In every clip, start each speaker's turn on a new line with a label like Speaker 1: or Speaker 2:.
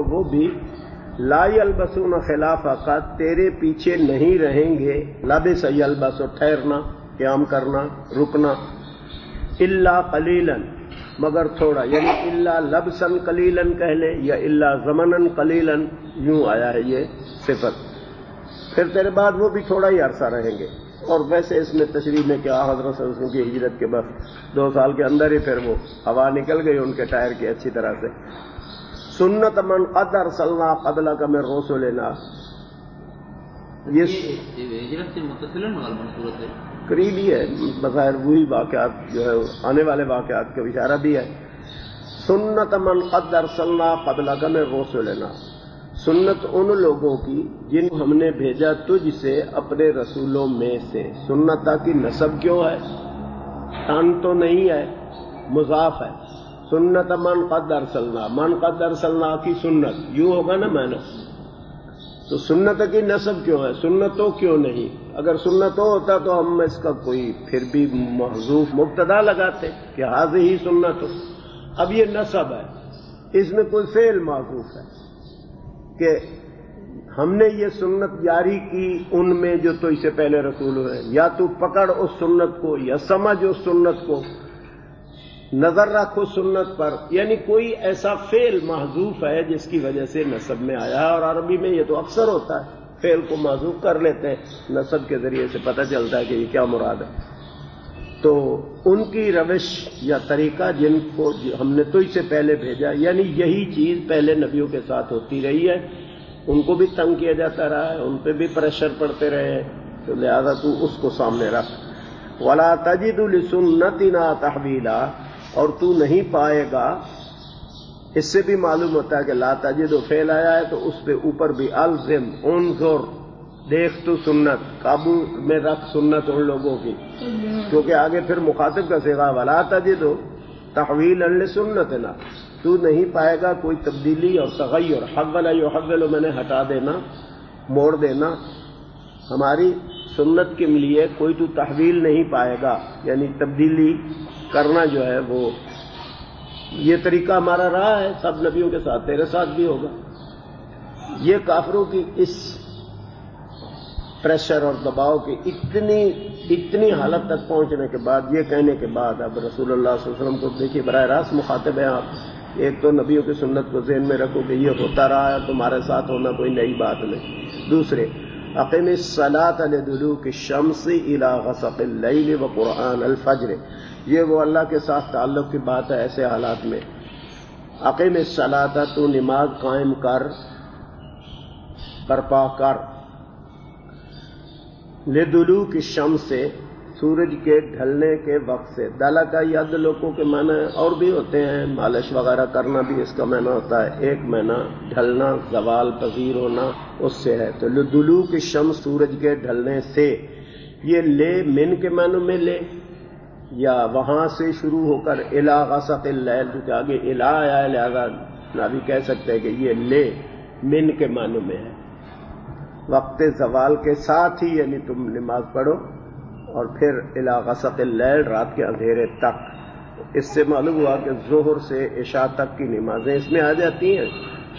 Speaker 1: وہ بھی لا یلبسون خلافک تیرے پیچھے نہیں رہیں گے، لبس یلبس ٹھہرنا، قیام کرنا، رکنا، الا قلیلا مگر تھوڑا، یعنی الا لبسن قلیلا کہہ لیں یا الا زمنن قلیلا، یوں آیا ہے یہ صفت، پھر تیرے بعد وہ بھی تھوڑا ہی عرصہ رہیں گے۔ اور ویسے اس میں تشریح میں کیا حضرت صلی اللہ علیہ وسلم کی ہجرت کے بعد 2 سال کے اندر ہی پھر وہ ہوا نکل گئی ان کے ٹائر کی اچھی طرح سے۔ سنت من قد ارسلنا قبلک من رسلنا، یہ
Speaker 2: ہجرت سے متصل صورت ہے،
Speaker 1: قریبی ہے، بظاہر وہی واقعات جو ہے آنے والے واقعات کا اشارہ بھی ہے۔ سنت من قد ارسلنا قبلک من رسلنا، سنت ان لوگوں کی جن ہم نے بھیجا تجھ سے اپنے رسولوں میں سے۔ سنتا کی نسب کیوں ہے؟ تن تو نہیں ہے، مضاف ہے۔ سنت من قد ارسلنا، من قد ارسلنا کی سنت یوں ہوگا نا معنی، تو سنت کی نسب کیوں ہے؟ سنتوں کیوں نہیں؟ اگر سنتوں ہوتا تو ہم اس کا کوئی پھر بھی محذوف مبتدا لگاتے کہ ہذہ سنت، اب یہ نسب ہے، اس میں کوئی فعل محذوف ہے کہ ہم نے یہ سنت جاری کی ان میں جو تو اس سے پہلے رسول ہوئے، یا تو پکڑ اس سنت کو یا سمجھ اس سنت کو، نظر رکھ اس سنت پر، یعنی کوئی ایسا فعل محذوف ہے جس کی وجہ سے نسب میں آیا ہے۔ اور عربی میں یہ تو اکثر ہوتا ہے، فعل کو محذوف کر لیتے ہیں، نسب کے ذریعے سے پتہ چلتا ہے کہ یہ کیا مراد ہے۔ تو ان کی روش یا طریقہ جن کو ہم نے تو اس سے پہلے بھیجا، یعنی یہی چیز پہلے نبیوں کے ساتھ ہوتی رہی ہے، ان کو بھی تنگ کیا جاتا رہا ہے، ان پہ بھی پریشر پڑتے رہے ہیں، تو لہذا تو اس کو سامنے رکھ۔ وَلَا تَجِدُ لِسُنَّتِنَا تَحْوِيلًا، اور تو نہیں پائے گا، اس سے بھی معلوم ہوتا ہے کہ لا تجد فعل آیا ہے تو اس پہ اوپر بھی الزم، انظر، دیکھ تو سنت، قابو میں رکھ سنت ان لوگوں کی، کیونکہ آگے پھر مخاطب کا صیغہ ولا تجد تحویلا لسنتنا، تو نہیں پائے گا کوئی تبدیلی اور تغیر، حول یحول میں نے ہٹا دینا، موڑ دینا، ہماری سنت کے لیے کوئی تو تحویل نہیں پائے گا، یعنی تبدیلی کرنا جو ہے وہ یہ طریقہ ہمارا رہا ہے سب نبیوں کے ساتھ، تیرے ساتھ بھی ہوگا۔ یہ کافروں کی اس پریشر اور دباؤ کی اتنی حالت تک پہنچنے کے بعد، یہ کہنے کے بعد اب رسول اللہ صلی اللہ علیہ وسلم کو دیکھیے براہ راست مخاطب ہیں آپ، ایک تو نبیوں کی سنت کو ذہن میں رکھو کہ یہ ہوتا رہا ہے، تمہارے ساتھ ہونا کوئی نئی بات نہیں۔ دوسرے، اقم الصلاۃ لدلوک الشمس الی غسق اللیل وقرآن الفجر، یہ وہ اللہ کے ساتھ تعلق کی بات ہے ایسے حالات میں۔ اقم الصلاۃ، تو نماز قائم کر، برپا کر، لدلوک الشمس سے، سورج کے ڈھلنے کے وقت سے۔ دلا کا ید لوگوں کے معنی اور بھی ہوتے ہیں، مالش وغیرہ کرنا بھی اس کا معنی ہوتا ہے، ایک معنی ڈھلنا، زوال پذیر ہونا اس سے ہے، تو لدلوک الشمس سورج کے ڈھلنے سے۔ یہ لے من کے معنی میں لے، یا وہاں سے شروع ہو کر الی غسق اللیل، کیونکہ آگے الی آیا ہے لہذا نبی کہہ سکتے ہیں کہ یہ لے من کے معنی میں ہے، وقت زوال کے ساتھ ہی یعنی تم نماز پڑھو، اور پھر الی غسق اللیل، رات کے اندھیرے تک۔ اس سے معلوم ہوا کہ ظہر سے عشاء تک کی نمازیں اس میں آ جاتی ہیں،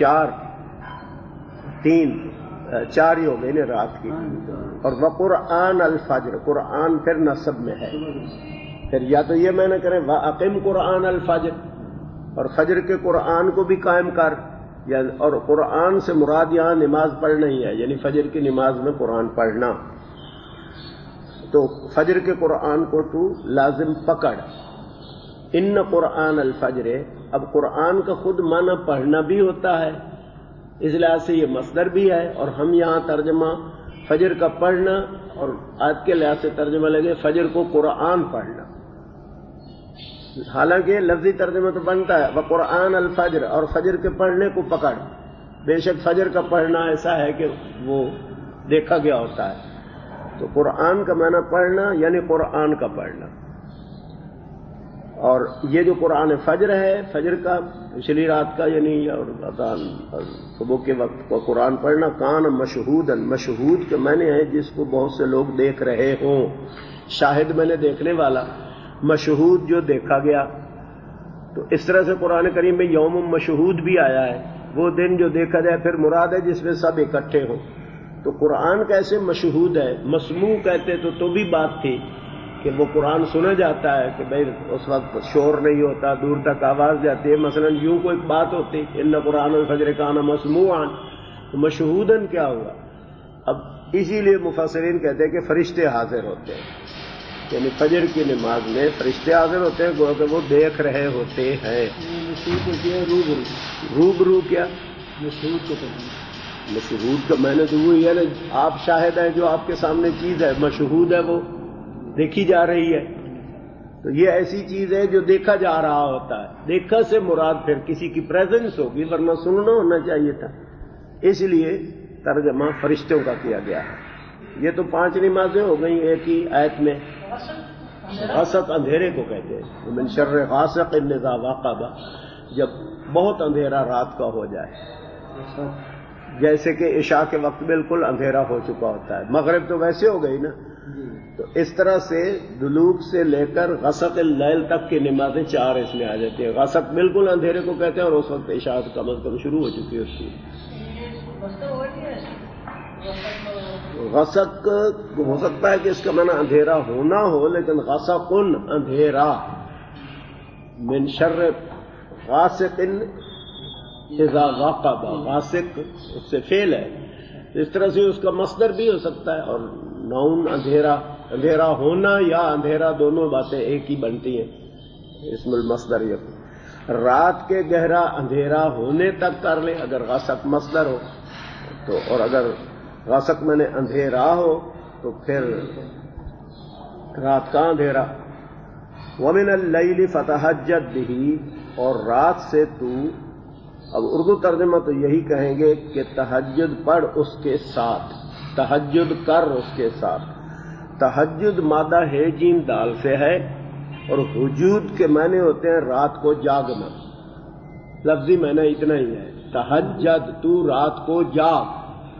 Speaker 1: 4 ہی ہو گئی نا رات کی۔ اور وقرآن الفجر، قرآن پھر نصب میں ہے، پھر یا تو یہ میں نے کریں وَأَقِمْ قرآن الفجر، اور فجر کے قرآن کو بھی قائم کر، اور قرآن سے مراد یہاں نماز پڑھنا ہی ہے، یعنی فجر کی نماز میں قرآن پڑھنا۔ تو فجر کے قرآن کو تو لازم پکڑ۔ ان قرآن الفجر، اب قرآن کا خود معنی پڑھنا بھی ہوتا ہے، اس لحاظ سے یہ مصدر بھی ہے، اور ہم یہاں ترجمہ فجر کا پڑھنا، اور آج کے لحاظ سے ترجمہ لگے فجر کو قرآن پڑھنا، حالانکہ لفظی ترجمہ تو بنتا ہے وقرآن الفجر، اور فجر کے پڑھنے کو پکڑ۔ بے شک فجر کا پڑھنا ایسا ہے کہ وہ دیکھا گیا ہوتا ہے، تو قرآن کا معنی پڑھنا یعنی قرآن کا پڑھنا۔ اور یہ جو قرآن فجر ہے، فجر کا پچھلی رات کا یعنی صبح کے وقت کو قرآن پڑھنا، کان مشہودن، مشہود کے معنی ہے جس کو بہت سے لوگ دیکھ رہے ہوں، شاہد میں نے دیکھنے والا، مشہود جو دیکھا گیا۔ تو اس طرح سے قرآن کریم میں یوم مشہود بھی آیا ہے، وہ دن جو دیکھا جائے، پھر مراد ہے جس میں سب اکٹھے ہوں. تو قرآن کیسے مشہود ہے؟ مسموع کہتے تو بھی بات تھی کہ وہ قرآن سنا جاتا ہے کہ بھائی اس وقت شور نہیں ہوتا، دور تک آواز جاتی ہے. مثلا یوں کوئی بات ہوتی ان قرآن الفجر کان مسموعا، تو مشہودن کیا ہوا؟ اب اسی لیے مفسرین کہتے ہیں کہ فرشتے حاضر ہوتے ہیں، یعنی فجر کی نماز میں فرشتے حاضر ہوتے ہیں، گویا کہ وہ دیکھ رہے ہوتے ہیں. روبرو کیا مشہود کا میں نے تو وہی ہے نا، آپ شاہد ہیں، جو آپ کے سامنے چیز ہے مشہود ہے، وہ دیکھی جا رہی ہے. تو یہ ایسی چیز ہے جو دیکھا جا رہا ہوتا ہے. دیکھا سے مراد پھر کسی کی پریزنس ہوگی، ورنہ سننا ہونا چاہیے تھا. اس لیے ترجمہ فرشتوں کا کیا گیا ہے. یہ تو 5 نمازیں ہو گئیں ایک ہی آیت میں. غسق اندھیرے کو کہتے ہیں، من شر غاسق اذا وقب، جب بہت اندھیرا رات کا ہو جائے، جیسے کہ عشاء کے وقت بالکل اندھیرا ہو چکا ہوتا ہے. مغرب تو ویسے ہو گئی نا. تو اس طرح سے دلوک سے لے کر غسق اللیل تک کی نمازیں 4 اس میں آ جاتی ہیں. غسق بالکل اندھیرے کو کہتے ہیں، اور اس وقت عشاء کم از کم شروع ہو چکی ہوتی ہے. غسق ہو سکتا ہے کہ اس کا معنی اندھیرا ہونا ہو، لیکن غسقن اندھیرا، من شر غاسق اذا وقب، غاسق اس سے فعل ہے، اس طرح سے اس کا مصدر بھی ہو سکتا ہے. اور نون اندھیرا، اندھیرا ہونا یا اندھیرا، دونوں باتیں ایک ہی بنتی ہیں. اسم المصدر یہ رات کے گہرا اندھیرا ہونے تک کر لے اگر غسق مصدر ہو تو، اور اگر غسق میں نے اندھیرا ہو تو پھر رات کا اندھیرا. ومن اللیل فتہجد بہ، اور رات سے تو، اب اردو ترجمہ تو یہی کہیں گے کہ تہجد پڑھ اس کے ساتھ، تہجد کر اس کے ساتھ. تہجد مادہ ہے جیم دال سے ہے، اور وجود کے معنی ہوتے ہیں رات کو جاگنا. لفظی معنی اتنا ہی ہے، تہجد تو رات کو جاگ.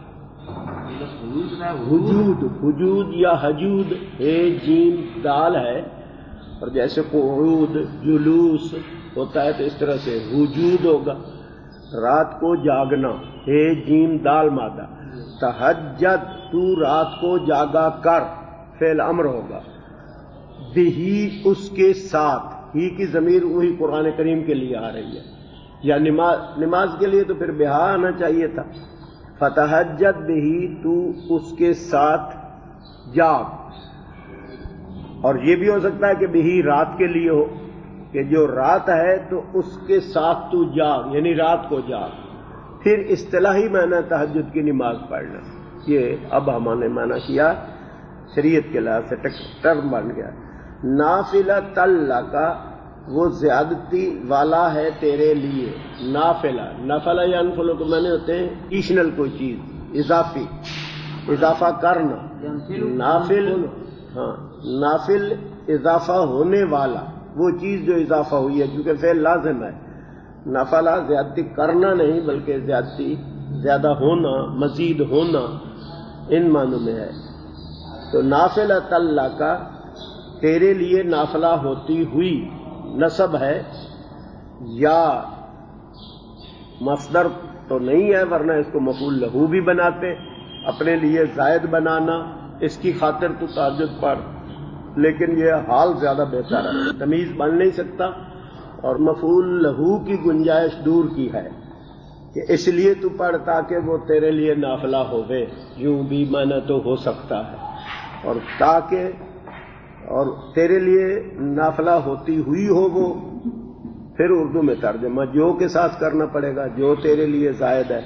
Speaker 1: وجود یا حجود ہے جیم دال ہے، اور جیسے قعود جلوس ہوتا ہے تو اس طرح سے وجود ہوگا. رات کو جاگنا ہے جیم دال مادہ. تہجد تو رات کو جاگا کر، فعل امر ہوگا. بہی اس کے ساتھ، ہی کی ضمیر وہی قرآن کریم کے لیے آ رہی ہے، یا نماز کے لیے تو پھر بہا آنا چاہیے تھا. فتہجد بہی، تو اس کے ساتھ جاگ. اور یہ بھی ہو سکتا ہے کہ بہی رات کے لیے ہو، کہ جو رات ہے تو اس کے ساتھ تو جاگ، یعنی رات کو جاگ. پھر اصطلاحی معنی تہجد کی نماز پڑھنا، یہ اب ہم نے معنی کیا شریعت کے لحاظ سے ٹرم بن گیا. نافلۃ لک، وہ زیادتی والا ہے تیرے لیے. نافلہ، نفل یا انفل کو معنی ہوتے ہیں ایشنل کوئی چیز، اضافی، اضافہ کرنا. نافل، ہاں نافل اضافہ ہونے والا، وہ چیز جو اضافہ ہوئی ہے، کیونکہ فعل لازم ہے. نفلہ زیادتی کرنا نہیں بلکہ زیادتی، زیادہ ہونا، مزید ہونا، ان معنوں میں ہے. تو نافلۃ لک، تیرے لیے نافلہ ہوتی ہوئی، نصب ہے یا مصدر تو نہیں ہے، ورنہ اس کو مفعول لہو بھی بناتے. اپنے لیے زائد بنانا، اس کی خاطر تو تہجد پڑھ، لیکن یہ حال زیادہ بہتر ہے. تمیز بن نہیں سکتا، اور مفعول لہو کی گنجائش دور کی ہے کہ اس لیے تو پڑھ تاکہ وہ تیرے لیے نافلہ ہوئے. یوں بھی معنی تو ہو سکتا ہے، اور تاکہ، اور تیرے لیے نافلہ ہوتی ہوئی ہو وہ، پھر اردو میں ترجمہ جو کے ساتھ کرنا پڑے گا، جو تیرے لیے زائد ہے.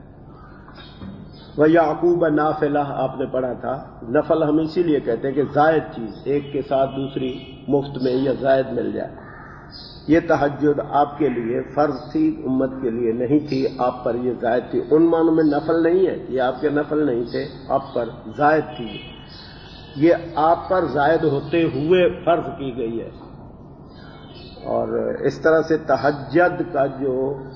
Speaker 1: وَيَعْقُوبَ نافلہ آپ نے پڑھا تھا. نفل ہم اسی لیے کہتے ہیں کہ زائد چیز ایک کے ساتھ دوسری مفت میں یا زائد مل جائے. یہ تہجد آپ کے لیے فرض تھی، امت کے لیے نہیں تھی، آپ پر یہ زائد تھی. ان معنوں میں نفل نہیں ہے، یہ آپ کے نفل نہیں تھے، آپ پر زائد تھی. یہ آپ پر زائد ہوتے ہوئے فرض کی گئی ہے. اور اس طرح سے تہجد کا جو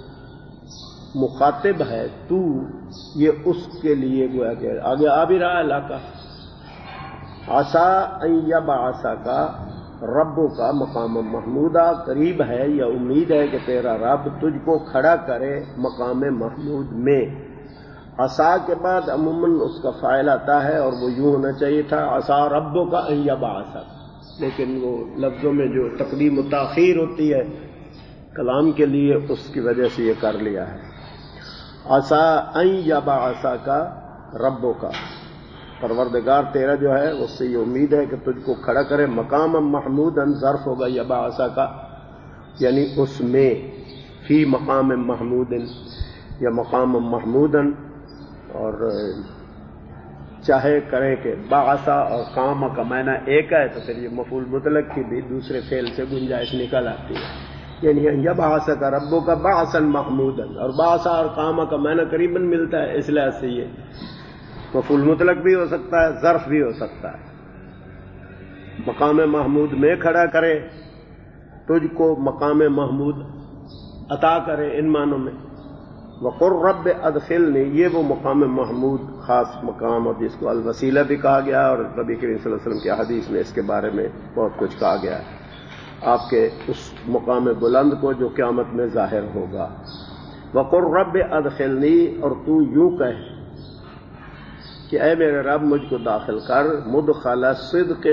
Speaker 1: مخاطب ہے تو، یہ اس کے لیے گویا کہ آگے آ بھی رہا علاقہ. عسیٰ ان یبعثک، ربوں کا مقام محمودہ، قریب ہے یا امید ہے کہ تیرا رب تجھ کو کھڑا کرے مقام محمود میں۔ عصا کے بعد عموماً اس کا فاعل آتا ہے اور وہ یوں ہونا چاہیے تھا عصا ربوں کا ان یبعثک، لیکن وہ لفظوں میں جو تقدیم و تاخیر ہوتی ہے کلام کے لیے اس کی وجہ سے یہ کر لیا ہے۔ عصا ان یبعثک ربوں کا، پروردگار تیرا جو ہے اس سے یہ امید ہے کہ تجھ کو کھڑا کرے مقام محمود، ظرف ہوگا یبعثک یعنی اس میں، فی مقام محمود یا مقام محمودن، اور چاہے کریں کہ بعثا اور قام کا معنی ایک ہے تو پھر یہ مفعول مطلق کی بھی دوسرے فعل سے گنجائش نکل آتی ہے، یعنی یبعثک ربوں کا بعثا محمودن، اور بعثا اور قام کا معنی قریباً ملتا ہے، اس لحاظ سے یہ مفعول مطلق بھی ہو سکتا ہے، ظرف بھی ہو سکتا ہے۔ مقام محمود میں کھڑا کرے، تجھ کو مقام محمود عطا کرے، ان معنوں میں۔ وقر رب ادخلنی، یہ وہ مقام محمود خاص مقام اور جس کو الوسیلہ بھی کہا گیا، اور نبی کریم صلی اللہ علیہ وسلم کی حدیث میں اس کے بارے میں بہت کچھ کہا گیا ہے، آپ کے اس مقام بلند کو جو قیامت میں ظاہر ہوگا۔ وقر رب ادخلنی، اور تو یوں کہے کہ اے میرے رب مجھ کو داخل کر مدخل صدق،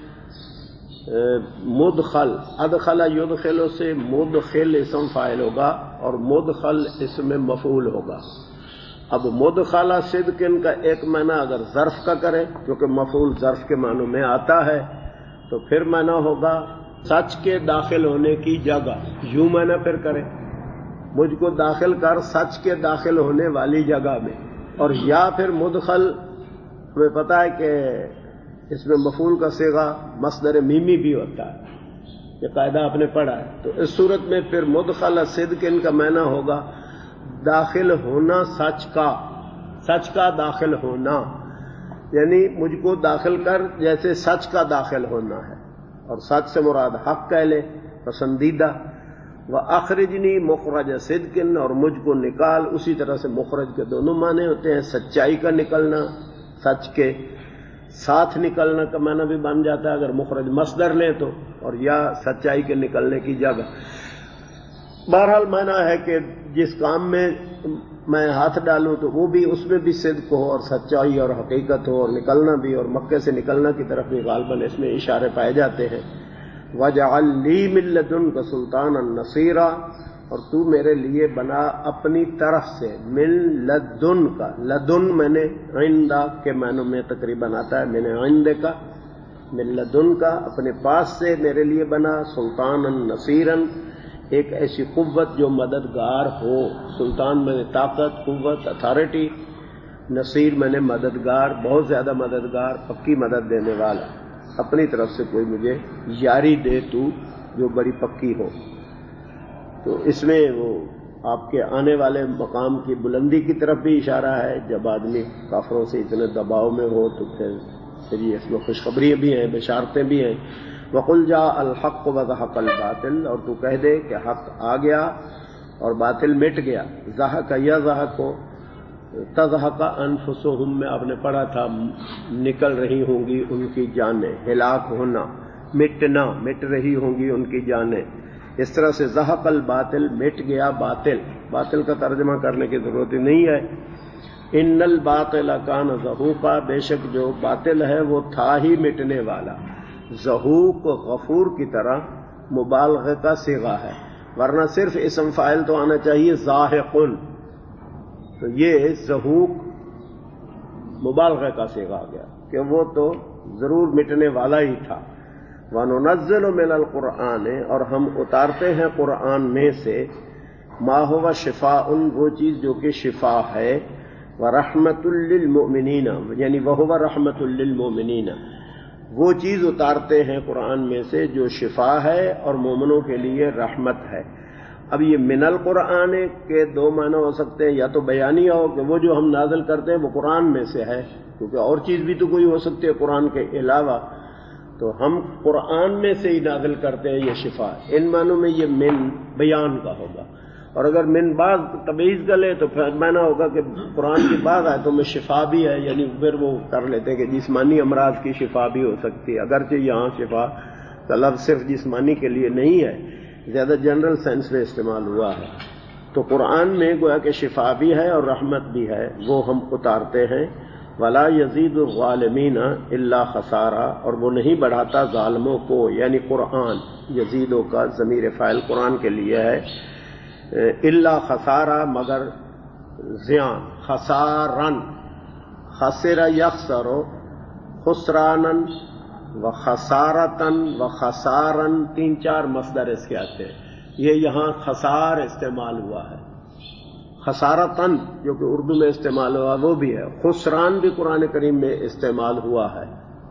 Speaker 1: مدخل ادخل یدخل سے مدخل اسم فاعل ہوگا اور مدخل اسم مفعول ہوگا۔ اب مدخل صدق کا ایک معنی اگر ظرف کا کرے، کیونکہ مفعول ظرف کے معنوں میں آتا ہے، تو پھر معنی ہوگا سچ کے داخل ہونے کی جگہ، یوں معنی پھر کرے مجھ کو داخل کر سچ کے داخل ہونے والی جگہ میں، اور یا پھر مدخل ہمیں پتا ہے کہ اس میں مفعول کا صیغہ مصدر میمی بھی ہوتا ہے، یہ قاعدہ آپ نے پڑھا ہے، تو اس صورت میں پھر مدخل صدق ان کا معنی ہوگا داخل ہونا سچ کا، سچ کا داخل ہونا، یعنی مجھ کو داخل کر جیسے سچ کا داخل ہونا ہے، اور سچ سے مراد حق کہہ لے، پسندیدہ۔ وَأَخْرِجْنِي مُخْرَجَ صِدْقٍ، اور مجھ کو نکال، اسی طرح سے مخرج کے دونوں معنی ہوتے ہیں، سچائی کا نکلنا، سچ کے ساتھ نکلنا کا معنی بھی بن جاتا ہے اگر مخرج مصدر لیں تو، اور یا سچائی کے نکلنے کی جگہ۔ بہرحال معنی ہے کہ جس کام میں میں ہاتھ ڈالوں تو وہ بھی، اس میں بھی صدق ہو اور سچائی اور حقیقت ہو، اور نکلنا بھی، اور مکے سے نکلنا کی طرف بھی غالباً اس میں اشارے پائے جاتے ہیں۔ وَاجْعَلْ لِي مِن لَّدُنْكَ سُلْطَانًا نَصِيرًا، اور تو میرے لیے بنا اپنی طرف سے، من لدن کا، لدن میں نے عندہ کے معنوں میں تقریباً آتا ہے، میں نے عندے کا، من لدن کا اپنے پاس سے میرے لیے بنا، سلطانً نصیراً ایک ایسی قوت جو مددگار ہو، سلطان میں نے طاقت، قوت، اتھارٹی، نصیر میں نے مددگار، بہت زیادہ مددگار، پکی مدد دینے والا، اپنی طرف سے کوئی مجھے یاری دے تو جو بڑی پکی ہو۔ تو اس میں وہ آپ کے آنے والے مقام کی بلندی کی طرف بھی اشارہ ہے، جب آدمی کافروں سے اتنے دباؤ میں ہو تو پھر یہ اس میں خوشخبریاں بھی ہیں، بشارتیں بھی ہیں۔ وَقُلْ جَاءَ الْحَقُّ وَزَهَقَ الْبَاطِلُ، اور تو کہہ دے کہ حق آ گیا اور باطل مٹ گیا۔ زَهَقَ يَزْهَقُ تَزْهَقَ أَنفُسُهُم میں آپ نے پڑھا تھا نکل رہی ہوں گی ان کی جانیں، ہلاک ہونا، مٹنا، مٹ رہی ہوں گی ان کی جانیں۔ اس طرح سے زہق الباطل، مٹ گیا باطل، باطل کا ترجمہ کرنے کی ضرورت نہیں ہے۔ ان الباطل کان زہوقا، بے شک جو باطل ہے وہ تھا ہی مٹنے والا۔ زہوق غفور کی طرح مبالغہ کا صیغہ ہے، ورنہ صرف اسم فاعل تو آنا چاہیے زاہقن، تو یہ زہوق مبالغہ کا صیغہ آ گیا کہ وہ تو ضرور مٹنے والا ہی تھا۔ وَنُنَزِّلُ مِنَ الْقُرْآنِ، اور ہم اتارتے ہیں قرآن میں سے، مَا هُوَ شِفَاءٌ، وہ چیز جو کہ شفا ہے، وَرَحْمَةٌ لِّلْمُؤْمِنِينَ، یعنی وَهُوَ رَحْمَةٌ لِّلْمُؤْمِنِينَ، وہ چیز اتارتے ہیں قرآن میں سے جو شفا ہے اور مومنوں کے لیے رحمت ہے۔ اب یہ من القرآن کے دو معنی ہو سکتے ہیں، یا تو بیانیہ ہو کہ وہ جو ہم نازل کرتے ہیں وہ قرآن میں سے ہے، کیونکہ اور چیز بھی تو کوئی ہو سکتی ہے قرآن کے علاوہ، تو ہم قرآن میں سے ہی نازل کرتے ہیں یہ شفا، ان معنوں میں یہ من بیان کا ہوگا۔ اور اگر من بعض تمییز کا لے تو پھر معنی ہوگا کہ قرآن کی بعض آیتوں میں شفا بھی ہے، یعنی پھر وہ کر لیتے ہیں کہ جسمانی امراض کی شفا بھی ہو سکتی ہے، اگرچہ یہاں شفا کا لفظ صرف جسمانی کے لیے نہیں ہے، زیادہ جنرل سینس میں استعمال ہوا ہے. تو قرآن میں گویا کہ شفا بھی ہے اور رحمت بھی ہے، وہ ہم اتارتے ہیں. ولا یزید الظالمین الا خسارا، اور وہ نہیں بڑھاتا ظالموں کو، یعنی قرآن یزیدوں کا ضمیر فاعل قرآن کے لیے ہے، الا خسارا مگر زیان. خسارن، خسر یخسر، خسرانن و خسارتن و خسارن، 3-4 مصدر اس کے آتے ہیں. یہ یہاں خسار استعمال ہوا ہے. خسارتن جو کہ اردو میں استعمال ہوا وہ بھی ہے. خسران بھی قرآن کریم میں استعمال ہوا ہے.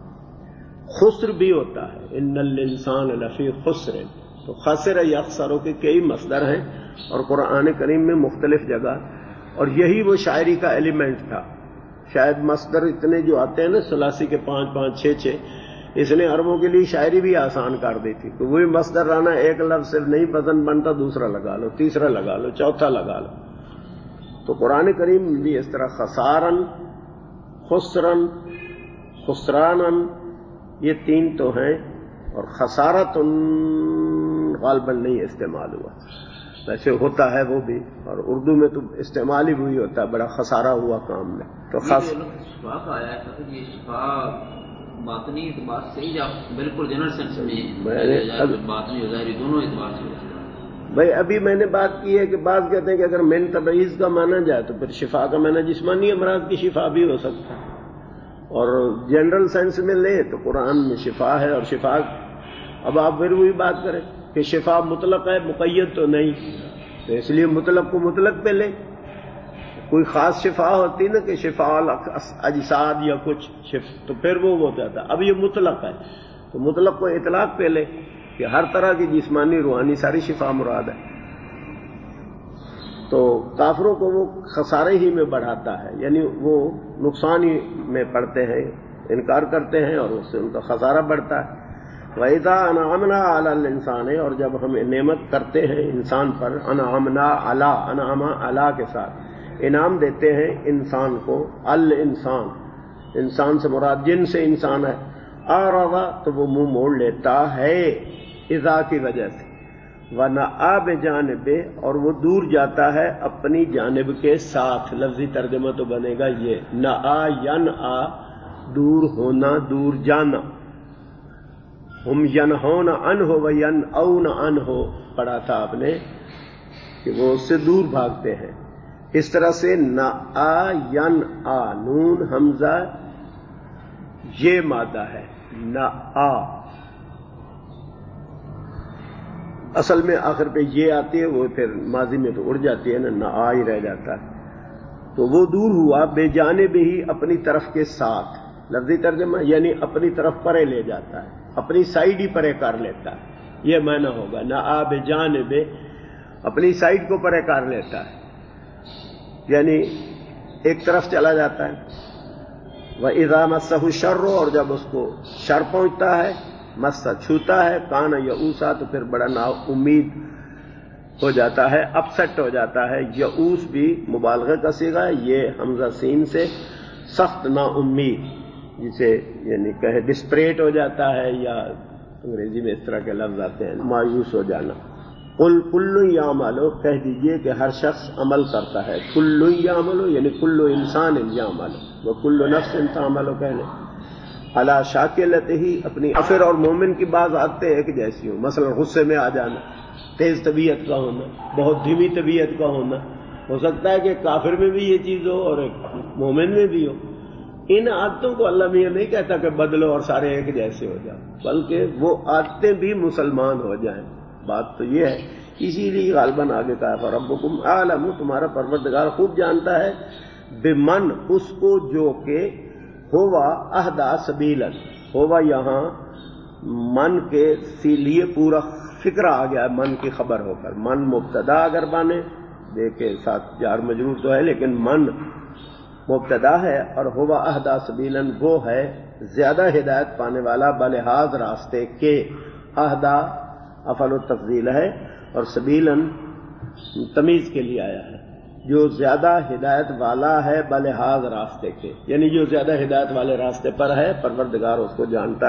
Speaker 1: خسر بھی ہوتا ہے، ان الانسان لفی خسر. تو خسر یخسروں کے کئی مصدر ہیں اور قرآن کریم میں مختلف جگہ، اور یہی وہ شاعری کا ایلیمنٹ تھا. شاید مصدر اتنے جو آتے ہیں نا ثلاثی کے 5-5 6-6، اس نے عربوں کے لیے شاعری بھی آسان کر دی تھی. تو وہی مصدر لانا، ایک لفظ صرف نہیں پسند بنتا، دوسرا لگا لو، تیسرا لگا لو، چوتھا لگا لو. تو قرآن کریم بھی اس طرح خسارن، خسرن، خسرانن، یہ 3 تو ہیں، اور خسارتن غالباً نہیں استعمال ہوا. ویسے ہوتا ہے وہ بھی، اور اردو میں تو استعمال ہی وہی ہوتا ہے، بڑا خسارہ ہوا کام میں. تو
Speaker 2: شفا کا آیا ہے، یہ شفا باطنی اعتبار سے ہی بالکل جنرل سینس میں باطنی اور ظاہری دونوں اعتبار سے.
Speaker 1: بھائی ابھی میں نے بات کی ہے کہ بعض کہتے ہیں کہ اگر من تبعیض کا مانا جائے تو پھر شفا کا مانا جسمانی امراض کی شفا بھی ہو سکتا ہے، اور جنرل سینس میں لے تو قرآن میں شفا ہے. اور شفا اب آپ پھر وہی بات کریں کہ شفا مطلق ہے، مقید تو نہیں، تو اس لیے مطلق کو مطلق پہ لے. کوئی خاص شفا ہوتی نا کہ شفا اجساد یا کچھ تو پھر وہ ہوتا تھا. اب یہ مطلق ہے تو مطلق کو اطلاق پہ لے کہ ہر طرح کی جسمانی روحانی ساری شفا مراد ہے. تو کافروں کو وہ خسارے ہی میں بڑھاتا ہے، یعنی وہ نقصان ہی میں پڑتے ہیں، انکار کرتے ہیں اور اس سے ان کا خسارہ بڑھتا ہے. وَإِذَا أَنْعَمْنَا عَلَى الْإِنسَانِ، اور جب ہم نعمت کرتے ہیں انسان پر، انعمنا علی، انعما علی کے ساتھ انعام دیتے ہیں انسان کو. الانسان، انسان سے مراد جن سے انسان ہے. اعرض، تو وہ منہ موڑ لیتا ہے اذا کی وجہ سے. ونأى بجانب، اور وہ دور جاتا ہے اپنی جانب کے ساتھ. لفظی ترجمہ تو بنے گا یہ نأى ینأى، دور ہونا، دور جانا. ہم ینہون عنہ وینأون عنہ پڑھا تھا آپ نے کہ وہ اس سے دور بھاگتے ہیں. اس طرح سے نأى ینأى، نون حمزہ یہ مادہ ہے. نأى اصل میں آخر پہ یہ آتی ہے، وہ پھر ماضی میں تو اڑ جاتی ہے نا، نأى ہی رہ جاتا ہے. تو وہ دور ہوا بے جانب ہی، اپنی طرف کے ساتھ. لفظی ترجمہ یعنی اپنی طرف پرے لے جاتا ہے، اپنی سائڈ ہی پرے کر لیتا ہے، یہ معنی ہوگا. نأى بجانب، اپنی سائڈ کو پرے کر لیتا ہے، یعنی ایک طرف چلا جاتا ہے. وَإِذَا مَسَّهُ الشَّرُّ، اور جب اس کو شر پہنچتا ہے، مسا چھوتا ہے، کان یئوسا، تو پھر بڑا نا امید ہو جاتا ہے، اپسٹ ہو جاتا ہے. یئوس بھی مبالغہ کا صیغہ ہے، یہ حمزہ سین سے سخت نا امید، جسے یعنی کہے ڈسپریٹ ہو جاتا ہے، یا انگریزی میں اس طرح کے لفظ آتے ہیں مایوس ہو جانا. قل کل یعمل، کہہ دیجئے کہ ہر شخص عمل کرتا ہے. کل یعمل یعنی کل انسان یعمل، وکل نفس تعمل، کہنے علی شاکلتہ، اپنی کافر اور مومن کی بعض عادتیں ایک جیسی ہوں. مثلا غصے میں آ جانا، تیز طبیعت کا ہونا، بہت دھیمی طبیعت کا ہونا. ہو سکتا ہے کہ کافر میں بھی یہ چیز ہو اور ایک مومن میں بھی ہو. ان عادتوں کو اللہ میاں نہیں کہتا کہ بدلو اور سارے ایک جیسے ہو جاؤ، بلکہ وہ عادتیں بھی مسلمان ہو جائیں. بات تو یہ ہے، اسی لیے غالباً آگے کہا فربکم اعلم، تمہارا پروردگار خوب جانتا ہے، بمن، اس کو جو کہ ہوا اہدا سبیلا. ہوا یہاں من کے لیے پورا فکر آ گیا ہے، من کی خبر ہو کر. من مبتدا اگر بانے دیکھے ساتھ جار مجرور تو ہے، لیکن من مبتدا ہے، اور ہوا اہدا سبیلا وہ ہے زیادہ ہدایت پانے والا بلحاظ راستے کے. اہدا افعل التفضیل ہے، اور سبیلاً تمیز کے لیے آیا ہے، جو زیادہ ہدایت والا ہے بلحاظ راستے کے، یعنی جو زیادہ ہدایت والے راستے پر ہے پروردگار اس کو جانتا ہے.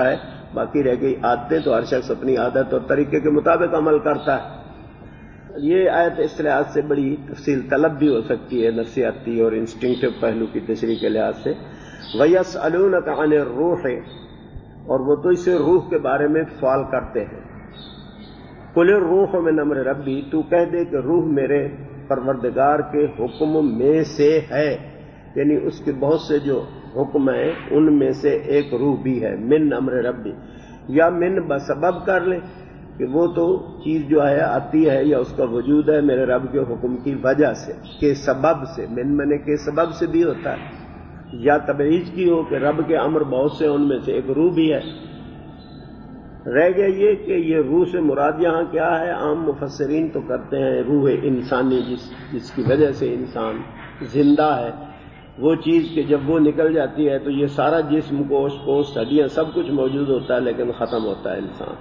Speaker 1: باقی رہ گئی عادتیں تو ہر شخص اپنی عادت اور طریقے کے مطابق عمل کرتا ہے۔ یہ آیت اصطلاحات سے بڑی تفصیل طلب بھی ہو سکتی ہے نفسیاتی اور انسٹنکٹیو پہلو کی تشریح کے لحاظ سے۔ وَيَسْأَلُونَكَ عَنِ الرُّوحِ، اور وہ تو اسے روح کے بارے میں سوال کرتے ہیں۔ قُلِ الرُّوحُ مِنْ أَمْرِ رَبِّي، تو کہہ دے کہ روح میرے پروردگار کے حکم میں سے ہے، یعنی اس کے بہت سے جو حکم ہیں ان میں سے ایک روح بھی ہے۔ من امر ربی، یا من بسبب کر لیں کہ وہ تو چیز جو ہے آتی ہے یا اس کا وجود ہے میرے رب کے حکم کی وجہ سے، کے سبب سے، من منے کے سبب سے بھی ہوتا ہے، یا تبعیض کی ہو کہ رب کے امر بہت سے ان میں سے ایک روح بھی ہے۔ رہ گیا یہ کہ یہ روح سے مراد یہاں کیا ہے؟ عام مفسرین تو کرتے ہیں روح انسانی، جس کی وجہ سے انسان زندہ ہے، وہ چیز کہ جب وہ نکل جاتی ہے تو یہ سارا جسم، گوشت پوست، ہڈیاں سب کچھ موجود ہوتا ہے لیکن ختم ہوتا ہے انسان،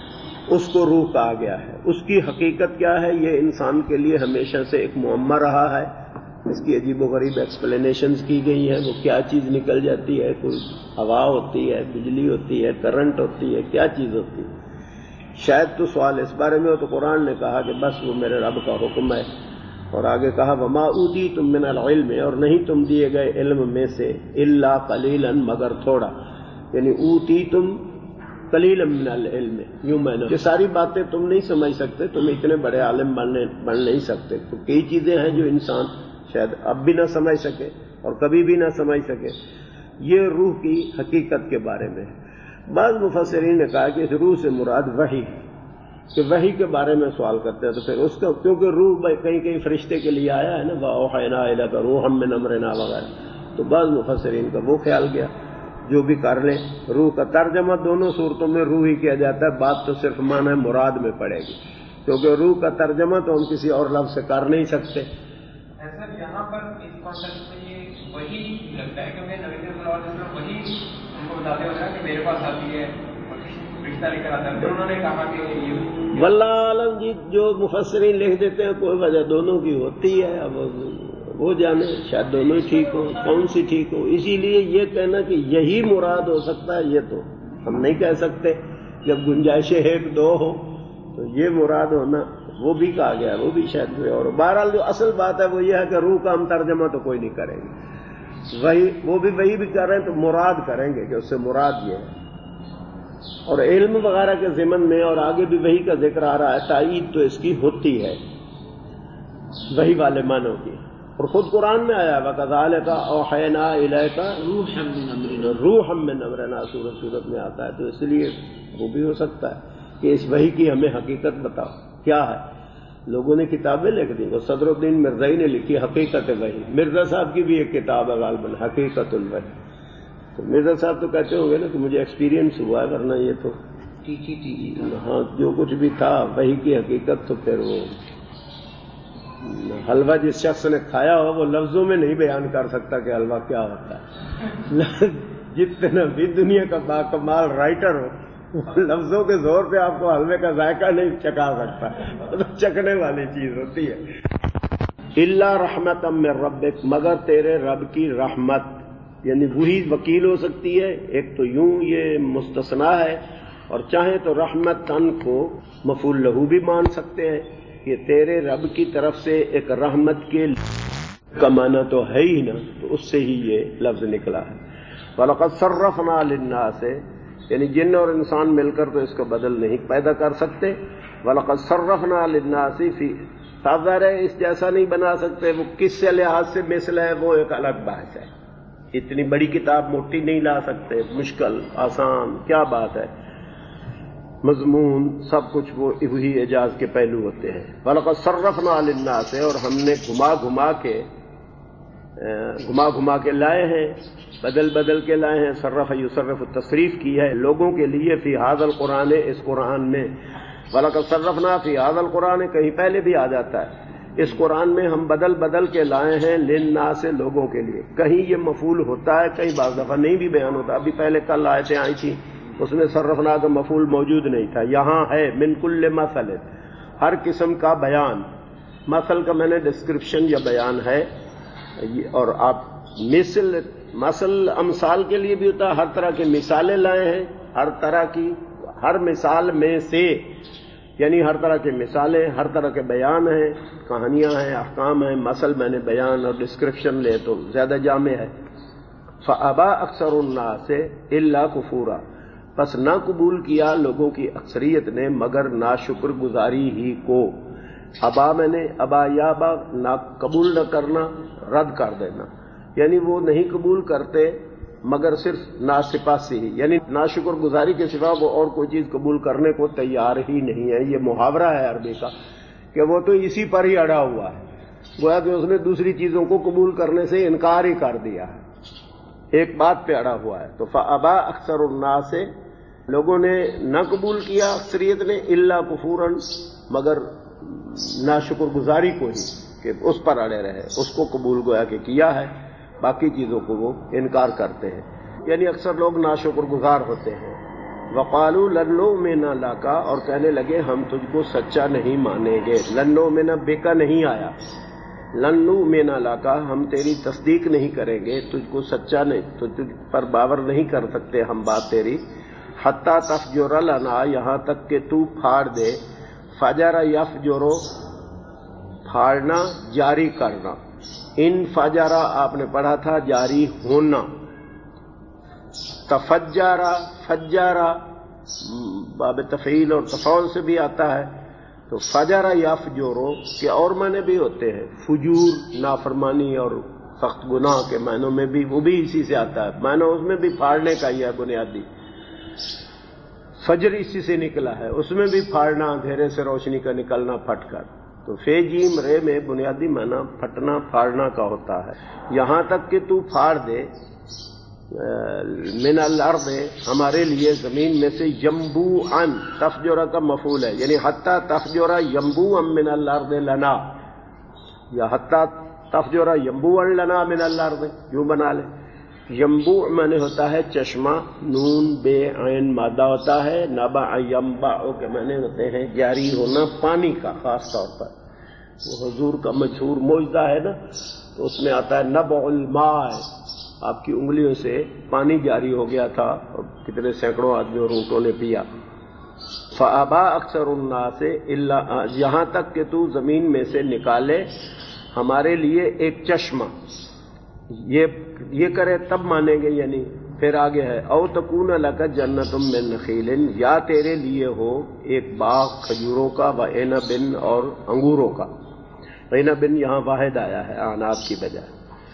Speaker 1: اس کو روح کہا گیا ہے۔ اس کی حقیقت کیا ہے یہ انسان کے لیے ہمیشہ سے ایک معمہ رہا ہے، اس کی عجیب و غریب ایکسپلینیشنز کی گئی ہیں، وہ کیا چیز نکل جاتی ہے، کوئی ہوا ہوتی ہے، بجلی ہوتی ہے، کرنٹ ہوتی ہے، کیا چیز ہوتی ہے؟ شاید تو سوال اس بارے میں ہو تو قرآن نے کہا کہ بس وہ میرے رب کا حکم ہے، اور آگے کہا وما اوتیتم من العلم، اور نہیں تم دیے گئے علم میں سے الا قلیلا، مگر تھوڑا، یعنی اوتیتم قلیلا من العلم، یوں میں نے یہ ساری باتیں تم نہیں سمجھ سکتے، تم اتنے بڑے عالم بن نہیں سکتے، تو کئی چیزیں ہیں جو انسان شاید اب بھی نہ سمجھ سکے اور کبھی بھی نہ سمجھ سکے۔ یہ روح کی حقیقت کے بارے میں بعض مفسرین نے کہا کہ اس روح سے مراد وحی، کہ وحی کے بارے میں سوال کرتے ہیں تو پھر اس کا، کیونکہ روح کہیں فرشتے کے لیے آیا ہے نا، وَأَوْحَيْنَا إِلَيْكَ رُوحًا مِّنْ أَمْرِنَا وغیرہ، تو بعض مفسرین کا وہ خیال گیا، جو بھی کر لیں۔ روح کا ترجمہ دونوں صورتوں میں روح ہی کیا جاتا ہے، بات تو صرف معنی مراد میں پڑے گی، کیونکہ روح کا ترجمہ تو ہم کسی اور لفظ سے کر نہیں سکتے۔
Speaker 3: سر یہاں پر اس کانسیپٹ میں یہ وہی لگتا ہے کہ میں نبی صلی اللہ علیہ وسلم وہی ہم کو بتاتے ہوئے کہ میرے پاس آتی ہے فرشتہ لے کر آتا ہے، پھر انہوں نے کہا کہ یہ
Speaker 1: واللہ عالم جی جو مفسرین لکھ دیتے ہیں کوئی وجہ دونوں کی ہوتی ہے، اب وہ جانے، شاید دونوں ہی ٹھیک ہو، کون سی ٹھیک ہو، اسی لیے یہ کہنا کہ یہی مراد ہو سکتا ہے یہ تو ہم نہیں کہہ سکتے، جب گنجائشیں ایک دو ہو تو یہ مراد ہونا وہ بھی کہا گیا ہے، وہ بھی شاید کوئی اور۔ بہرحال جو اصل بات ہے وہ یہ ہے کہ روح کا ہم ترجمہ تو کوئی نہیں کریں گے، وہی وہ بھی بھی کر رہے ہیں تو مراد کریں گے کہ اس سے مراد یہ ہے۔ اور علم وغیرہ کے ضمن میں اور آگے بھی وہی کا ذکر آ رہا ہے، تائید تو اس کی ہوتی ہے وہی والے معنوں کی، اور خود قرآن میں آیا وَكَذَلِكَ أَوْحَيْنَا إِلَيْكَ رُوحًا مِّنْ أَمْرِنَا، سورت میں آتا ہے، تو اس لیے وہ بھی ہو سکتا ہے کہ اس وحی کی ہمیں حقیقت بتاؤ کیا ہے۔ لوگوں نے کتابیں لکھ دی، وہ صدر الدین مرزائی نے لکھی حقیقت وحی، مرزا صاحب کی بھی ایک کتاب ہے غالباً حقیقت الوحی، تو مرزا صاحب تو کہتے ہوں گے نا کہ مجھے ایکسپیرینس ہوا ہے، ورنہ یہ تو ہاں جو کچھ بھی تھا وحی کی حقیقت، تو پھر وہ حلوہ جس شخص نے کھایا ہو وہ لفظوں میں نہیں بیان کر سکتا کہ حلوہ کیا ہوتا ہے، جتنا بھی دنیا کا باکمال رائٹر ہو لفظوں کے زور پہ آپ کو حلوے کا ذائقہ نہیں چکھا سکتا، تو چکھنے والی چیز ہوتی ہے۔ الا رحمتا من ربک، مگر تیرے رب کی رحمت، یعنی وہی وکیل ہو سکتی ہے، ایک تو یوں یہ مستثنا ہے، اور چاہیں تو رحمتن کو مفعول لہو بھی مان سکتے ہیں کہ تیرے رب کی طرف سے ایک رحمت کے کا معنی تو ہے ہی نا، تو اس سے ہی یہ لفظ نکلا ہے۔ وَلَقَدْ صَرَّفْنَا لِلنَّاسِ، یعنی جن اور انسان مل کر تو اس کا بدل نہیں پیدا کر سکتے۔ وَلَقَدْ صَرَّفْنَا لِلنَّاسِ فِي، ظاہر ہے اس جیسا نہیں بنا سکتے، وہ کس سے لحاظ سے مثل ہے وہ ایک الگ بحث ہے، اتنی بڑی کتاب موٹی نہیں لا سکتے، مشکل آسان کیا بات ہے، مضمون سب کچھ وہی اعجاز کے پہلو ہوتے ہیں۔ وَلَقَدْ صَرَّفْنَا لِلنَّاسِ، اور ہم نے گھما گھما کے لائے ہیں، بدل کے لائے ہیں، صرف یصرف تصریف کی ہے لوگوں کے لیے، فی ھذا القرآن، اس قرآن میں، وَلَقَدْ صَرَّفْنَا فی ھذا القرآن کہیں پہلے بھی آ جاتا ہے، اس قرآن میں ہم بدل کے لائے ہیں للناس، لوگوں کے لیے، کہیں یہ مفعول ہوتا ہے کہیں بعض دفعہ نہیں بھی بیان ہوتا، ابھی پہلے کل آیتیں آئی تھیں اس میں صرفنا کا مفعول موجود نہیں تھا، یہاں ہے من کل مثل، ہر قسم کا بیان، مثل کا میں نے ڈسکرپشن یا بیان ہے، اور آپ مثل امثال کے لیے بھی ہوتا ہے، ہر طرح کی مثالیں لائے ہیں، ہر مثال میں سے، یعنی ہر طرح کی مثالیں، ہر طرح کے بیان ہیں، کہانیاں ہیں، احکام ہیں، مثل میں نے بیان اور ڈسکرپشن لے تو زیادہ جامع ہے۔ فَأَبَى أَكْثَرُ النَّاسِ إِلَّا كُفُورًا، پس نہ قبول کیا لوگوں کی اکثریت نے مگر ناشکر گزاری ہی کو۔ ابا میں نے ابا یا با، نہ قبول نہ کرنا، رد کر دینا، یعنی وہ نہیں قبول کرتے مگر صرف ناسپاسی ہی، یعنی ناشکر گزاری کے سوا وہ اور کوئی چیز قبول کرنے کو تیار ہی نہیں ہے۔ یہ محاورہ ہے عربی کا کہ وہ تو اسی پر ہی اڑا ہوا ہے، گویا کہ اس نے دوسری چیزوں کو قبول کرنے سے انکار ہی کر دیا ہے، ایک بات پہ اڑا ہوا ہے۔ تو فَأَبَى أَكْثَرُ النَّاسِ، لوگوں نے نہ قبول کیا اکثریت نے، إِلَّا كُفُورًا، مگر ناشکر گزاری کو ہی، کہ اس پر اڑے رہے، اس کو قبول گویا کہ کیا ہے، باقی چیزوں کو وہ انکار کرتے ہیں، یعنی اکثر لوگ ناشکر گزار ہوتے ہیں۔ وَقَالُوا لَن نُؤْمِنَ لَكَ، اور کہنے لگے ہم تجھ کو سچا نہیں مانیں گے۔ لن نؤمن بک نہیں آیا، لن نؤمن لک، ہم تیری تصدیق نہیں کریں گے، تجھ کو سچا نہیں، تو تجھ پر باور نہیں کر سکتے ہم بات تیری، حتی تفجر لنا، یہاں تک کہ تو پھاڑ دے، فجر یفجر، پھاڑنا، جاری کرنا، ان فجرا آپ نے پڑھا تھا جاری ہونا، تفجرا، فجرا باب تفعیل اور تفعول سے بھی آتا ہے، تو فجر یفجرو کے اور معنی بھی ہوتے ہیں، فجور نافرمانی اور سخت گناہ کے معنوں میں بھی، وہ بھی اسی سے آتا ہے، معنی اس میں بھی پھاڑنے کا ہی ہے بنیادی، فجر اسی سے نکلا ہے، اس میں بھی پھاڑنا، اندھیرے سے روشنی کا نکلنا پھٹ کر، تو فے جیم رے میں بنیادی معنی پھٹنا پھاڑنا کا ہوتا ہے، یہاں تک کہ تو پھاڑ دے، من الارض، ہمارے لیے زمین میں سے، ینبوعا، تفجرہ کا مفعول ہے، یعنی حتی تفجرہ ینبوعا من الارض لنا، یا حتی تفجرہ ینبوعا لنا من الارض، یوں بنا لے۔ ینبوع معنی ہوتا ہے چشمہ، نون بے عین مادہ ہوتا ہے، نبع ینبع کے معنی ہوتے ہیں جاری ہونا پانی کا، خاص طور پر وہ حضور کا مشہور معجزہ ہے نا، تو اس میں آتا ہے نبع الماء، آپ کی انگلیوں سے پانی جاری ہو گیا تھا اور کتنے سینکڑوں آدمیوں اور اونٹوں نے پیا۔ فَأَبَى أَكْثَرُ النَّاسِ إِلَّا، یہاں تک کہ تو زمین میں سے نکالے ہمارے لیے ایک چشمہ، یہ کرے تب مانیں گے، یعنی پھر آگے ہے، او تکون لک جنۃ من نخیل، یا تیرے لیے ہو ایک باغ کھجوروں کا، وعنب، اور انگوروں کا، عنب یہاں واحد آیا ہے اعناب کی بجائے،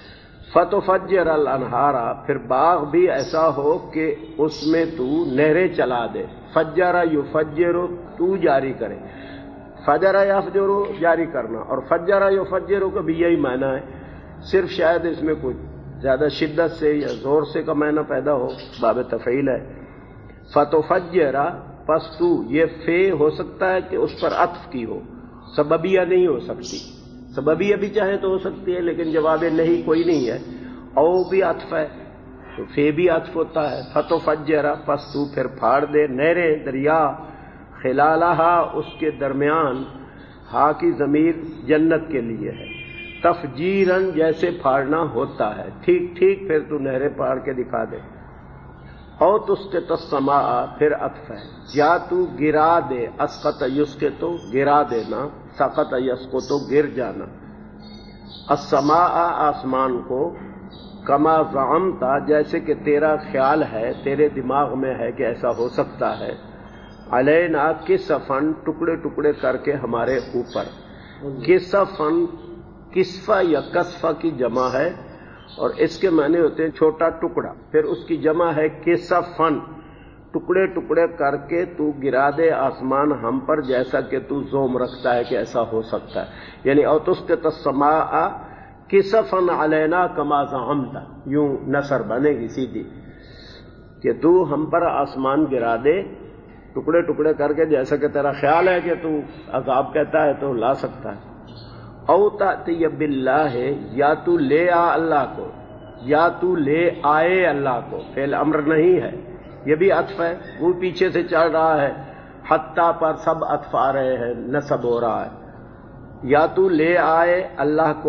Speaker 1: فتفجر الانہار، پھر باغ بھی ایسا ہو کہ اس میں تو نہریں چلا دے، فجر یفجر، تو جاری کرے، فجر یفجر جاری کرنا، اور فجر یفجر کا بھی یہی معنی ہے، صرف شاید اس میں کچھ زیادہ شدت سے یا زور سے کا معنی پیدا ہو، باب تفعیل ہے۔ فتفجر، پس تو، یہ فے ہو سکتا ہے کہ اس پر عطف کی ہو، سببیہ نہیں ہو سکتی، سببیہ بھی چاہے تو ہو سکتی ہے لیکن جواب نہیں کوئی نہیں ہے، او بھی عطف ہے تو فے بھی عطف ہوتا ہے۔ فتفجر، پس تو پھر پھاڑ دے، نہریں، دریا، خلالہا، اس کے درمیان، ہا کی ضمیر جنت کے لیے ہے، تفجیرن، جیسے پھاڑنا ہوتا ہے، ٹھیک ٹھیک پھر تو نہریں پھاڑ کے دکھا دے۔ او تسقط السماء، پھر عطف ہے، یا تو گرا دے، اسقط یسقط، گرا دینا، سقط یسقط، گر جانا، السماء، آسمان کو، کما زعمت، جیسے کہ تیرا خیال ہے، تیرے دماغ میں ہے کہ ایسا ہو سکتا ہے، علینا کسفن، ٹکڑے ٹکڑے کر کے ہمارے اوپر، کسفن، کسفہ یا کسفہ کی جمع ہے اور اس کے معنی ہوتے ہیں چھوٹا ٹکڑا، پھر اس کی جمع ہے کسفن، ٹکڑے ٹکڑے کر کے تو گرا دے آسمان ہم پر، جیسا کہ تو زوم رکھتا ہے کہ ایسا ہو سکتا ہے، یعنی او تسقط السماء کسفن علینا کما زعمت، یوں نثر بنے گی سیدھی کہ تو ہم پر آسمان گرا دے ٹکڑے ٹکڑے کر کے، جیسا کہ تیرا خیال ہے کہ تو عذاب کہتا ہے تو لا سکتا ہے۔ او تأتی باللہ، یا تو لے آ اللہ کو، یا تو لے آئے اللہ کو، فعل امر نہیں ہے، یہ بھی عطف ہے، وہ پیچھے سے چل رہا ہے، حتی پر سب عطف آ رہے ہیں، نصب ہو رہا ہے، یا تو لے آئے اللہ کو،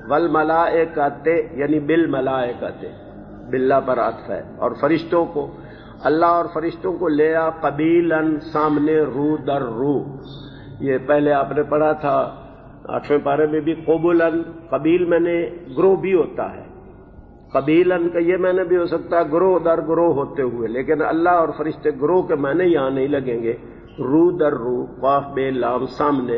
Speaker 1: والملائکۃ یعنی بالملائکۃ، باللہ پر عطف ہے، اور فرشتوں کو، اللہ اور فرشتوں کو لیا قبیلاً سامنے، رو در رو. یہ پہلے آپ نے پڑھا تھا 8ویں پارے میں بھی، قبولاً، قبیل میں نے گروہ بھی ہوتا ہے، قبیلاً کا یہ معنی بھی ہو سکتا ہے گروہ در گروہ ہوتے ہوئے، لیکن اللہ اور فرشتے گروہ کے معنی یہاں نہیں لگیں گے. رو در رو، قاف بے لام سامنے.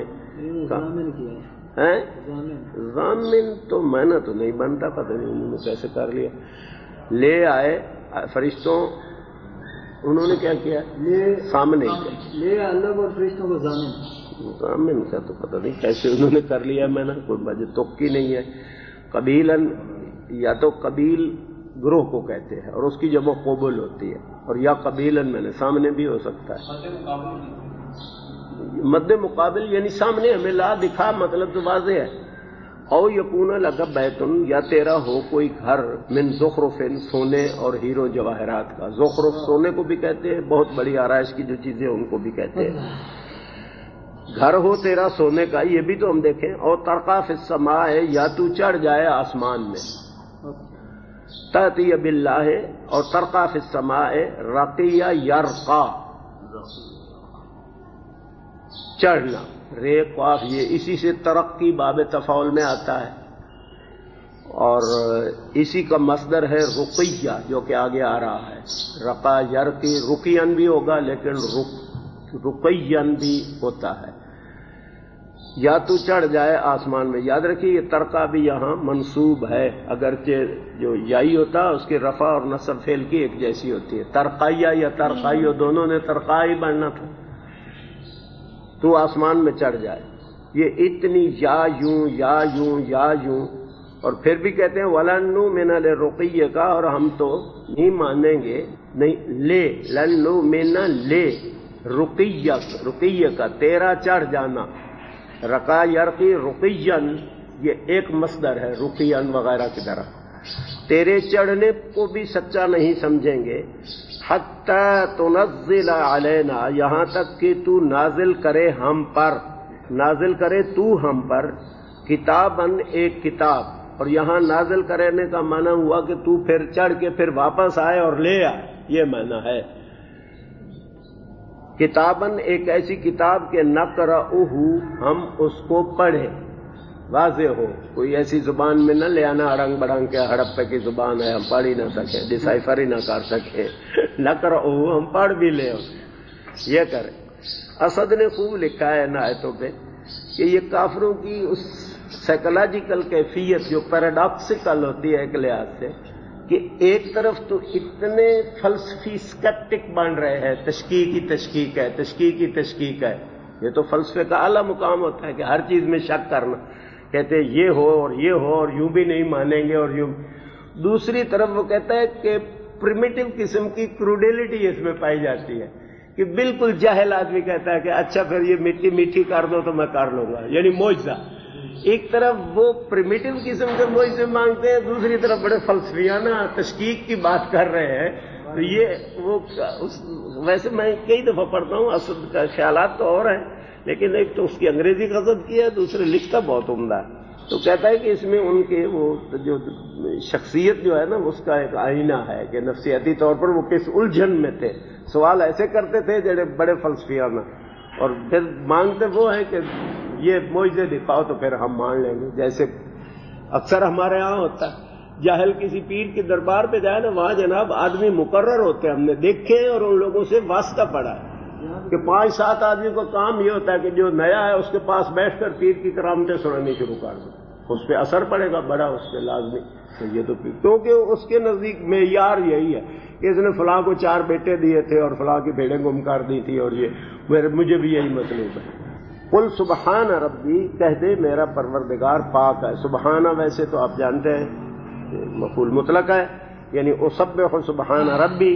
Speaker 1: ضامن تو معنی تو نہیں بنتا، پتہ نہیں انہوں نے کیسے کر لیا. لے آئے فرشتوں، انہوں نے کیا کیا؟ سامنے
Speaker 2: لے اللہ اور فرشتوں کو
Speaker 1: ضامن کا تو پتہ نہیں کیسے انہوں نے کر لیا، میں نے کوئی وجہ توقع نہیں ہے. قبیلاً یا تو قبیل گروہ کو کہتے ہیں اور اس کی جمع قبول ہوتی ہے، اور یا قبیلاً میں نے سامنے بھی ہو سکتا ہے. مد مقابل یعنی سامنے ہمیں لا دکھا، مطلب تو واضح ہے. او یکون لک بیتن، یا تیرا ہو کوئی گھر، من زخرف، سونے اور ہیرو جواہرات کا. زخرف سونے کو بھی کہتے ہیں، بہت بڑی آرائش کی جو چیزیں ان کو بھی کہتے ہیں. گھر ہو تیرا سونے کا، یہ بھی تو ہم دیکھیں. اور ترقا فی السماء، یا تو چڑھ جائے آسمان میں. تأتی باللہ، اور ترقا فی السماء، رقی یرقا، چڑھنا، رے قاف، یہ اسی سے ترقی باب تفاعل میں آتا ہے، اور اسی کا مصدر ہے رقیہ جو کہ آگے آ رہا ہے. رقا یرقی، رقین بھی ہوگا لیکن رقین بھی ہوتا ہے. یا تو چڑھ جائے آسمان میں. یاد رکھیے یہ ترقا بھی یہاں منصوب ہے، اگرچہ جو یائی ہوتا ہے اس کی رفع اور نصب فعل کی ایک جیسی ہوتی ہے. ترقیہ یا ترقائیو، دونوں نے ترقائی بننا تھا. تو آسمان میں چڑھ جائے. یہ اتنی یا یوں یا یوں یا یوں، اور پھر بھی کہتے ہیں وَلَن نُؤْمِنَ لِرُقِيِّكَ، اور ہم تو نہیں مانیں گے، نہیں لے، لَن نُؤْمِنَ لے رقیہ کا، تیرا چڑھ جانا. رقا یرقی رقیًا، یہ ایک مصدر ہے رقیًا وغیرہ کی طرح. تیرے چڑھنے کو بھی سچا نہیں سمجھیں گے. حتی تنزل علینا، یہاں تک کہ تو نازل کرے ہم پر، نازل کرے تو ہم پر، کتاباً ایک کتاب. اور یہاں نازل کرنے کا معنی ہوا کہ تو پھر چڑھ کے پھر واپس آئے اور لے آئے، یہ معنی ہے. کتاباً ایک ایسی کتاب کے نقرأہ، ہم اس کو پڑھیں. واضح ہو، کوئی ایسی زبان میں نہ لے آنا اڑنگ بڑنگ کے، ہڑپے کی زبان ہے ہم پڑھ ہی نہ سکے، ڈسائفر ہی نہ کر سکے. نقرأہ ہم پڑھ بھی لیں، یہ کریں. اسد نے خوب لکھا ہے ان آیتوں پہ کہ یہ کافروں کی اس سائیکولوجیکل کیفیت جو پیراڈاکسیکل ہوتی ہے ایک لحاظ سے، کہ ایک طرف تو اتنے فلسفی سکیپٹک بن رہے ہیں، تشکیک ہی تشکیک ہے، تشکیک ہی تشکیک ہے. یہ تو فلسفے کا اعلیٰ مقام ہوتا ہے کہ ہر چیز میں شک کرنا. کہتے ہیں یہ ہو اور یہ ہو اور یوں بھی نہیں مانیں گے اور یوں. دوسری طرف وہ کہتا ہے کہ پریمیٹو قسم کی کروڈیلٹی اس میں پائی جاتی ہے، کہ بالکل جاہل آدمی کہتا ہے کہ اچھا پھر یہ مٹی میٹھی کر دو تو میں کر لوں گا، یعنی معجزہ. ایک طرف وہ پریمیٹو قسم کے معجزے مانگتے ہیں، دوسری طرف بڑے فلسفیانہ تشکیک کی بات کر رہے ہیں. تو یہ وہ ویسے میں کئی دفعہ پڑھتا ہوں، اسد کا خیالات تو اور ہیں، لیکن ایک تو اس کی انگریزی غضب کی ہے، دوسرے لکھتا بہت عمدہ ہے. تو کہتا ہے کہ اس میں ان کے وہ جو شخصیت جو ہے نا اس کا ایک آئینہ ہے کہ نفسیاتی طور پر وہ کس الجھن میں تھے. سوال ایسے کرتے تھے جڑے بڑے فلسفیانہ، اور پھر مانگتے وہ ہیں کہ یہ معجزے دکھاؤ تو پھر ہم مان لیں گے. جیسے اکثر ہمارے ہاں ہوتا ہے، جاہل کسی پیر کے دربار پہ جائے نا، وہاں جناب آدمی مقرر ہوتے ہیں، ہم نے دیکھے اور ان لوگوں سے واسطہ پڑا ہے کہ 5-7 آدمی کو کام یہ ہوتا ہے کہ جو نیا ہے اس کے پاس بیٹھ کر پیر کی کرامتیں سنانی شروع کر دو، اس پہ اثر پڑے گا بڑا اس پہ لازمی. تو یہ تو کیونکہ اس کے نزدیک معیار یہی ہے کہ اس نے فلاں کو 4 بیٹے دیے تھے اور فلاں کی بھیڑیں گم کر دی تھی، اور یہ مجھے بھی یہی مطلوب ہے. قل سبحان ربی، کہہ دے میرا پروردگار پاک ہے. سبحانہ ویسے تو آپ جانتے ہیں مفعول مطلق ہے، یعنی اسبح سبحان ربی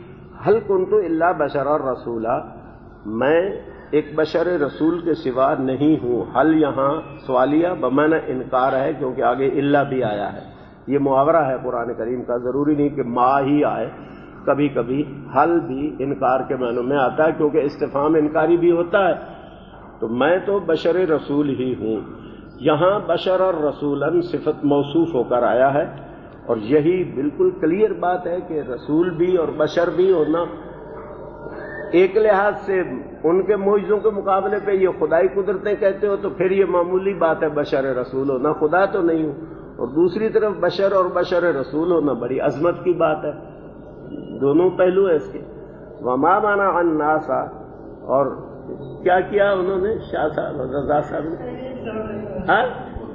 Speaker 1: هل كنت الا بشرا رسولا، میں ایک بشر رسول کے سوا نہیں ہوں. حل یہاں سوالیہ بمعنی انکار ہے، کیونکہ آگے الا بھی آیا ہے. یہ محاورہ ہے قرآن کریم کا، ضروری نہیں کہ ما ہی آئے، کبھی کبھی حل بھی انکار کے معنوں میں آتا ہے، کیونکہ استفہام انکاری بھی ہوتا ہے. تو میں تو بشر رسول ہی ہوں. یہاں بشر اور رسولن صفت موصوف ہو کر آیا ہے، اور یہی بالکل کلیئر بات ہے کہ رسول بھی اور بشر بھی ہونا ایک لحاظ سے ان کے معجزوں کے مقابلے پہ یہ خدائی قدرتیں کہتے ہو تو پھر یہ معمولی بات ہے بشر رسول ہونا، خدا تو نہیں ہوں، اور دوسری طرف بشر اور بشر رسول ہونا بڑی عظمت کی بات ہے، دونوں پہلو ہے اس کے۔ وما منع الناس، اور کیا کیا انہوں نے شاہ صاحب رضا صاحب نے؟ ہاں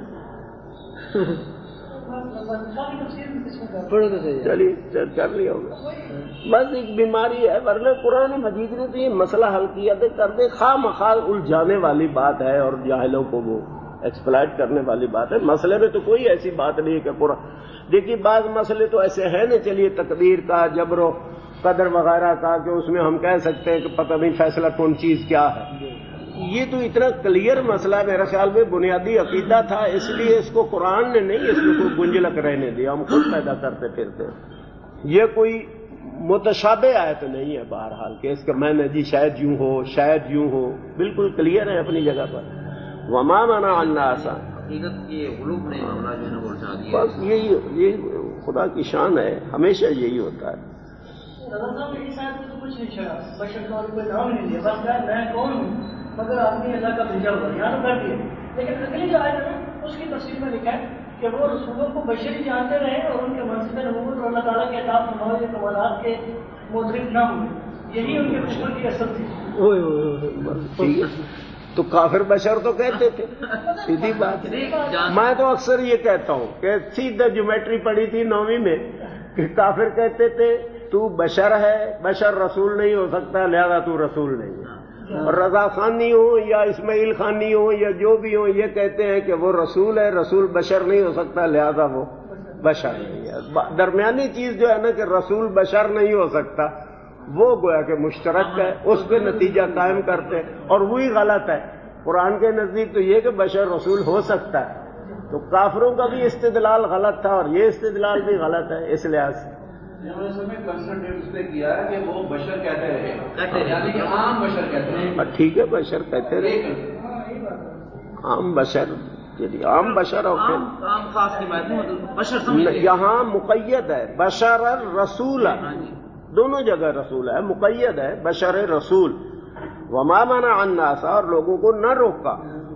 Speaker 1: چلیے کر لیا ہوگا، بس ایک بیماری ہے، ورنہ قرآن مجید نے تو یہ مسئلہ حل کیا تھا، کر دے خواہ مخواہ الجھانے والی بات ہے اور جاہلوں کو وہ ایکسپلائٹ کرنے والی بات ہے۔ مسئلے میں تو کوئی ایسی بات نہیں ہے کہ قرآن، دیکھیے بعض مسئلے تو ایسے ہیں نا، چلیے تقدیر کا، جبر و قدر وغیرہ کا، کہ اس میں ہم کہہ سکتے ہیں کہ پتہ نہیں فیصلہ کون چیز کیا ہے، یہ تو اتنا کلیئر مسئلہ میرے خیال میں بنیادی عقیدہ تھا، اس لیے اس کو قرآن نے نہیں اس میں کوئی گنجلک رہنے دیا، ہم خود پیدا کرتے پھرتے ہیں۔ یہ کوئی متشابہ آیت نہیں ہے بہرحال کہ اس کا میں نے جی شاید یوں ہو شاید یوں ہو، بالکل کلیئر ہے اپنی جگہ پر۔ وما منع الناس،
Speaker 2: حقیقت یہ علوم نے معاملہ جو ہے نا وہ اٹھا دیا،
Speaker 1: بس یہی خدا کی شان ہے، ہمیشہ یہی ہوتا ہے۔
Speaker 4: کچھ نہیں چھڑا، بشر کا کوئی نام نہیں لیا، بس میں کون ہوں مگر آدمی اللہ کا بھیجا ہوا، یہاں کر دیا۔ لیکن اگلی جو آیت ہے نا اس کی تفسیر میں لکھا ہے کہ وہ رسولوں کو بشری جانتے رہے اور ان کے منصب نبوت اور اللہ تعالیٰ کے عطا فرمائے کمالات کے مدرک نہ ہوئے، یہی ان کے کفر کی اصل تھی۔
Speaker 1: تو کافر بشر تو کہتے تھے، سیدھی بات ہے۔ میں تو اکثر یہ کہتا ہوں کہ سیدھا جیومیٹری پڑھی تھی 9ویں میں کہ کافر کہتے تھے تو بشر ہے، بشر رسول نہیں ہو سکتا، لہذا تو رسول نہیں ہے، اور رضا خانی ہو یا اسماعیل خانی ہو یا جو بھی ہو، یہ کہتے ہیں کہ وہ رسول ہے، رسول بشر نہیں ہو سکتا، لہذا وہ بشر نہیں ہے۔ درمیانی چیز جو ہے نا کہ رسول بشر نہیں ہو سکتا، وہ گویا کہ مشترک ہے، اس پہ نتیجہ قائم کرتے ہیں، اور وہی غلط ہے۔ قرآن کے نزدیک تو یہ کہ بشر رسول ہو سکتا ہے، تو کافروں کا بھی استدلال غلط تھا اور یہ استدلال بھی غلط ہے اس لحاظ سے۔
Speaker 3: کنسنٹریٹ اس نے کیا ہے کہ وہ بشر کہتے رہے، یعنی کہ عام بشر کہتے ہیں،
Speaker 1: ٹھیک ہے بشر کہتے رہے، عام بشر، یعنی عام بشر اور
Speaker 2: عام خاص کی بات نہیں، بشر سمجھتے ہیں۔
Speaker 1: یہاں مقید ہے بشر رسول، دونوں جگہ رسول ہے، مقید ہے بشر رسول۔ وما منع الناس، اور لوگوں کو نہ روکا،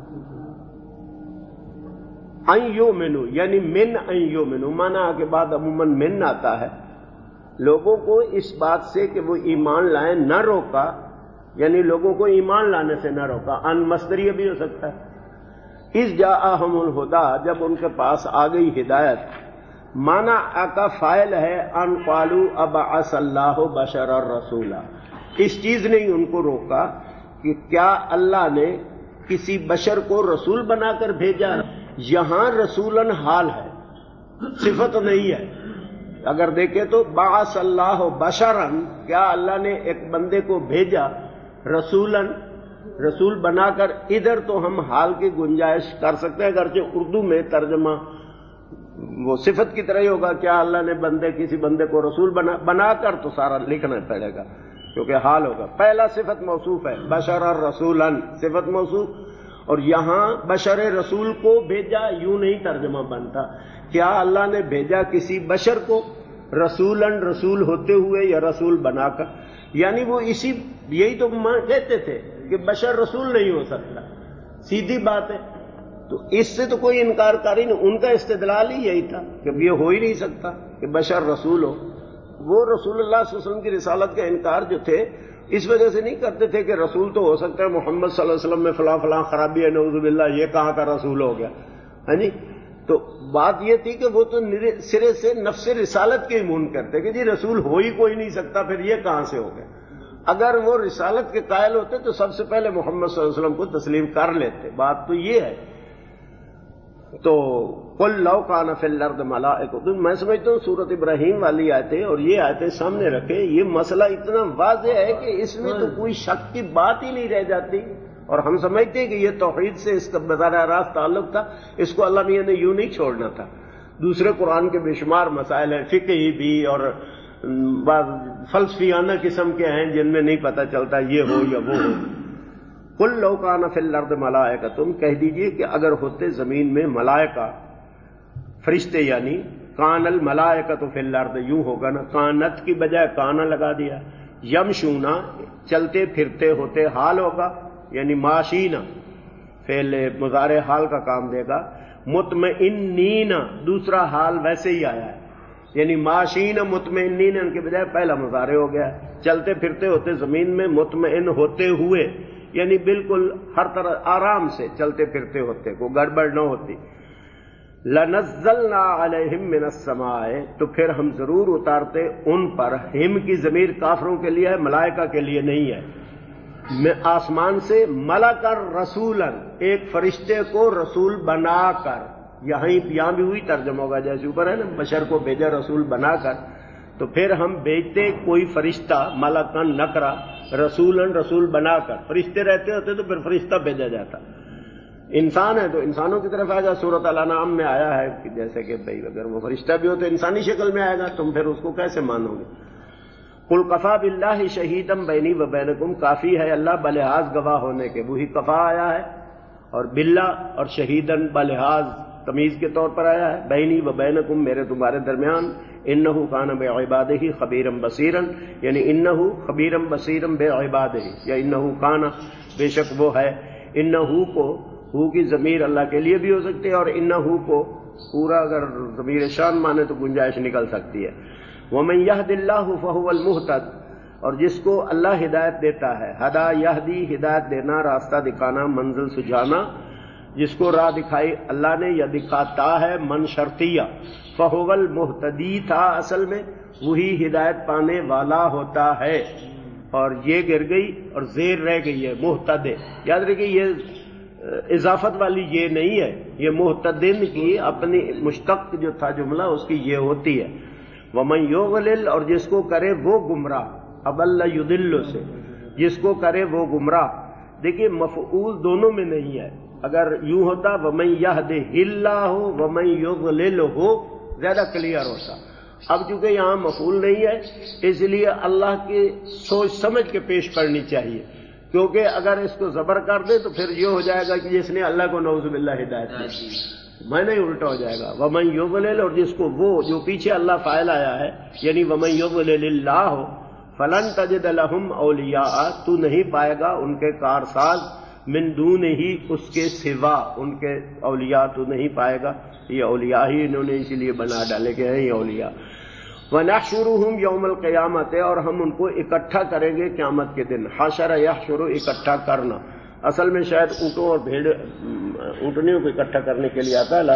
Speaker 1: ان یؤمنوا، یعنی من ان یؤمنوا، منع کے بعد عموماً من آتا ہے، لوگوں کو اس بات سے کہ وہ ایمان لائیں نہ روکا، یعنی لوگوں کو ایمان لانے سے نہ روکا، ان مصدریہ بھی ہو سکتا ہے۔ اذ جاءہم الہدی، جب ان کے پاس آ گئی ہدایت، مانا کا فاعل ہے ان قالوا ابعث اللہ بشرا رسولا، اس چیز نے ان کو روکا کہ کیا اللہ نے کسی بشر کو رسول بنا کر بھیجا۔ یہاں رسولن حال ہے، صفت نہیں ہے۔ اگر دیکھیں تو بعث اللہ بشرن، کیا اللہ نے ایک بندے کو بھیجا رسولن، رسول بنا کر، ادھر تو ہم حال کی گنجائش کر سکتے ہیں، اگرچہ اردو میں ترجمہ وہ صفت کی طرح ہی ہوگا، کیا اللہ نے کسی بندے کو رسول بنا کر، تو سارا لکھنا پڑے گا کیونکہ حال ہوگا۔ پہلا صفت موصوف ہے، بشر رسولن صفت موصوف، اور یہاں بشر رسول کو بھیجا، یوں نہیں ترجمہ بنتا، کیا اللہ نے بھیجا کسی بشر کو رسولن، رسول ہوتے ہوئے یا رسول بنا کر، یعنی وہ یہی تو کہتے تھے کہ بشر رسول نہیں ہو سکتا، سیدھی بات ہے۔ تو اس سے تو کوئی انکار کاری نہیں، ان کا استدلال ہی یہی تھا کہ یہ ہو ہی نہیں سکتا کہ بشر رسول ہو۔ وہ رسول اللہ صلی اللہ علیہ وسلم کی رسالت کا انکار جو تھے اس وجہ سے نہیں کرتے تھے کہ رسول تو ہو سکتا ہے، محمد صلی اللہ علیہ وسلم میں فلاں فلاں خرابی ہے، نعوذ باللہ، یہ کہاں کا رسول ہو گیا، ہاں جی۔ تو بات یہ تھی کہ وہ تو سرے سے نفس رسالت کے ایمان کرتے کہ جی رسول ہو ہی کوئی نہیں سکتا، پھر یہ کہاں سے ہو گیا۔ اگر وہ رسالت کے قائل ہوتے تو سب سے پہلے محمد صلی اللہ علیہ وسلم کو تسلیم کر لیتے، بات تو یہ ہے۔ تو قل لو کان فی الارض ملائکۃ، میں سمجھتا ہوں سورۃ ابراہیم والی آیتیں اور یہ آیتیں سامنے رکھے، یہ مسئلہ اتنا واضح ہے کہ اس میں تو کوئی شک کی بات ہی نہیں رہ جاتی، اور ہم سمجھتے ہیں کہ یہ توحید سے اس کا بظاہر راست تعلق تھا، اس کو اللہ میاں نے یوں نہیں چھوڑنا تھا۔ دوسرے قرآن کے بے شمار مسائل ہیں، فقہی بھی اور بعض فلسفیانہ قسم کے ہیں جن میں نہیں پتہ چلتا یہ ہو یا وہ ہو۔ قل لو کان فی الارض ملائکہ، تم کہہ دیجئے کہ اگر ہوتے زمین میں ملائکہ فرشتے، یعنی کان الملائکۃ فی الارض، یوں ہوگا نا، کانت کی بجائے کانا لگا دیا، یمشونا چلتے پھرتے ہوتے، حال ہوگا یعنی ماشینا فعل مضارع حال کا کام دے گا، مطمئنین دوسرا حال ویسے ہی آیا ہے، یعنی ماشین مطمئنین ان کے بجائے پہلا مضارع ہو گیا ہے، چلتے پھرتے ہوتے زمین میں، مطمئن ہوتے ہوئے یعنی بالکل ہر طرح آرام سے چلتے پھرتے ہوتے، کوئی گڑبڑ نہ ہوتی۔ لنزلنا علیہم من السماء، تو پھر ہم ضرور اتارتے ان پر، ہم کی ضمیر کافروں کے لیے ہے، ملائکہ کے لیے نہیں ہے، میں آسمان سے ملکر رسولا، ایک فرشتے کو رسول بنا کر، یہاں بھی ہوئی ترجمہ ہوگا جیسے اوپر ہے نا، بشر کو بھیجا رسول بنا کر، تو پھر ہم بھیجتے کوئی فرشتہ، ملکن نکرا، رسولن رسول بنا کر، فرشتے رہتے ہوتے تو پھر فرشتہ بھیجا جاتا، انسان ہے تو انسانوں کی طرف آئے گا، سورۃ الانعام میں آیا ہے کہ جیسے کہ بھائی اگر وہ فرشتہ بھی ہو تو انسانی شکل میں آئے گا، تم پھر اس کو کیسے مانو گے؟ قل کفا باللہ شہیدا بینی و بینکم، کافی ہے اللہ بلحاظ گواہ ہونے کے، وہی کفا آیا ہے، اور باللہ اور شہیدن بلحاظ تمیز کے طور پر آیا ہے، بینی و بینکم میرے تمہارے درمیان، انہ کان بعبادہ خبیرا بصیرا، یعنی انہ خبیرا بصیرا بعبادہ، یا انہ کان بے شک وہ ہے، انہ کو، ہو کی ضمیر اللہ کے لیے بھی ہو سکتی ہے، اور انہ کو پورا اگر ضمیر شان مانے تو گنجائش نکل سکتی ہے۔ ومن یہد اللہ فہو المہتد، اور جس کو اللہ ہدایت دیتا ہے، ہدا یہدی ہدایت دینا، راستہ دکھانا، منزل سجھانا، جس کو راہ دکھائی اللہ نے یا دکھاتا ہے، من شرطیہ، فہو المہتدی تھا اصل میں، وہی ہدایت پانے والا ہوتا ہے، اور یہ گر گئی اور زیر رہ گئی ہے مہتد، یاد رکھیے یہ اضافت والی یہ نہیں ہے، یہ محتدن کی اپنی مشتق جو تھا جملہ اس کی یہ ہوتی ہے۔ ومن یضلل، اور جس کو کرے وہ گمراہ، اضل یضل سے، جس کو کرے وہ گمراہ، دیکھیے مفعول دونوں میں نہیں ہے، اگر یوں ہوتا ومن یہدہ اللہ ہو، ومن یضلل ہو، زیادہ کلیئر ہوتا، اب چونکہ یہاں مفعول نہیں ہے اس لیے اللہ کی سوچ سمجھ کے پیش کرنی چاہیے، کیونکہ اگر اس کو زبر کر دے تو پھر یہ ہو جائے گا کہ جس نے اللہ کو نعوذ باللہ ہدایت دی، میں نہیں الٹا ہو جائے گا، ومن یضلل، اور جس کو وہ جو پیچھے اللہ فاعل آیا ہے، یعنی ومن یضلل اللہ فلن تجد لہم اولیاء، تو نہیں پائے گا ان کے کارساز، من دون ہی اس کے سوا، ان کے اولیاء تو نہیں پائے گا، یہ اولیاء ہی انہوں نے اسی لیے بنا ڈالے کہ ہیں یہ اولیاء۔ وَنَحْشُرُهُمْ يَوْمَ الْقِيَامَةِ، اور ہم ان کو اکٹھا کریں گے قیامت کے دن، حشر یحشر اکٹھا کرنا، اصل میں شاید اونٹوں اور بھیڑ اونٹنیوں کو اکٹھا کرنے کے لیے آتا ہے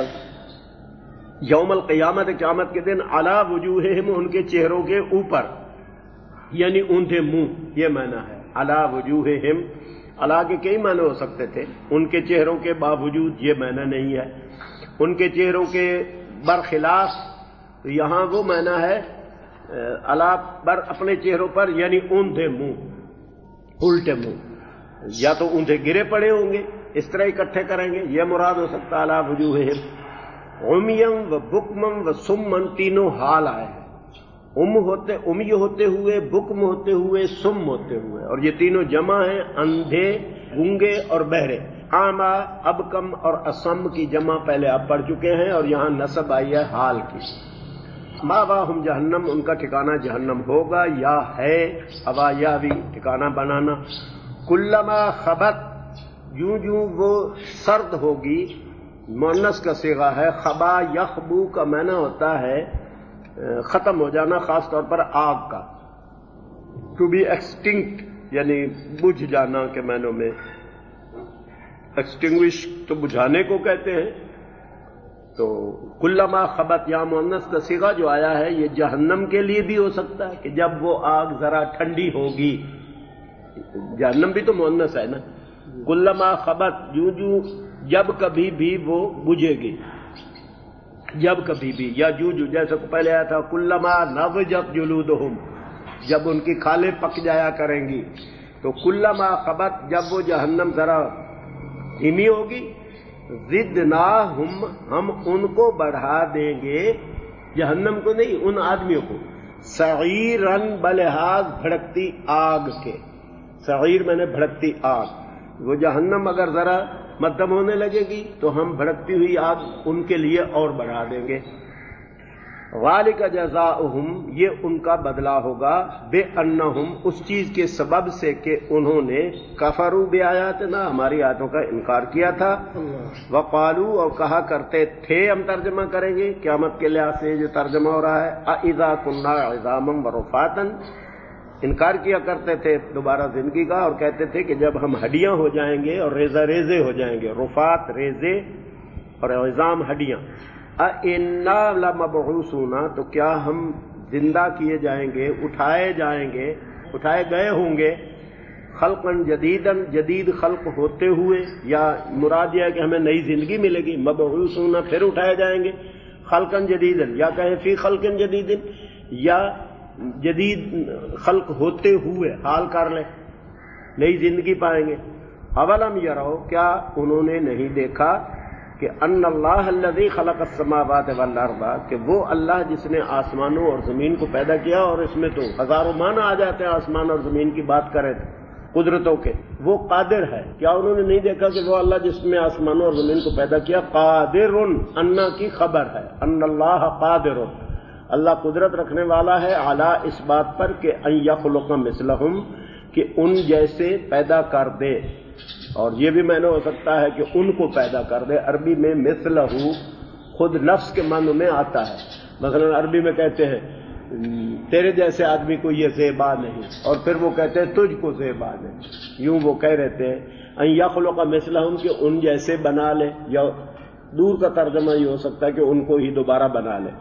Speaker 1: لفظ یوم القیامت، قیامت کے دن، علی وجوہہم، ان کے چہروں کے اوپر، یعنی اوندھے منہ، یہ معنی ہے علی وجوہہم، علی کے کئی معنی ہو سکتے تھے، ان کے چہروں کے باوجود، یہ معنی نہیں ہے، ان کے چہروں کے برخلاف، تو یہاں وہ معنی ہے علی پر اپنے چہروں پر، یعنی اوندھے منہ، الٹے منہ، یا تو اوندھے گرے پڑے ہوں گے اس طرح اکٹھے کریں گے، یہ مراد ہو سکتا علی وجوہہم، عمیم و بکمم و سمن، تینوں حال آئے ہیں، امی ہوتے ہوئے، بکم ہوتے ہوئے، سم ہوتے ہوئے، اور یہ تینوں جمع ہیں، اندھے، گونگے اور بہرے، اعمیٰ، ابکم اور اسم کی جمع پہلے آپ پڑھ چکے ہیں، اور یہاں نسب آئی ہے حال کی۔ ماواہم جہنم، ان کا ٹھکانہ جہنم ہوگا، یا ہے، ابا یا بھی ٹھکانہ بنانا، کلما خبت، یوں وہ سرد ہوگی، مؤنث کا صیغہ ہے، خبا یخبو کا معنی ہوتا ہے ختم ہو جانا، خاص طور پر آگ کا، ٹو بی ایکسٹنکٹ یعنی بجھ جانا کے معنوں میں، ایکسٹنگوش تو بجھانے کو کہتے ہیں، تو کلما خبت، یا مؤنث کا صیغہ جو آیا ہے یہ جہنم کے لیے بھی ہو سکتا ہے کہ جب وہ آگ ذرا ٹھنڈی ہوگی، جہنم بھی تو مؤنث ہے نا، کلما خبت، یوں جب کبھی بھی وہ بجھے گی، جب کبھی بھی، یا جو جیسے پہلے آیا تھا کلما نضجت جلودہم، جب ان کی کھالیں پک جایا کریں گی، تو کلما خبت، جب وہ جہنم ذرا دھیمی ہوگی، زدناہم، ہم ان کو بڑھا دیں گے، جہنم کو نہیں، ان آدمیوں کو، سعیرن، بلحاظ بھڑکتی آگ کے، سعیر میں نے بھڑکتی آگ، وہ جہنم اگر ذرا مدھم ہونے لگے گی تو ہم بھڑکتی ہوئی آگ ان کے لیے اور بڑھا دیں گے. ذالک جزاؤہم، یہ ان کا بدلہ ہوگا، بے انہم، اس چیز کے سبب سے کہ انہوں نے کفروا بآیاتنا، ہماری آیاتوں کا انکار کیا تھا، وقالوا، اور کہا کرتے تھے، ہم ترجمہ کریں گے قیامت کے لحاظ سے جو ترجمہ ہو رہا ہے، اذا کنا عظاما ورفاتا، انکار کیا کرتے تھے دوبارہ زندگی کا، اور کہتے تھے کہ جب ہم ہڈیاں ہو جائیں گے اور ریزہ ریزے ہو جائیں گے، رفات ریزے اور عظام ہڈیاں، اِنَّا لَمَبْعُوثُونَ، تو کیا ہم زندہ کیے جائیں گے، اٹھائے جائیں گے، اٹھائے گئے ہوں گے، خلقاً جدیداً، جدید خلق ہوتے ہوئے، یا مراد یہ ہے کہ ہمیں نئی زندگی ملے گی، مبعوثون پھر اٹھائے جائیں گے، خلقاً جدیداً، یا کہیں فی خلق جدید، یا جدید خلق ہوتے ہوئے حال کر لیں، نئی زندگی پائیں گے. اولم یرو، کیا انہوں نے نہیں دیکھا کہ ان اللہ الذی خلق السماوات والارض، کہ وہ اللہ جس نے آسمانوں اور زمین کو پیدا کیا، اور اس میں تو ہزاروں معنی آ جاتے ہیں آسمان اور زمین کی بات کریں قدرتوں کے، وہ قادر ہے. کیا انہوں نے نہیں دیکھا کہ وہ اللہ جس نے آسمانوں اور زمین کو پیدا کیا قادر، انا کی خبر ہے، ان اللہ قادر، اللہ قدرت رکھنے والا ہے، علی اس بات پر کہ ان یخلق مثلہم، کہ ان جیسے پیدا کر دے. اور یہ بھی معنی ہو سکتا ہے کہ ان کو پیدا کر دے. عربی میں مثلہ خود نفس کے معنی میں آتا ہے. مثلا عربی میں کہتے ہیں تیرے جیسے آدمی کو یہ زیبا نہیں، اور پھر وہ کہتے ہیں تجھ کو زیبا نہیں. یوں وہ کہہ رہتے ہیں ان یخلق مثلہم، کہ ان جیسے بنا لے، یا دور کا ترجمہ یہ ہو سکتا ہے کہ ان کو ہی دوبارہ بنا لے.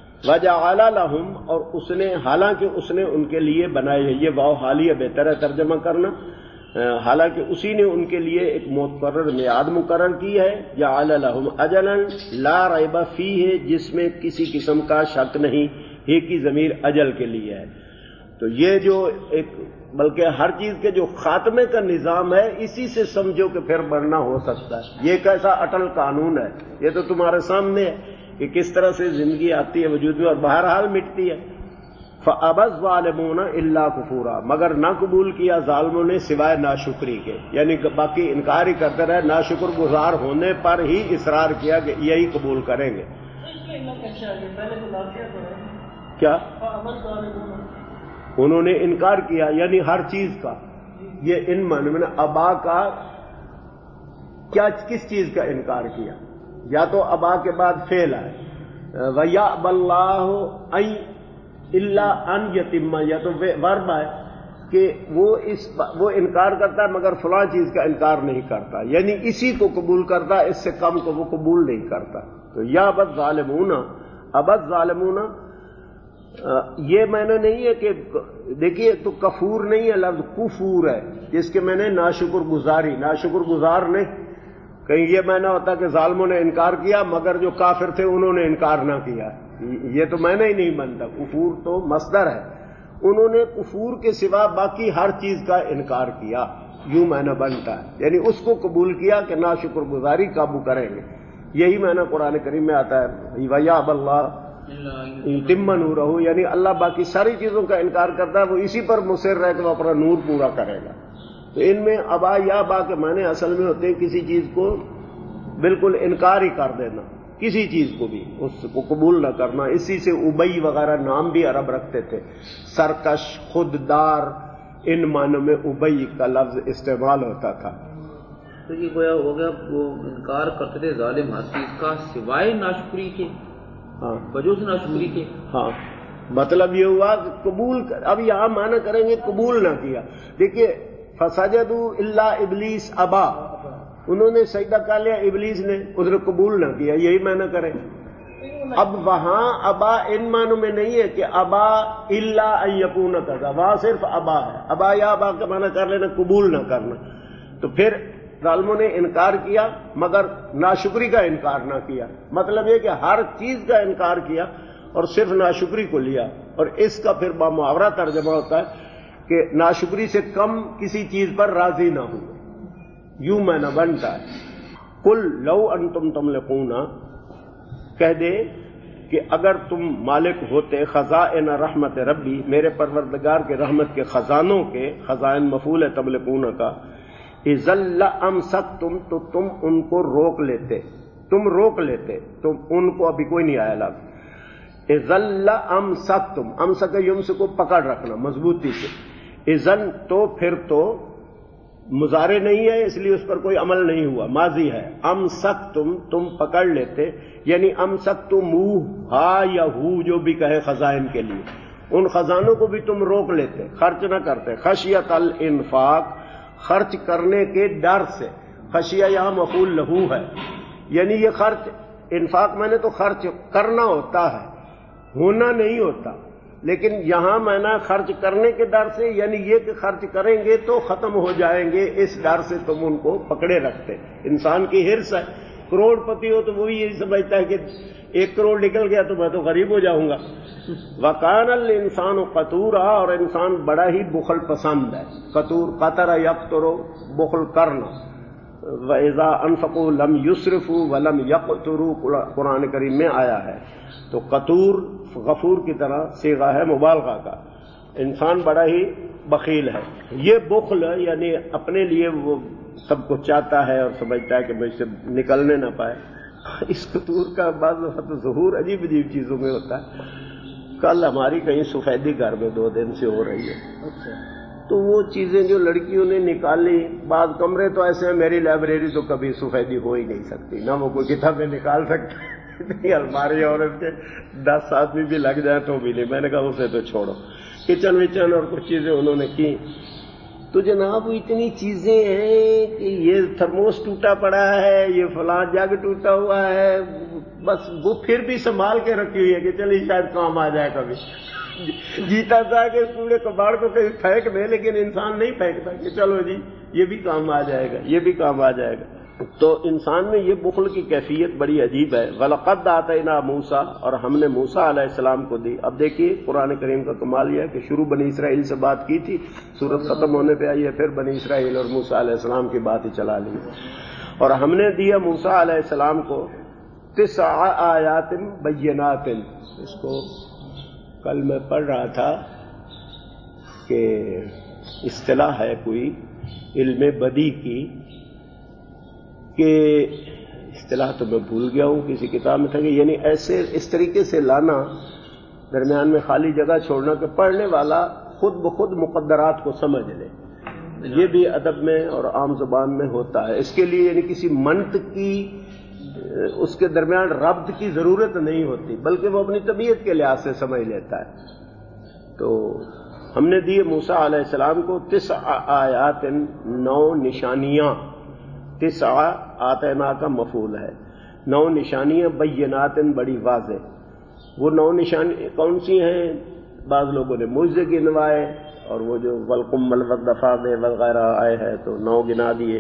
Speaker 1: وجعل لہم، اور اس نے، حالانکہ اس نے ان کے لیے بنائے ہے، یہ واو حالیہ بہتر ہے ترجمہ کرنا، حالانکہ اسی نے ان کے لیے ایک مقرر میعاد مقرر کی ہے. جعل لہم اجلا لا ریب فیہ، جس میں کسی قسم کا شک نہیں، ہی کی ضمیر اجل کے لیے ہے. تو یہ جو ایک، بلکہ ہر چیز کے جو خاتمے کا نظام ہے، اسی سے سمجھو کہ پھر بڑھنا ہو سکتا ہے. یہ کیسا اٹل قانون ہے، یہ تو تمہارے سامنے ہے کہ کس طرح سے زندگی آتی ہے وجود میں اور بہرحال مٹتی ہے. فَأَبَى الظَّالِمُونَ إِلَّا كُفُورًا، مگر نہ قبول کیا ظالموں نے سوائے ناشکری کے، یعنی باقی انکار ہی کرتے رہے، ناشکر گزار ہونے پر ہی اصرار کیا کہ یہی قبول کریں گے. کیا انہوں نے انکار کیا، یعنی ہر چیز کا. یہ ان معنی میں ابا کا کیا، کس چیز کا انکار کیا؟ یا تو ابا کے بعد فعل ہے، وَيَأْبَى اللَّهُ أَن إِلَّا أَن يَتِمَّ، یا تو ورب ہے کہ وہ انکار کرتا ہے مگر فلاں چیز کا انکار نہیں کرتا، یعنی اسی کو قبول کرتا، اس سے کم کو وہ قبول نہیں کرتا. تو یا ابد ظالمون، ابد ظالمون، یہ معنی نہیں ہے کہ دیکھیے تو کفور نہیں ہے، لفظ کفور ہے، جس کے میں نے ناشکر گزاری، ناشکر گزار نہیں. کہیں یہ معنی ہوتا کہ ظالموں نے انکار کیا مگر جو کافر تھے انہوں نے انکار نہ کیا، یہ تو معنی ہی نہیں بنتا. کفور تو مصدر ہے، انہوں نے کفور کے سوا باقی ہر چیز کا انکار کیا، یوں معنی بنتا ہے، یعنی اس کو قبول کیا کہ ناشکر گزاری قابو کریں گے. یہی معنی قرآن کریم میں آتا ہے، وَيَأْبَى اللَّهُ يُتِمَّ نُورَهُ، یعنی اللہ باقی ساری چیزوں کا انکار کرتا ہے، وہ اسی پر مصر رہ کہ وہ اپنا نور پورا کرے گا. تو ان میں ابا یا با کے معنی اصل میں ہوتے ہیں کسی چیز کو بالکل انکار ہی کر دینا، کسی چیز کو بھی اس کو قبول نہ کرنا. اسی سے ابئی وغیرہ نام بھی عرب رکھتے تھے، سرکش، خوددار، ان معنوں میں ابئی کا لفظ استعمال ہوتا تھا.
Speaker 2: تو یہ گویا ہو گیا وہ انکار کرتے تھے ظالم ہر چیز کا سوائے ناشکری کے،
Speaker 1: ہاں،
Speaker 2: بجوز ناشکری کے.
Speaker 1: ہاں، مطلب یہ ہوا کہ قبول، اب یہاں معنی کریں گے قبول نہ کیا. دیکھیے فسجدوا الا ابلیس ابا، انہوں نے سجدہ کر لیا، ابلیس نے، اس نے قبول نہ کیا، یہی معنی کریں. اب وہاں ابا ان معنوں میں نہیں ہے کہ ابا الا ان یکون کذا، وہاں صرف ابا ہے. ابا یا ابا کا معنی کر لینا قبول نہ کرنا. تو پھر ظالموں نے انکار کیا مگر ناشکری کا انکار نہ کیا. مطلب یہ کہ ہر چیز کا انکار کیا اور صرف ناشکری کو لیا. اور اس کا پھر بامحاورہ ترجمہ ہوتا ہے کہ ناشکری سے کم کسی چیز پر راضی نہ ہو، یوں معنی بنتا ہے. قل لو انتم تملکون، کہہ دے کہ اگر تم مالک ہوتے خزائن رحمت ربی، میرے پروردگار کے رحمت کے خزانوں کے، خزائن مفعول ہے تملکون کا، اذل لامسکتم تو تم ان کو روک لیتے، تم روک لیتے، تم ان کو، ابھی کوئی نہیں آیا لفظ، اذل لامسکتم، امسک یمسک کو پکڑ رکھنا مضبوطی سے، اذن تو پھر تو مضارع نہیں ہے اس لیے اس پر کوئی عمل نہیں ہوا، ماضی ہے، امسکتم تم پکڑ لیتے، یعنی امسکتموہا یا ہو جو بھی کہے خزائن کے لیے، ان خزانوں کو بھی تم روک لیتے، خرچ نہ کرتے، خشیت الانفاق، خرچ کرنے کے ڈر سے، خشیہ یہاں مفعول لہو ہے، یعنی یہ خرچ، انفاق میں نے تو خرچ کرنا ہوتا ہے، ہونا نہیں ہوتا، لیکن یہاں میں نے خرچ کرنے کے ڈر سے، یعنی یہ کہ خرچ کریں گے تو ختم ہو جائیں گے، اس ڈر سے تم ان کو پکڑے رکھتے۔ انسان کی ہرس ہے، کروڑ پتی ہو تو وہ بھی یہی سمجھتا ہے کہ 1 کروڑ نکل گیا تو میں تو غریب ہو جاؤں گا۔ وَكَانَ الْإِنسَانُ قَتُورًا، اور انسان بڑا ہی بخل پسند ہے، قطور قطر یقتر، بخل کرنا، وَإِذَا أَنفَقُوا لَمْ يُسْرِفُوا وَلَمْ يَقْتُرُوا قرآن کریم میں آیا ہے۔ تو قطور غفور کی طرح صیغہ ہے مبالغہ کا، انسان بڑا ہی بخیل ہے۔ یہ بخل یعنی اپنے لیے وہ سب کچھ چاہتا ہے اور سمجھتا ہے کہ مجھ سے نکلنے نہ پائے۔ اس قطور کا بعض وقت ظہور عجیب عجیب چیزوں میں ہوتا ہے۔ کل ہماری کہیں سفیدی گھر میں 2 دن سے ہو رہی ہے، تو وہ چیزیں جو لڑکیوں نے نکالی، بعض کمرے تو ایسے ہیں، میری لائبریری تو کبھی سفیدی ہو ہی نہیں سکتی، نہ وہ کوئی کتابیں نکال سکتے، اتنی الماری اور اس کے 10 آدمی بھی لگ جائیں تو بھی نہیں۔ میں نے کہا اسے تو چھوڑو، کچن وچن اور کچھ چیزیں انہوں نے کی، تو جناب اتنی چیزیں ہیں کہ یہ تھرموس ٹوٹا پڑا ہے، یہ فلاں جگ ٹوٹا ہوا ہے، بس وہ پھر بھی سنبھال کے رکھی ہوئی ہے کہ چلیے شاید کام آ جائے کبھی۔ جیتا تھا کہ پورے کباڑ کو کہیں پھینک دے، لیکن انسان نہیں پھینکتا کہ چلو جی یہ بھی کام آ جائے گا، یہ بھی کام آ جائے گا۔ تو انسان میں یہ بخل کی کیفیت بڑی عجیب ہے۔ وَلَقَدْ آتَيْنَا مُوسَىٰ، اور ہم نے موسیٰ علیہ السلام کو دی۔ اب دیکھیے قرآن کریم کا کمال یہ ہے کہ شروع بنی اسرائیل سے بات کی تھی، سورت ختم ہونے پہ آئی ہے، پھر بنی اسرائیل اور موسیٰ علیہ السلام کی بات ہی چلا لی۔ اور ہم نے دیا موسیٰ علیہ السلام کو 9 آیات بینات۔ اس کو کل میں پڑھ رہا تھا کہ اصطلاح ہے کوئی علم بدی کی، کہ اصطلاح تو میں بھول گیا ہوں، کسی کتاب میں تھا کہ یعنی ایسے اس طریقے سے لانا، درمیان میں خالی جگہ چھوڑنا کہ پڑھنے والا خود بخود مقدرات کو سمجھ لے۔ یہ بھی ادب میں اور عام زبان میں ہوتا ہے۔ اس کے لیے یعنی کسی منطق کی، اس کے درمیان ربط کی ضرورت نہیں ہوتی، بلکہ وہ اپنی طبیعت کے لحاظ سے سمجھ لیتا ہے۔ تو ہم نے دیے موسیٰ علیہ السلام کو 9 آیات، 9 نشانیاں۔ 9 آتینا کا مفعول ہے، 9 نشانیاں بینات، بڑی واضح۔ وہ 9 نشانی کون سی ہیں؟ بعض لوگوں نے معجزے گنوائے، اور وہ جو والقمل والضفادع وغیرہ آئے ہیں تو 9 گنا دیے۔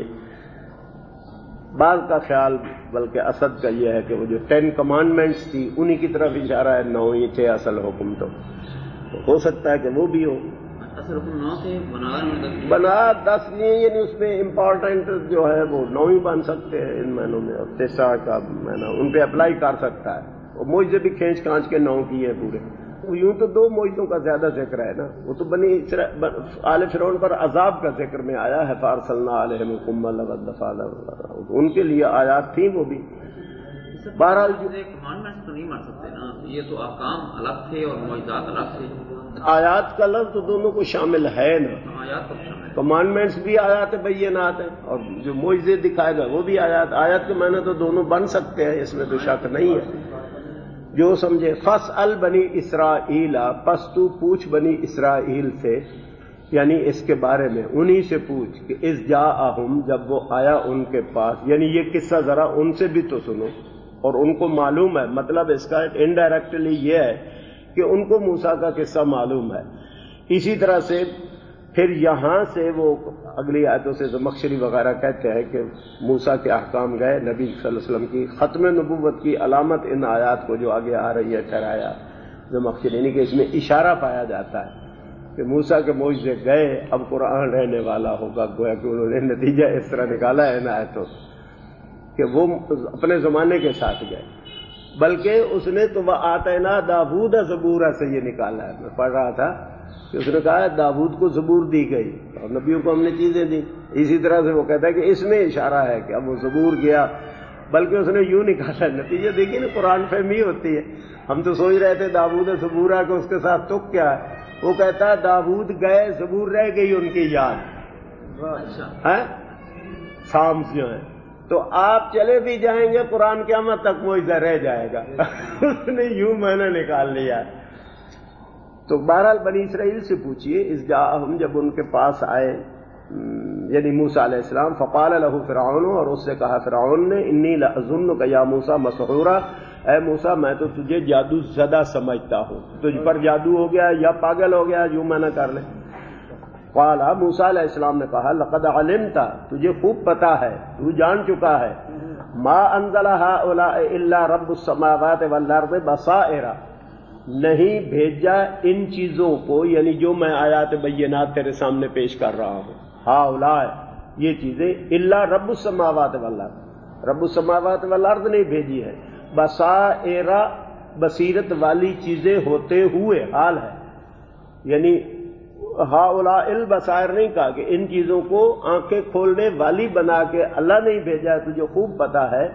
Speaker 1: بعض کا خیال بلکہ اسد کا یہ ہے کہ وہ جو 10 کمانڈمنٹس تھی انہی کی طرف اشارہ ہے، 9 ہی تھے اصل حکم، تو ہو سکتا ہے کہ وہ بھی ہو۔
Speaker 2: اصل حکم 9 تھے،
Speaker 1: بنا 10 نہیں، یعنی اس میں امپورٹنٹ جو ہے وہ 9 ہی بن سکتے ہیں ان معنوں میں، اور 9 کا معنی ان پہ اپلائی کر سکتا ہے۔ اور معجزے بھی کھینچ کھانچ کے 9 کیے پورے۔ یوں تو 2 معجزوں کا زیادہ ذکر ہے نا، وہ تو بنی آل فرعون پر عذاب کا ذکر میں آیا ہے، فارسلنا علیہم القمل والضفادع، ان کے لیے آیات تھیں وہ بھی۔ بہرحال
Speaker 2: کمانڈمنٹس تو نہیں مار سکتے نا، یہ تو احکام الگ تھے اور معجزات الگ تھے۔
Speaker 1: آیات کا لفظ تو دونوں کو شامل ہے نا،
Speaker 2: آیات کو شامل،
Speaker 1: کمانڈمنٹس بھی آیات بینات ہیں، اور جو معجزے دکھائے گا وہ بھی آیات۔ آیات کے معنی تو دونوں بن سکتے ہیں، اس میں تو شک نہیں ہے، جو سمجھے۔ فاسأل بنی اسرائیل، پس تو پوچھ بنی اسرائیل سے، یعنی اس کے بارے میں انہی سے پوچھ کہ اذ جاءہم، جب وہ آیا ان کے پاس، یعنی یہ قصہ ذرا ان سے بھی تو سنو، اور ان کو معلوم ہے، مطلب اس کا انڈائریکٹلی یہ ہے کہ ان کو موسیٰ کا قصہ معلوم ہے۔ اسی طرح سے پھر یہاں سے وہ اگلی آیتوں سے زمخشری وغیرہ کہتے ہیں کہ موسیٰ کے احکام گئے، نبی صلی اللہ علیہ وسلم کی ختم نبوت کی علامت ان آیات کو جو آگے آ رہی ہے ٹھہرایا زمخشری، یعنی کہ اس میں اشارہ پایا جاتا ہے کہ موسیٰ کے معجزے گئے، اب قرآن رہنے والا ہوگا۔ گویا کہ انہوں نے نتیجہ اس طرح نکالا ہے ان آیتوں کہ وہ اپنے زمانے کے ساتھ گئے۔ بلکہ اس نے تو وآتینا داود زبورا سے یہ نکالا ہے. میں پڑھ رہا تھا کہ اس نے کہا داود کو زبور دی گئی اور نبیوں کو ہم نے چیزیں دی. اسی طرح سے وہ کہتا ہے کہ اس میں اشارہ ہے کہ اب وہ زبور گیا، بلکہ اس نے یوں نکالا. نتیجہ دیکھیے نا، قرآن فہمی ہوتی ہے. ہم تو سوچ رہے تھے داود زبورا کہ اس کے ساتھ تک کیا ہے. وہ کہتا ہے داود گئے، زبور رہ گئی ان کی یاد. سامس جو ہیں تو آپ چلے بھی جائیں گے، قرآن قیامت تک معجزہ رہ جائے گا. اس نے یوں معنی نکال لیا. تو بہرحال بنی اسرائیل سے پوچھیے، اس جاءہم جب ان کے پاس آئے یعنی موسیٰ علیہ السلام، فقال له فرعون، اور اس سے کہا فرعون نے، انی لاظنک یا موسیٰ مسحورا، اے موسیٰ میں تو تجھے جادو زدہ سمجھتا ہوں، تجھ پر جادو ہو گیا یا پاگل ہو گیا، یوں میں نہ کر لیں. قال موسیٰ علیہ السلام نے کہا، لقد علمت، تجھے خوب پتا ہے، تو جان چکا ہے، ما انزل هؤلاء الا رب السماوات والارض بصائر، نہیں بھیجا ان چیزوں کو، یعنی جو میں آیات بینات تیرے سامنے پیش کر رہا ہوں، ہؤلاء یہ چیزیں، الا رب السماوات والارض، رب السماوات والارض نہیں بھیجی ہے، بصائر بصیرت والی چیزیں ہوتے ہوئے، حال ہے. یعنی ہؤلاء البصائر نہیں کہا کہ ان چیزوں کو آنکھیں کھولنے والی بنا کے اللہ نہیں بھیجا ہے، تجھے خوب پتا ہے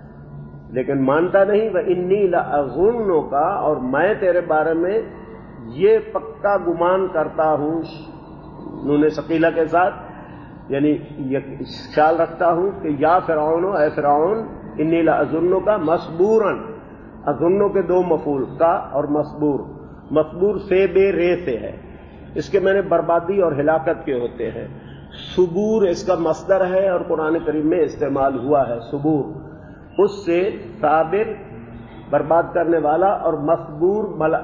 Speaker 1: لیکن مانتا نہیں. وانی لاظنک، اور میں تیرے بارے میں یہ پکا گمان کرتا ہوں، نون ثقیلہ کے ساتھ، یعنی یہ خیال رکھتا ہوں کہ یا فرعون، اے فرعون، انی لاظنک مسبورا، اظنو کے دو مفعول، کا اور مسبور. مسبور سے بے رے سے ہے، اس کے میں نے بربادی اور ہلاکت کے ہوتے ہیں. صبور اس کا مصدر ہے اور قرآن کریم میں استعمال ہوا ہے صبور، اس سے صابر برباد کرنے والا اور مسبور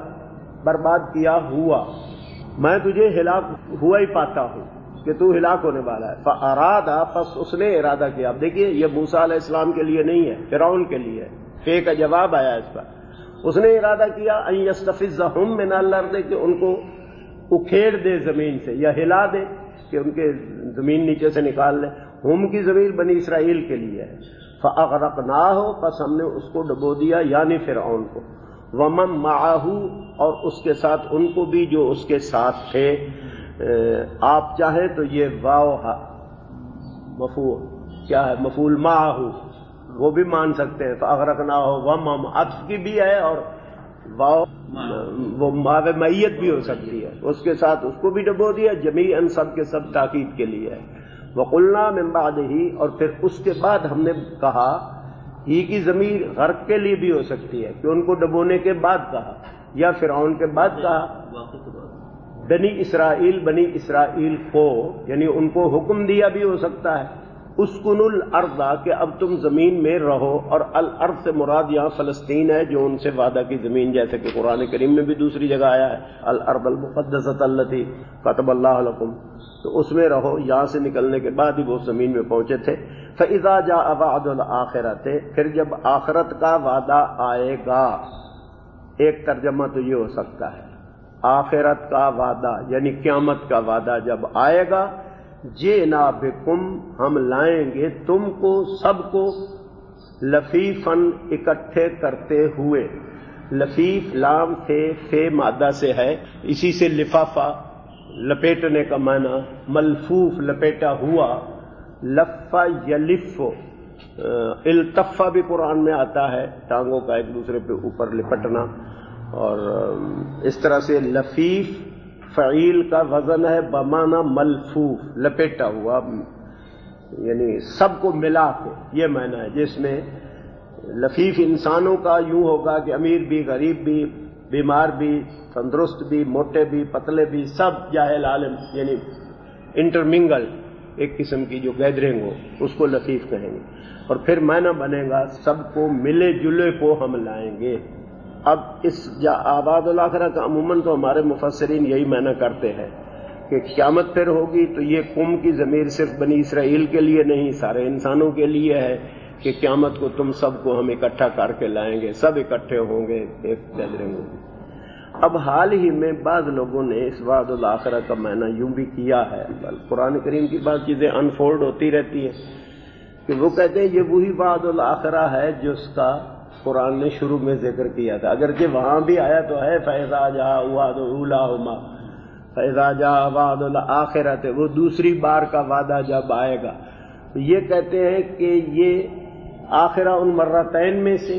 Speaker 1: برباد کیا ہوا. میں تجھے ہلاک ہوا ہی پاتا ہوں کہ تو ہلاک ہونے والا ہے. فارادہ، پس اس نے ارادہ کیا. اب دیکھیے یہ موسیٰ علیہ السلام کے لیے نہیں ہے، فرعون کے لیے ہے. فے کا جواب آیا اس پر. اس نے ارادہ کیا ان یستفزہم من الارض، کہ ان کو اکھیڑ دے زمین سے یا ہلا دے، کہ ان کے زمین نیچے سے نکال لے. ہم کی ضمیر بنی اسرائیل کے لیے ہے. فاغرقناہ، پس ہم نے اس کو ڈبو دیا، یعنی فرعون کو. ومن معہ، اور اس کے ساتھ ان کو بھی جو اس کے ساتھ تھے. آپ چاہیں تو یہ واو مفعول کیا ہے، مفعول معہ، وہ بھی مان سکتے ہیں. فاغرقناہ ومن عطف کی بھی ہے، اور واو وہ ماو معیت بھی ہو سکتی ہے. اس کے ساتھ اس کو بھی ڈبو دیا، جمیعاً سب کے سب تاکید کے لیے ہے. وقلنا من بعدہ، اور پھر اس کے بعد ہم نے کہا، ہی کی ضمیر غرق کے لیے بھی ہو سکتی ہے کہ ان کو ڈبونے کے بعد کہا یا فرعون کے بعد کہا. بنی اسرائیل کو، یعنی ان کو حکم دیا بھی ہو سکتا ہے. اسکن الارض، کہ اب تم زمین میں رہو، اور الارض سے مراد یہاں فلسطین ہے جو ان سے وعدہ کی زمین، جیسے کہ قرآن کریم میں بھی دوسری جگہ آیا ہے، الارض المقدسۃ التی کتب اللہ لکم. تو اس میں رہو. یہاں سے نکلنے کے بعد ہی وہ زمین میں پہنچے تھے. فاذا جاء وعد الآخرۃ، پھر جب آخرت کا وعدہ آئے گا. ایک ترجمہ تو یہ ہو سکتا ہے آخرت کا وعدہ یعنی قیامت کا وعدہ جب آئے گا. جئنا بکم، ہم لائیں گے تم کو سب کو، لفیفن اکٹھے کرتے ہوئے. لفیف لام سے فے مادہ سے ہے، اسی سے لفافہ لپیٹنے کا معنی، ملفوف لپیٹا ہوا. لفا یلف، التفا بھی قرآن میں آتا ہے، ٹانگوں کا ایک دوسرے پہ اوپر لپٹنا. اور اس طرح سے لفیف فعیل کا وزن ہے بمانا ملفوف، لپیٹا ہوا، یعنی سب کو ملا کے یہ معنی ہے. جس میں لفیف انسانوں کا یوں ہوگا کہ امیر بھی، غریب بھی، بیمار بھی، تندرست بھی، موٹے بھی، پتلے بھی، سب جاہل عالم، یعنی انٹرمنگل ایک قسم کی جو گیدرنگ ہو اس کو لفیف کہیں گے. اور پھر معنی بنے گا سب کو ملے جلے کو ہم لائیں گے. اب اس آباد الآخرہ کا عموماً تو ہمارے مفسرین یہی معنی کرتے ہیں کہ قیامت پھر ہوگی تو یہ قوم کی ضمیر صرف بنی اسرائیل کے لیے نہیں، سارے انسانوں کے لیے ہے کہ قیامت کو تم سب کو ہم اکٹھا کر کے لائیں گے، سب اکٹھے ہوں گے، ایک گیدرنگ ہوگی. اب حال ہی میں بعض لوگوں نے اس وعد الآخرہ کا معنی یوں بھی کیا ہے، قرآن کریم کی بعض چیزیں انفولڈ ہوتی رہتی ہیں، کہ وہ کہتے ہیں یہ وہی وعد الآخرہ ہے جس کا قرآن نے شروع میں ذکر کیا تھا، اگرچہ وہاں بھی آیا تو ہے فَإِذَا جَاءَ وَعْدُ أُولَاهُمَا فَإِذَا جَاءَ وَعْدُ الْآخِرَةِ، وہ دوسری بار کا وعدہ جب آئے گا تو یہ کہتے ہیں کہ یہ آخرہ ان مرتین میں سے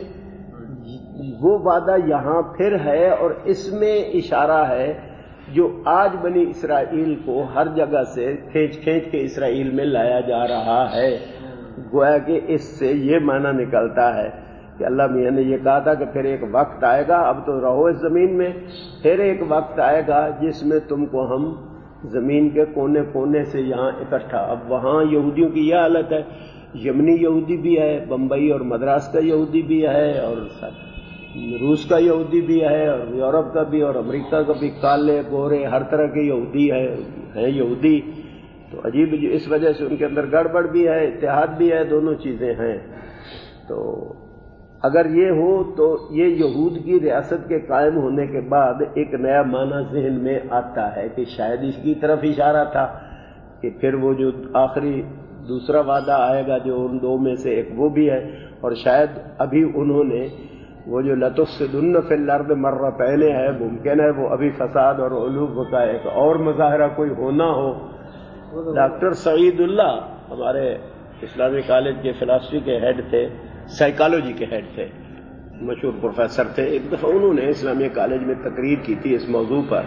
Speaker 1: وہ وعدہ یہاں پھر ہے، اور اس میں اشارہ ہے جو آج بنی اسرائیل کو ہر جگہ سے کھینچ کھینچ کے اسرائیل میں لایا جا رہا ہے۔ گویا کہ اس سے یہ معنی نکلتا ہے کہ اللہ میاں نے یہ کہا تھا کہ پھر ایک وقت آئے گا، اب تو رہو اس زمین میں، پھر ایک وقت آئے گا جس میں تم کو ہم زمین کے کونے کونے سے یہاں اکٹھا، اب وہاں یہودیوں کی یہ حالت ہے، یمنی یہودی بھی ہے، بمبئی اور مدراس کا یہودی بھی ہے، اور روس کا یہودی بھی ہے، اور یورپ کا بھی، اور امریکہ کا بھی، کالے گورے ہر طرح کے یہودی ہیں یہودی، تو عجیب اس وجہ سے ان کے اندر گڑبڑ بھی ہے، اتحاد بھی ہے، دونوں چیزیں ہیں۔ تو اگر یہ ہو تو یہ یہود کی ریاست کے قائم ہونے کے بعد ایک نیا معنی ذہن میں آتا ہے کہ شاید اس کی طرف اشارہ تھا کہ پھر وہ جو آخری دوسرا وعدہ آئے گا جو ان دو میں سے ایک وہ بھی ہے، اور شاید ابھی انہوں نے وہ جو لتفسدن فی الارض مرہ پہلے ہے، ممکن ہے وہ ابھی فساد اور علو کا ایک اور مظاہرہ کوئی ہونا ہو۔ ڈاکٹر سعید اللہ ہمارے اسلامی کالج کے فلسفی کے ہیڈ تھے، سائیکالوجی کے ہیڈ تھے، مشہور پروفیسر تھے، ایک دفعہ انہوں نے اسلامی کالج میں تقریر کی تھی اس موضوع پر،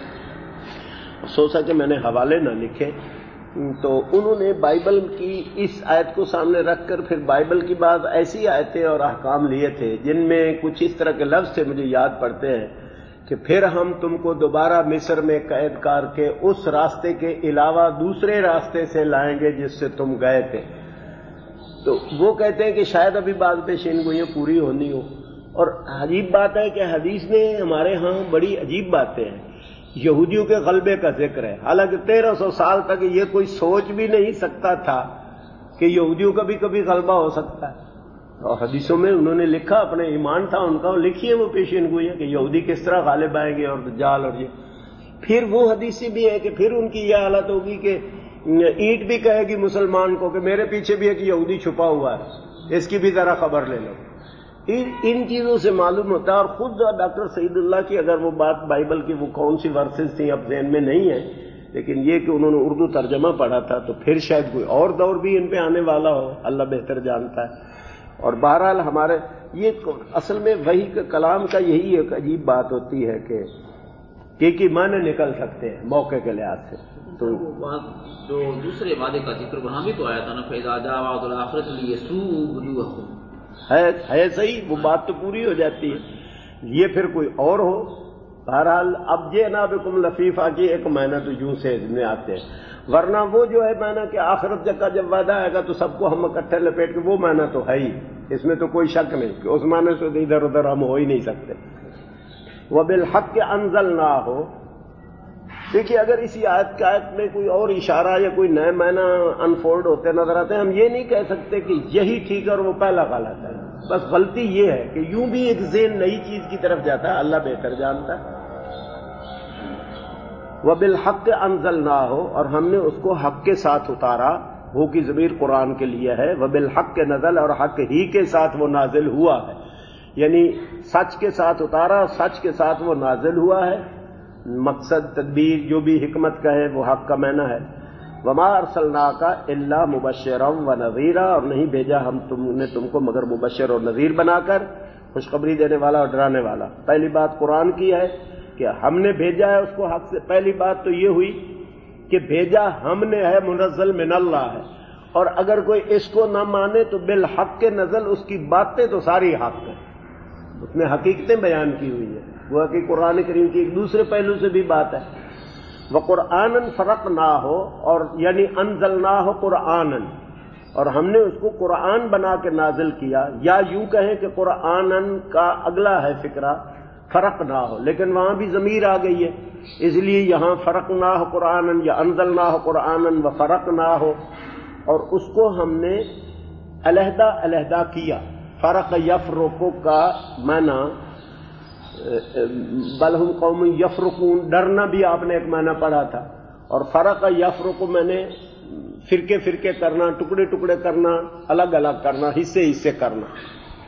Speaker 1: سوچا کہ میں نے حوالے نہ لکھے، تو انہوں نے بائبل کی اس آیت کو سامنے رکھ کر پھر بائبل کی بعض ایسی آیتیں اور احکام لیے تھے جن میں کچھ اس طرح کے لفظ تھے، مجھے یاد پڑتے ہیں کہ پھر ہم تم کو دوبارہ مصر میں قید کر کے اس راستے کے علاوہ دوسرے راستے سے لائیں گے جس سے تم گئے تھے۔ تو وہ کہتے ہیں کہ شاید ابھی بعض پیشین گوئیاں پوری ہونی ہو، اور عجیب بات ہے کہ حدیث میں ہمارے ہاں بڑی عجیب باتیں ہیں، یہودیوں کے غلبے کا ذکر ہے، حالانکہ 1300 سال تک یہ کوئی سوچ بھی نہیں سکتا تھا کہ یہودیوں کا بھی کبھی غلبہ ہو سکتا ہے، اور حدیثوں میں انہوں نے لکھا، اپنے ایمان تھا ان کا، لکھی ہے وہ پیشین گوئیاں کہ یہودی کس طرح غالب آئیں گے اور دجال اور یہ۔ پھر وہ حدیث بھی ہے کہ پھر ان کی یہ حالت ہوگی کہ اینٹ بھی کہے گی مسلمان کو کہ میرے پیچھے بھی ایک یہودی چھپا ہوا ہے، اس کی بھی ذرا خبر لے لو۔ ان چیزوں سے معلوم ہوتا ہے، اور خود ڈاکٹر سعید اللہ کی اگر وہ بات بائبل کی وہ کون سی ورسز تھیں اب ذہن میں نہیں ہے، لیکن یہ کہ انہوں نے اردو ترجمہ پڑھا تھا، تو پھر شاید کوئی اور دور بھی ان پہ آنے والا ہو، اللہ بہتر جانتا ہے۔ اور بہرحال ہمارے یہ اصل میں وحی کے کلام کا یہی ایک عجیب بات ہوتی ہے کہ معنی نکل سکتے ہیں موقع کے لحاظ سے۔ تو
Speaker 2: جو دوسرے وعدے کا ذکر وہاں بھی تو آیا تھا نا، فَإِذَا جَاءَ وَعْدُ الْآخِرَةِ لِيَسُوءُوا وُجُوهَكُمْ،
Speaker 1: ہے صحیح، وہ بات تو پوری ہو جاتی ہے، یہ پھر کوئی اور ہو۔ بہرحال اب جئنا بکم لفیفا کی ایک معنی تو یوں سے میں آتے ہیں، ورنہ وہ جو ہے معنی کہ آخرت کا جب وعدہ آئے گا تو سب کو ہم اکٹھے لپیٹ کے، وہ معنی تو ہے ہی، اس میں تو کوئی شک نہیں کہ اس معنی سے ادھر ادھر ہم ہو ہی نہیں سکتے۔ وَبِالْحَقِّ أَنزَلْنَاهُ، دیکھیے اگر اسی آیت میں کوئی اور اشارہ یا کوئی نئے معنی انفولڈ ہوتے نظر آتے ہیں، ہم یہ نہیں کہہ سکتے کہ یہی ٹھیک ہے اور وہ پہلا غلط ہے، بس غلطی یہ ہے کہ یوں بھی ایک ذہن نئی چیز کی طرف جاتا ہے، اللہ بہتر جانتا ہے۔ وَبِالْحَقِّ أَنزَلْنَاهُ، اور ہم نے اس کو حق کے ساتھ اتارا، وہ کی ضمیر قرآن کے لیے ہے، وَبِالْحَقِّ نزل، اور حق ہی کے ساتھ وہ نازل ہوا ہے، یعنی سچ کے ساتھ اتارا، سچ کے ساتھ وہ نازل ہوا ہے، مقصد تدبیر جو بھی حکمت کا ہے وہ حق کا معنی ہے۔ وما ارسلناک الا مبشرا ونذیرا، اور نہیں بھیجا ہم نے تم کو مگر مبشر اور نذیر بنا کر، خوشخبری دینے والا اور ڈرانے والا۔ پہلی بات قرآن کی ہے کہ ہم نے بھیجا ہے اس کو حق سے، پہلی بات تو یہ ہوئی کہ بھیجا ہم نے ہے، منزل من اللہ ہے، اور اگر کوئی اس کو نہ مانے تو بالحق کے نزل، اس کی باتیں تو ساری حق ہیں، اس میں حقیقتیں بیان کی ہوئی ہیں، وہ کہ قرآن کریم کی ایک دوسرے پہلو سے بھی بات ہے۔ وَقُرْآنًا فَرَقْنَاهُ، اور یعنی أَنزَلْنَاهُ قُرْآنًا، اور ہم نے اس کو قرآن بنا کے نازل کیا، یا یوں کہیں کہ قرآنًا کا اگلا ہے فکرہ فرقناہ، لیکن وہاں بھی ضمیر آ گئی ہے، اس لیے یہاں فرقناہ قرآنًا یا انزلناہ قرآنًا وفرقناہ، اور اس کو ہم نے علیحدہ علیحدہ کیا۔ فرق یفرق کا معنی بل ہم قوم یفرقون، ڈرنا بھی آپ نے ایک معنی پڑھا تھا، اور فرق یفرق میں نے فرقے فرقے کرنا، ٹکڑے ٹکڑے کرنا، الگ الگ کرنا، حصے حصے کرنا،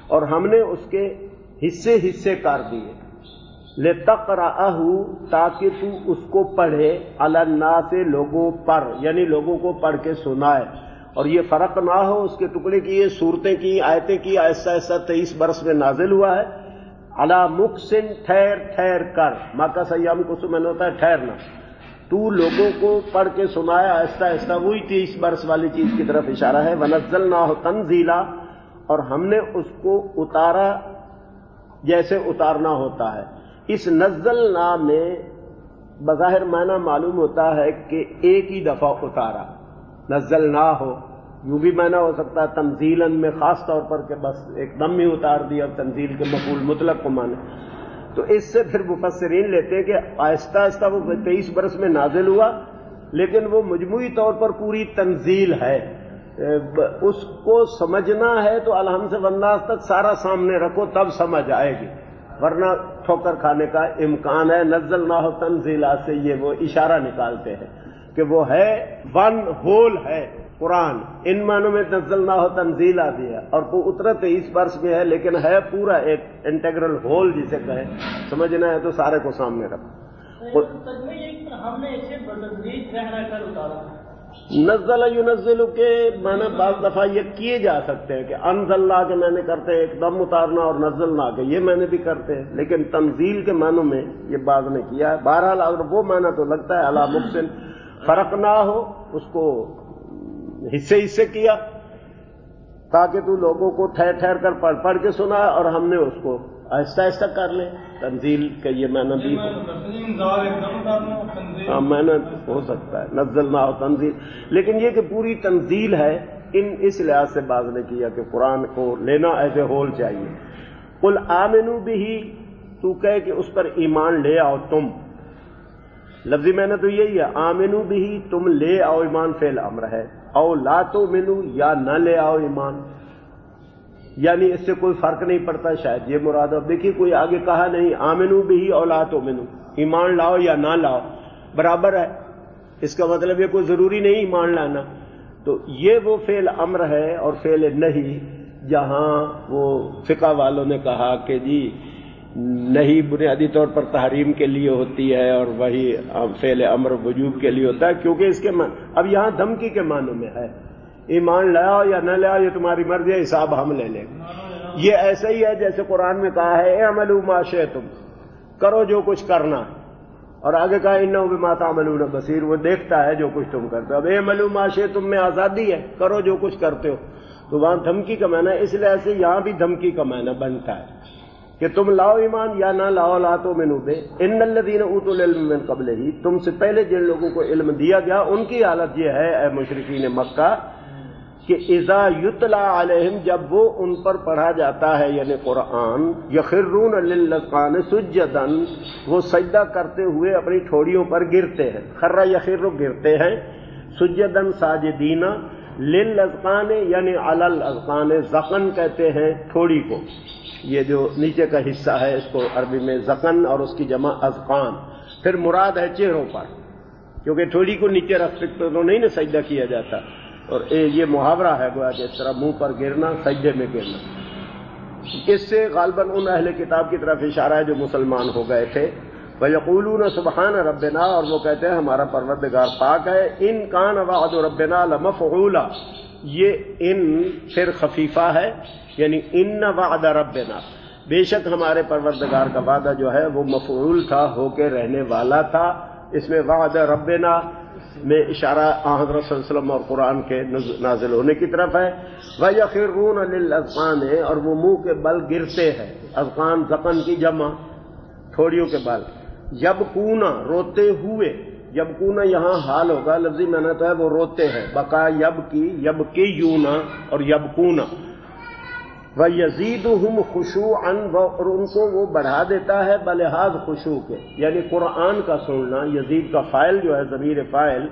Speaker 1: اور ہم نے اس کے حصے حصے کر دیے، لتقرأہ تاکہ تو اس کو پڑھے، علی الناس لوگوں پر، یعنی لوگوں کو پڑھ کے سنائے، اور یہ فرق نہ ہو اس کے ٹکڑے کیے، صورتیں کی، آیتیں کی، ایسا ایسا 23 برس میں نازل ہوا ہے، علی مکسن ٹھہر ٹھہر کر، مکث یمکث میں ہوتا ہے ٹھہرنا، تو لوگوں کو پڑھ کے سنایا آہستہ آہستہ، وہی 23 برس والی چیز کی طرف اشارہ ہے، ونزلناہ تنزیلا، اور ہم نے اس کو اتارا جیسے اتارنا ہوتا ہے۔ اس نزلنا میں بظاہر معنی معلوم ہوتا ہے کہ ایک ہی دفعہ اتارا، نزلنا ہو، یوں بھی معنی ہو سکتا ہے تنزیلاً میں خاص طور پر کہ بس ایک دم ہی اتار دیا، تنزیل کے مفعول مطلق کو مانے، تو اس سے پھر مفسرین لیتے ہیں کہ آہستہ آہستہ وہ 23 برس میں نازل ہوا، لیکن وہ مجموعی طور پر پوری تنزیل ہے، اس کو سمجھنا ہے تو الحمد سے والناس تک سارا سامنے رکھو تب سمجھ آئے گی، ورنہ ٹھوکر کھانے کا امکان ہے۔ نزلناہ تنزیلا سے یہ وہ اشارہ نکالتے ہیں کہ وہ ہے ون ہول ہے قرآن، ان معنوں میں نزلناہ تنزیلا بھی ہے، اور وہ اترا 23 برس میں ہے، لیکن ہے پورا ایک انٹیگرل ہول جسے کہیں، سمجھنا ہے تو سارے کو سامنے رکھو۔
Speaker 4: ہم نے اسے بتدریج رہ کر اتارا،
Speaker 1: نزل ينزل کے معنی بعض دفعہ یہ کیے جا سکتے ہیں کہ انزلنا کے معنی کرتے ہیں ایک دم اتارنا، اور نزلنا کے یہ معنی بھی کرتے ہیں، لیکن تنزیل کے معنوں میں یہ بعض نے کیا ہے۔ بہرحال اگر وہ معنی تو لگتا ہے علی مقسم، فرق نہ ہو، اس کو حصے حصے کیا تاکہ تو لوگوں کو ٹھہر ٹھہر کر پڑھ پڑھ کے سنا، اور ہم نے اس کو آہستہ آہستہ کر لیں، تنزیل کا یہ معنی بھی معنی ہو سکتا ہے، نزلنا تنزیل، لیکن یہ کہ پوری تنزیل ہے، اس لحاظ سے بعض نے کیا کہ قرآن کو لینا ایسے ہول چاہیے۔ قل آمنوا بہ، تو کہے کہ اس پر ایمان لے آؤ تم، لفظی معنی تو یہی ہے، آمنوا بہ تم لے آؤ، ایمان فعل امر ہے، او لا تؤمنوا یا نہ لے آؤ ایمان، یعنی اس سے کوئی فرق نہیں پڑتا، شاید یہ مراد ہے۔ دیکھیے کوئی آگے کہا نہیں آمنوا بہ او لا تؤمنوا، ایمان لاؤ یا نہ لاؤ برابر ہے، اس کا مطلب یہ کوئی ضروری نہیں ایمان لانا، تو یہ وہ فعل امر ہے اور فعل نہیں، جہاں وہ فقہ والوں نے کہا کہ جی نہیں بنیادی طور پر تحریم کے لیے ہوتی ہے، اور وہی فعل امر وجوب کے لیے ہوتا ہے، کیونکہ اس کے اب یہاں دھمکی کے معنوں میں ہے، ایمان لاؤ یا نہ لاؤ یہ تمہاری مرضی ہے، حساب ہم لے لیں گے۔ یہ ایسا ہی ہے جیسے قرآن میں کہا ہے اعملوا ما شئتم، کرو جو کچھ کرنا، اور آگے کہا انہ بما تعملون بصیر، وہ دیکھتا ہے جو کچھ تم کرتے ہو۔ اب اعملوا ما شئتم میں آزادی ہے، کرو جو کچھ کرتے ہو، تو وہاں دھمکی کا معنی ہے، اس لیے سے یہاں بھی دھمکی کا معنی بنتا ہے کہ تم لاؤ ایمان یا نہ لاؤ، لا تؤمنوا بہ ان الذین اوتوا العلم من قبلہ، تم سے پہلے جن لوگوں کو علم دیا گیا ان کی حالت یہ ہے اے مشرکین مکہ کہ اذا یتلا علیہم، جب وہ ان پر پڑھا جاتا ہے یعنی قرآن، یخرون للاذقان سجدا، وہ سجدہ کرتے ہوئے اپنی ٹھوڑیوں پر گرتے ہیں، خر یخر گرتے ہیں، سجدا ساجدین، للاذقان یعنی علی الاذقان، ذقن کہتے ہیں ٹھوڑی کو، یہ جو نیچے کا حصہ ہے اس کو عربی میں ذقن، اور اس کی جمع اذقان، پھر مراد ہے چہروں پر، کیونکہ ٹھوڑی کو نیچے رکھ سکتے تو نہیں نا سجدہ کیا جاتا، اور یہ محاورہ ہے گویا کہ اس طرح منہ پر گرنا، سجدے میں گرنا۔ اس سے غالباً ان اہل کتاب کی طرف اشارہ ہے جو مسلمان ہو گئے تھے، وَيَقُولُونَ سُبْحَانَ رَبِّنَا، اور وہ کہتے ہیں ہمارا پروردگار پاک ہے، اِن كَانَ وَعْدُ رَبِّنَا لَمَفْعُولًا، یہ ان پھر خفیفہ ہے، یعنی ان وعد ربنا، بے شک ہمارے پروردگار کا وعدہ جو ہے وہ مفعول تھا، ہو کے رہنے والا تھا، اس میں وعد ربنا میں اشارہ حضرت صلی اللہ علیہ وسلم اور قرآن کے نازل ہونے کی طرف ہے۔ وَيَخِرُّونَ لِلْأَذْقَانِ، اور وہ منہ کے بل گرتے ہیں، اذقان ذقن کی جمع، تھوڑیوں کے بل، یبکونا روتے ہوئے، یبکونا یہاں حال ہوگا، لفظی معنی تو ہے وہ روتے ہیں، بقا یبکی، یبکیونا اور یبکونا، وَيَزِيدُهُمْ خُشُوعًا، اور ان کو وہ بڑھا دیتا ہے بلحاظ خشوع کے، یعنی قرآن کا سننا، یزید کا فاعل جو ہے ضمیر فاعل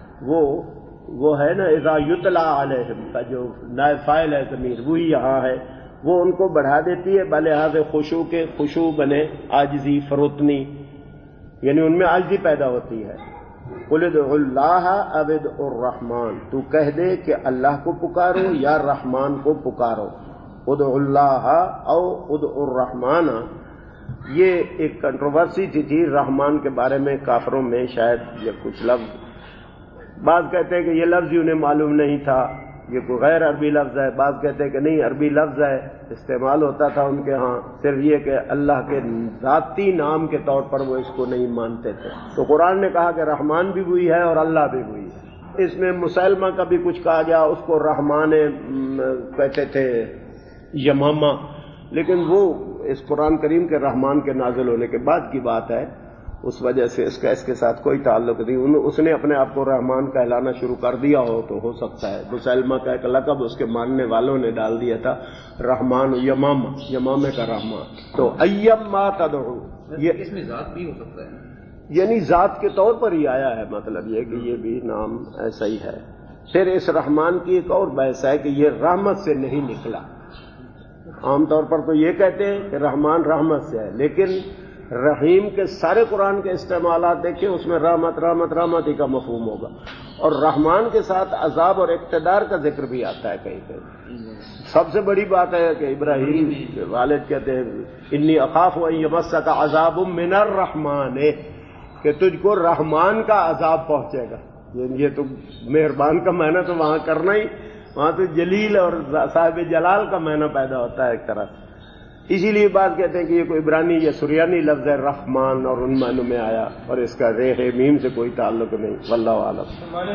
Speaker 1: وہ ہے نا اذا یتلا علیہم کا جو نائب فاعل ہے ضمیر، وہی یہاں ہے، وہ ان کو بڑھا دیتی ہے بلحاظ خشوع کے، خشوع بنے عاجزی، فروتنی، یعنی ان میں عاجزی پیدا ہوتی ہے۔ قُلِ ادْعُوا اللَّهَ أَوِ ادْعُوا الرَّحْمَٰنَ، تو کہہ دے کہ اللہ کو پکارو یا رحمان کو پکارو، ادعوا اللہ او ادعوا الرحمن، یہ ایک کنٹروورسی تھی رحمان کے بارے میں کافروں میں، شاید یہ کچھ لفظ، بعض کہتے ہیں کہ یہ لفظ انہیں معلوم نہیں تھا، یہ کوئی غیر عربی لفظ ہے، بعض کہتے ہیں کہ نہیں عربی لفظ ہے، استعمال ہوتا تھا ان کے ہاں، صرف یہ کہ اللہ کے ذاتی نام کے طور پر وہ اس کو نہیں مانتے تھے۔ تو قرآن نے کہا کہ رحمان بھی وہی ہے اور اللہ بھی وہی ہے۔ اس میں مسلمہ کا بھی کچھ کہا گیا، اس کو رحمان کہتے تھے یمامہ، لیکن وہ اس قرآن کریم کے رحمان کے نازل ہونے کے بعد کی بات ہے، اس وجہ سے اس کے ساتھ کوئی تعلق نہیں۔ اس نے اپنے آپ کو رحمان کہلانا شروع کر دیا ہو سکتا ہے۔ مسلمہ کا ایک لقب اس کے ماننے والوں نے ڈال دیا تھا، رحمان یمامہ، یمامے کا رحمان۔ تو ایم ما تدعو، یہ
Speaker 2: اس میں ذات بھی ہو سکتا ہے،
Speaker 1: یعنی ذات کے طور پر ہی آیا ہے، مطلب یہ کہ یہ بھی نام ایسا ہی ہے۔ پھر اس رحمان کی ایک اور بحث ہے کہ یہ رحمت سے نہیں نکلا۔ عام طور پر تو یہ کہتے ہیں کہ رحمان رحمت سے ہے، لیکن رحیم کے سارے قرآن کے استعمالات دیکھیں، اس میں رحمت رحمت رحمت ہی کا مفہوم ہوگا، اور رحمان کے ساتھ عذاب اور اقتدار کا ذکر بھی آتا ہے کہیں کہیں۔ سب سے بڑی بات ہے کہ ابراہیم کے والد کہتے ہیں انی اخاف ان یمسک عذاب من الرحمن، کہ تجھ کو رحمان کا عذاب پہنچے گا۔ یہ تو مہربان کا معنی تو وہاں کرنا ہی، وہاں تو جلیل اور صاحب جلال کا معنی پیدا ہوتا ہے ایک طرح سے۔ اسی لیے بات کہتے ہیں کہ یہ کوئی عبرانی یا سریانی لفظ ہے رحمان، اور ان معنوں میں آیا، اور اس کا ریح میم سے کوئی تعلق نہیں، واللہ عالم۔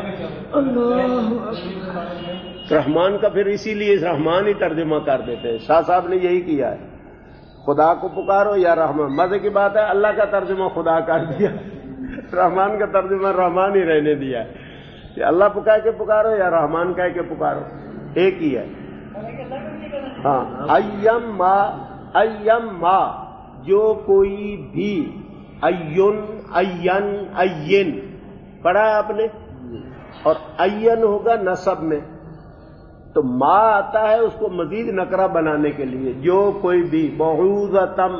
Speaker 1: رحمان کا پھر اسی لیے رحمان ہی ترجمہ کر دیتے ہیں، شاہ صاحب نے یہی کیا ہے، خدا کو پکارو یا رحمان۔ مزے کی بات ہے اللہ کا ترجمہ خدا کر دیا، رحمان کا ترجمہ رحمان ہی رہنے دیا ہے، کہ اللہ پکار کے پکارو یا رحمان کہہ کے پکارو، ایک ہی ہے۔ ہاں، ایم ما، جو کوئی بھی، این پڑھا ہے آپ نے، اور این ہوگا نسب میں، تو ما آتا ہے اس کو مزید نکرہ بنانے کے لیے، جو کوئی بھی، بعوذتم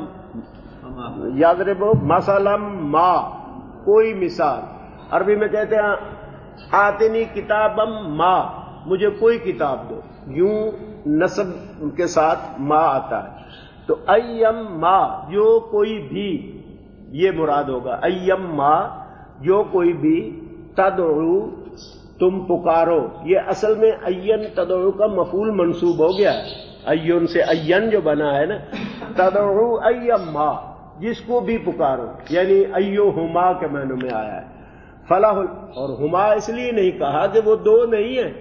Speaker 1: یضربو مثلا ما، کوئی مثال، عربی میں کہتے ہیں آتنی کتابم ما، مجھے کوئی کتاب دو، یوں نسب کے ساتھ ما آتا ہے۔ تو ایم ما، جو کوئی بھی، یہ مراد ہوگا، ایم ما، جو کوئی بھی، تدعو، تم پکارو، یہ اصل میں این تدعو کا مفعول منصوب ہو گیا ہے، این سے این جو بنا ہے نا، تدعو ایم ما، جس کو بھی پکارو، یعنی ایہما کے معنوں میں آیا ہے۔ فلاح، اور ہما اس لیے نہیں کہا کہ وہ دو نہیں ہیں،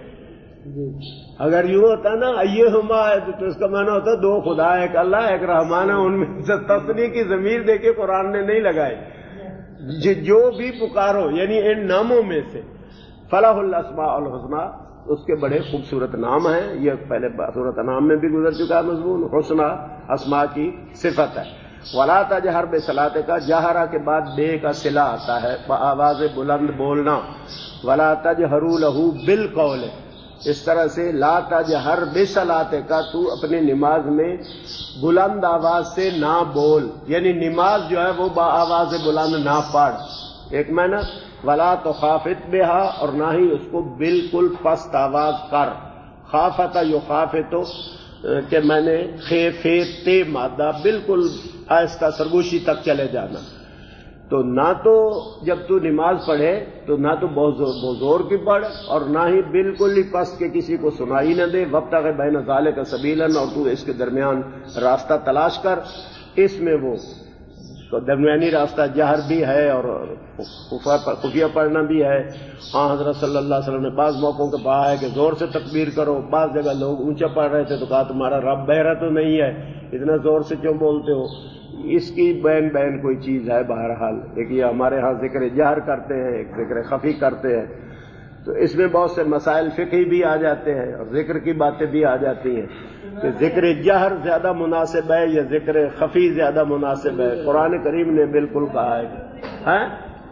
Speaker 1: اگر یوں ہوتا نا ایہما ہے تو اس کا معنی ہوتا دو خدا، ایک اللہ ایک رحمان ہے، ان میں سے تسنیہ کی ضمیر دے کے قرآن نے نہیں لگائی، جو بھی پکارو یعنی ان ناموں میں سے، فلاح الاسماء الحسنى، اس کے بڑے خوبصورت نام ہیں، یہ پہلے سورۃ انعام میں بھی گزر چکا ہے مضمون، حسنى اسماء کی صفت ہے۔ ولا تجہر بصلاتک، جہرا کے بعد بے کا صلہ آتا ہے، آواز بلند بولنا، ولا تجہروا لہ بالقول، اس طرح سے لا تجہر بصلاتک، تو اپنی نماز میں بلند آواز سے نہ بول، یعنی نماز جو ہے وہ آواز بلند نہ پڑھ، ایک معنی ولا تخافت بہا، اور نہ ہی اس کو بالکل پست آواز کر، خافت یخافت کہ میں نے خیفت مادہ، بالکل آہستہ سرگوشی تک چلے جانا۔ تو نہ تو جب تو نماز پڑھے تو نہ تو بہت زور کی پڑھ، اور نہ ہی بالکل ہی پست کہ کسی کو سنائی نہ دے، وابتغ بین ذالک سبیلا، اور تو اس کے درمیان راستہ تلاش کر، اس میں وہ تو درمیانی راستہ جہر بھی ہے اور خفیہ پڑھنا بھی ہے۔ ہاں حضرت صلی اللہ علیہ وسلم نے بعض موقعوں کے کہا ہے کہ زور سے تکبیر کرو، بعض جگہ لوگ اونچا پڑھ رہے تھے تو کہا تمہارا رب بہرا تو نہیں ہے، اتنا زور سے کیوں بولتے ہو؟ اس کی بین کوئی چیز ہے، بہرحال ایک یہ ہمارے ہاں ذکر جہر کرتے ہیں، ایک ذکر خفی کرتے ہیں، تو اس میں بہت سے مسائل فقہی بھی آ جاتے ہیں اور ذکر کی باتیں بھی آ جاتی ہیں کہ ذکر جہر زیادہ مناسب ہے یا ذکر خفی زیادہ مناسب ہے۔ قرآن کریم نے بالکل کہا ہے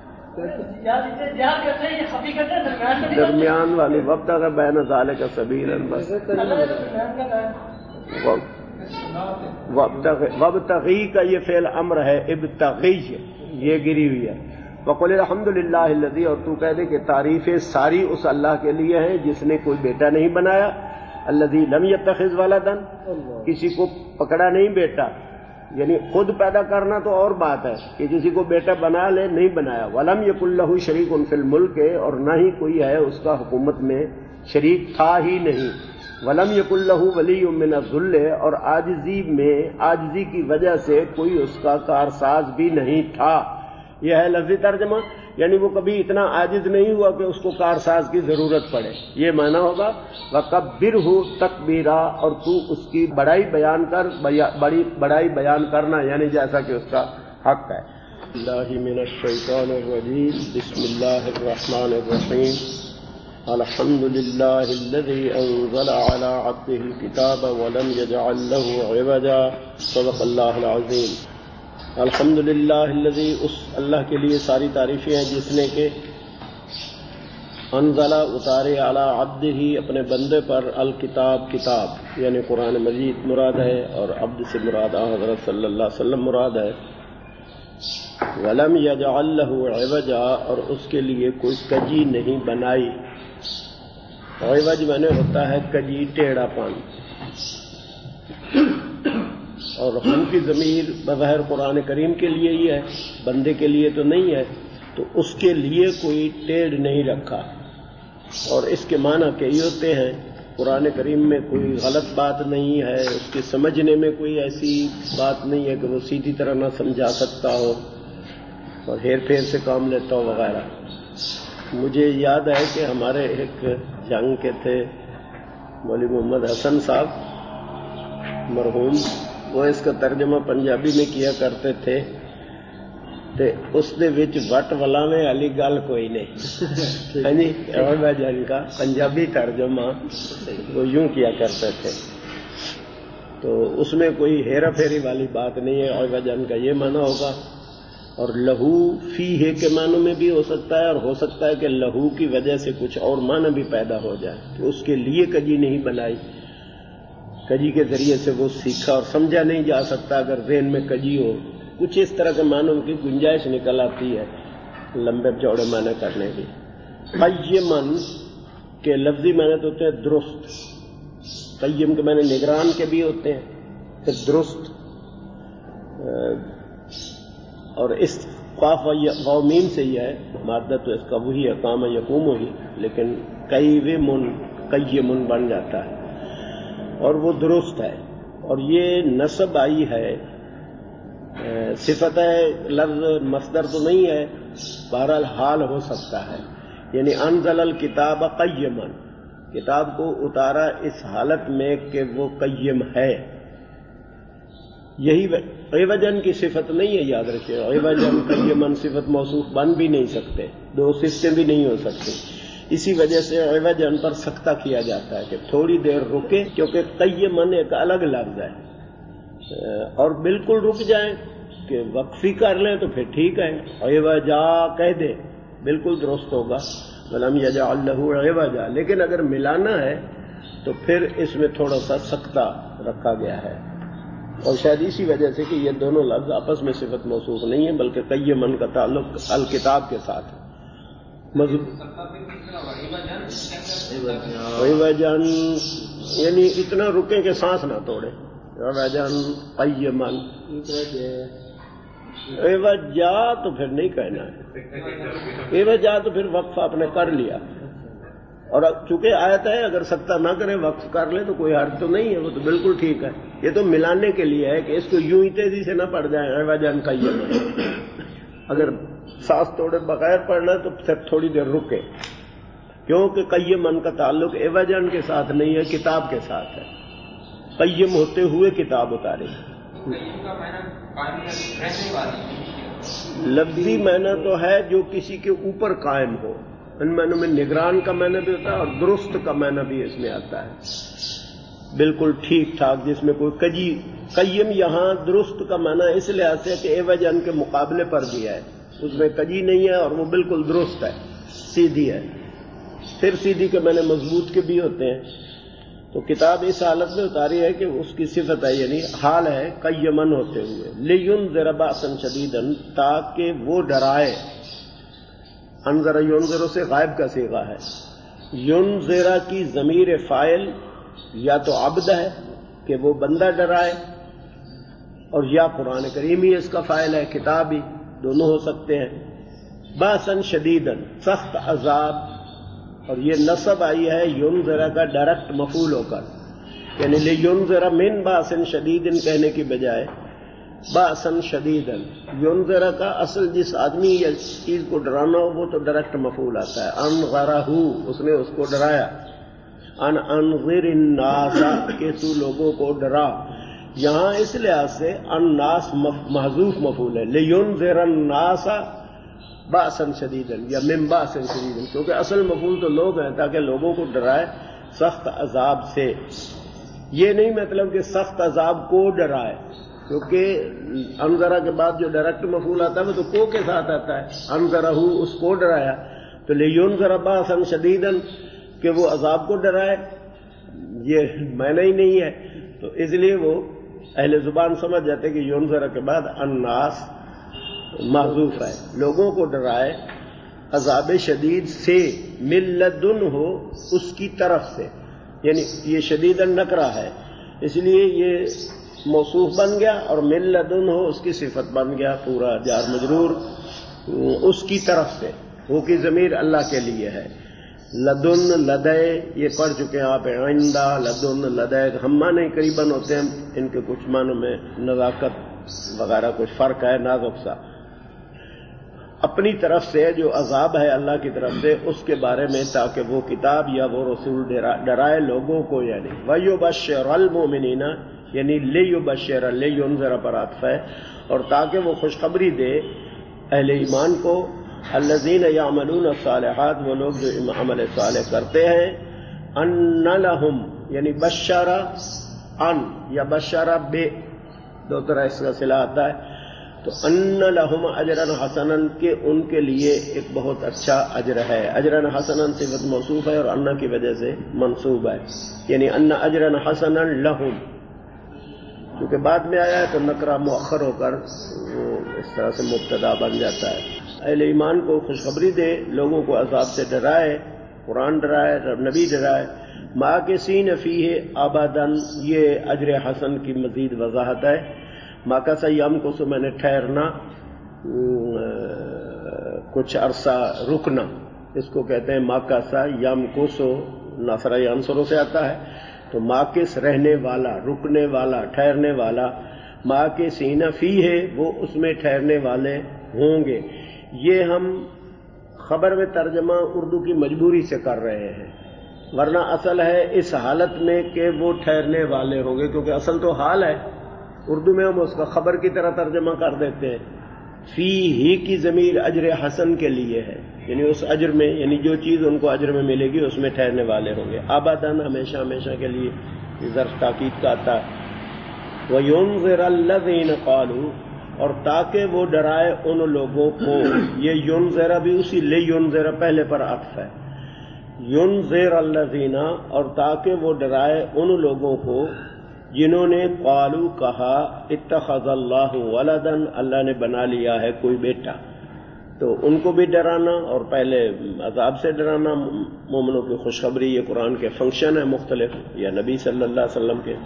Speaker 1: درمیان والی وابتغ بین ذالک سبیلا، بس وابتغی کا یہ فعل امر ہے، ابتغی یہ گری ہوئی ہے۔ وقل الحمدللہ الذی، اور تو کہہ دے کہ تعریفیں ساری اس اللہ کے لیے ہیں جس نے کوئی بیٹا نہیں بنایا، الذی لم یتخذ ولدا، کسی کو پکڑا نہیں بیٹا، یعنی خود پیدا کرنا تو اور بات ہے کہ کسی کو بیٹا بنا لے، نہیں بنایا. ولم یکن لہ شریک فی الملک، اور نہ ہی کوئی ہے اس کا حکومت میں شریک، تھا ہی نہیں. ولم یکن لہ ولی من الذل، اور عاجزی کی وجہ سے کوئی اس کا کارساز بھی نہیں تھا. یہ ہے لفظی ترجمہ، یعنی وہ کبھی اتنا عاجز نہیں ہوا کہ اس کو کارساز کی ضرورت پڑے. یہ معنی ہوگا وَكَبِّرْهُ تَكْبِيرًا، اور تو اس کی بڑائی بیان کر، بڑائی بیان کرنا، یعنی جیسا کہ اس کا حق ہے. اللہ من الشیطان الرجیم، بسم اللہ الرحمن الرحیم. الحمد للہ الذی انزل علی عبدہ الکتاب ولم یجعل لہ عوجا. صدق اللہ العظیم. الحمد للہ الذی، اس اللہ کے لیے ساری تعریفیں ہیں جس نے کہ انزل اتارے علی عبدہ اپنے بندے پر الکتاب کتاب، یعنی قرآن مجید مراد ہے، اور عبد سے مراد حضرت صلی اللہ علیہ وسلم مراد ہے. ولم یجعل لہ عوجا، اور اس کے لیے کوئی کجی نہیں بنائی. عوج میں نے ہوتا ہے کجی، ٹیڑھا پان. اور ہو کی ضمیر بظاہر قرآن کریم کے لیے ہی ہے، بندے کے لیے تو نہیں ہے، تو اس کے لیے کوئی ٹیڑھ نہیں رکھا. اور اس کے معنی کئی ہوتے ہیں. قرآن کریم میں کوئی غلط بات نہیں ہے، اس کے سمجھنے میں کوئی ایسی بات نہیں ہے کہ وہ سیدھی طرح نہ سمجھا سکتا ہو اور ہیر پھیر سے کام لیتا ہو وغیرہ. مجھے یاد ہے کہ ہمارے ایک جنگ کے تھے مولوی محمد حسن صاحب مرحوم، وہ اس کا ترجمہ پنجابی میں کیا کرتے تھے. تے اس دے وچ وٹ ولاویں والی گل کوئی نہیں. ہاں جی، عوج جن کا پنجابی ترجمہ وہ یوں کیا کرتے تھے، تو اس میں کوئی ہیرا پھیری والی بات نہیں ہے. عوج جن کا یہ معنی ہوگا. اور لہو فی ہے کے معنی میں بھی ہو سکتا ہے، اور ہو سکتا ہے کہ لہو کی وجہ سے کچھ اور معنی بھی پیدا ہو جائے کہ اس کے لیے کجی نہیں بنائی. کجی کے ذریعے سے وہ سیکھا اور سمجھا نہیں جا سکتا اگر ذہن میں کجی ہو. کچھ اس طرح کے معنوں کی گنجائش نکل آتی ہے لمبے چوڑے معنی کرنے کی. قیمن کے لفظی معنی تو ہوتے ہیں درست، قیم کے معنی نگران کے بھی ہوتے ہیں، پھر درست. اور اس قاف و میم سے یہ ہے مادہ تو اس کا وہی ہے، قام یقوم ہی، لیکن قیمن بن جاتا ہے اور وہ درست ہے. اور یہ نصب آئی ہے، صفت ہے، لفظ مصدر تو نہیں ہے، بہرحال حال ہو سکتا ہے. یعنی انزل الکتاب قیمن، کتاب کو اتارا اس حالت میں کہ وہ قیم ہے. یہی عوجن کی صفت نہیں ہے، یاد رکھیے. عوجن قیمن صفت موصوف بن بھی نہیں سکتے، دو صفتیں بھی نہیں ہو سکتی. اسی وجہ سے عوجن پر سکتہ کیا جاتا ہے کہ تھوڑی دیر رکے، کیونکہ قیمن ایک الگ لفظ ہے. اور بالکل رک جائیں کہ وقفی کر لیں تو پھر ٹھیک ہے، عوجا کہہ دیں بالکل درست ہوگا. ولم یجعل لہ عوجا. لیکن اگر ملانا ہے تو پھر اس میں تھوڑا سا سکتہ رکھا گیا ہے. اور شاید اسی وجہ سے کہ یہ دونوں لفظ آپس میں صفت موصوف نہیں ہے، بلکہ قیمن کا تعلق الکتاب کے ساتھ ہے. عوجن یعنی اتنا رکیں کہ سانس نہ توڑے. عوجن قیمن، عوجا تو پھر نہیں کہنا ہے. عوجا تو پھر وقفہ آپ نے کر لیا. اور چونکہ آیت ہے اگر سکتہ نہ کرے وقف کر لے تو کوئی حرج تو نہیں ہے، وہ تو بالکل ٹھیک ہے. یہ تو ملانے کے لیے ہے کہ اس کو یوں ہی تیزی سے نہ پڑ جائے. عوجن قیمن، اگر سانس توڑے بغیر پڑھنا تو پھر تھوڑی دیر رکے، کیونکہ قیمن کا تعلق عوجن کے ساتھ نہیں ہے، کتاب کے ساتھ ہے. قیم ہوتے ہوئے کتاب اتاری. لفظی معنی تو ہے جو کسی کے اوپر قائم ہو. ان معنوں میں نگران کا معنی بھی ہوتا ہے اور درست کا معنی بھی اس میں آتا ہے، بالکل ٹھیک ٹھاک، جس میں کوئی کجی. قیم یہاں درست کا معنی اس لحاظ سے کہ عوجن کے مقابلے پر بھی ہے، اس میں کجی نہیں ہے اور وہ بالکل درست ہے، سیدھی ہے. پھر سیدھی کے معنی مضبوط کے بھی ہوتے ہیں. تو کتاب اس حالت میں اتاری ہے کہ اس کی صفت ہے، یعنی حال ہے قیمن ہوتے ہوئے. لینذر باسا شدیدا، تاکہ وہ ڈرائے. انذر ینذر سے غائب کا صیغہ ہے. ینذر کی ضمیر فاعل یا تو عبد ہے کہ وہ بندہ ڈرائے، اور یا قرآن کریم ہی اس کا فاعل ہے، کتاب ہی، دونوں ہو سکتے ہیں۔ باسن شدیدن، سخت عذاب، اور یہ نصب آئی ہے ینذر کا ڈائریکٹ مفعول ہو کر، یعنی لینذر من باسن شدیدن کہنے کی بجائے باسن شدیدن۔ ینذر کا اصل جس آدمی یا چیز کو ڈرانا ہو وہ تو ڈائریکٹ مفعول آتا ہے، انذرہ، اس نے اس کو ڈرایا، انذر الناس کہ تو لوگوں کو ڈرا۔ یہاں اس لحاظ سے الناس محذوف مفعول ہے، لینذر الناس باسن شدیدن یا من باسن شدیدن، کیونکہ اصل مفعول تو لوگ ہیں، تاکہ لوگوں کو ڈرائے سخت عذاب سے۔ یہ نہیں مطلب کہ سخت عذاب کو ڈرائے، کیونکہ انذرہ کے بعد جو ڈائریکٹ مفعول آتا ہے وہ تو کو کے ساتھ آتا ہے، انذرہ اس کو ڈرایا، تو لینذر باسن شدیدن کہ وہ عذاب کو ڈرائے، یہ معنی ہی نہیں ہے۔ تو اس لیے وہ اہل زبان سمجھ جاتے کہ ینذر کے بعد الناس محذوف ہے، لوگوں کو ڈرائے عذاب شدید سے، من لدن ہو اس کی طرف سے، یعنی یہ شدید النکرہ ہے اس لیے یہ موصوف بن گیا، اور من لدن ہو اس کی صفت بن گیا، پورا جار مجرور اس کی طرف سے، وہ کی ضمیر اللہ کے لیے ہے۔ لدن لدے یہ پڑھ چکے ہیں آپ، عندہ لدن لدے، ہم معنی قریباً ہوتے ہیں، ان کے کچھ معنوں میں نزاکت وغیرہ کچھ فرق ہے نازک سا۔ اپنی طرف سے جو عذاب ہے اللہ کی طرف سے اس کے بارے میں، تاکہ وہ کتاب یا وہ رسول ڈرائے لوگوں کو، یعنی وَيُبَشِّرَ الْمُؤْمِنِينَ یعنی لِيُبَشِّرَ لِيُنذِرَ پر عطف ہے، اور تاکہ وہ خوشخبری دے اہل ایمان کو، الذین یعملون الصالحات وہ لوگ جو عمل صالح کرتے ہیں، ان لہم یعنی بشر ان یا بشر بے، دو طرح اس کا صلہ آتا ہے، تو ان لہم اجرا حسنا کہ ان کے لیے ایک بہت اچھا اجر ہے۔ اجرا حسنا صفت موصوف ہے اور ان کی وجہ سے منصوب ہے، یعنی ان اجرا حسنا لہم، کیونکہ بعد میں آیا ہے تو نکرہ مؤخر ہو کر اس طرح سے مبتدا بن جاتا ہے۔ اہل ایمان کو خوشخبری دے، لوگوں کو عذاب سے ڈرائے، قرآن ڈرائے، نبی ڈرائے، ماکثین فیہ ابداً، یہ اجر حسن کی مزید وضاحت ہے۔ ماکث یمکث میں نے ٹھہرنا، کچھ عرصہ رکنا، اس کو کہتے ہیں ماکث یمکث، نصر ینصر سے آتا ہے، تو ماکث رہنے والا، رکنے والا، ٹھہرنے والا، ماکثین فیہ وہ اس میں ٹھہرنے والے ہوں گے۔ یہ ہم خبر میں ترجمہ اردو کی مجبوری سے کر رہے ہیں، ورنہ اصل ہے اس حالت میں کہ وہ ٹھہرنے والے ہوں گے، کیونکہ اصل تو حال ہے، اردو میں ہم اس کا خبر کی طرح ترجمہ کر دیتے ہیں۔ فی ہی کی ضمیر اجر حسن کے لیے ہے، یعنی اس اجر میں، یعنی جو چیز ان کو اجر میں ملے گی اس میں ٹھہرنے والے ہوں گے۔ ابداً ہمیشہ ہمیشہ کے لیے، یہ ظرف تاکید کا آتا ہے۔ وَيُنذِرَ الَّذِينَ قَالُوا اور تاکہ وہ ڈرائے ان لوگوں کو، یہ ینذر بھی اسی لے ینذر پہلے پر عطف ہے، ینذر الذین اور تاکہ وہ ڈرائے ان لوگوں کو جنہوں نے قالوا کہا اتخذ اللہ ولدا اللہ نے بنا لیا ہے کوئی بیٹا، تو ان کو بھی ڈرانا اور پہلے عذاب سے ڈرانا، مومنوں کی خوشخبری، یہ قرآن کے فنکشن ہیں مختلف یا نبی صلی اللہ علیہ وسلم کے۔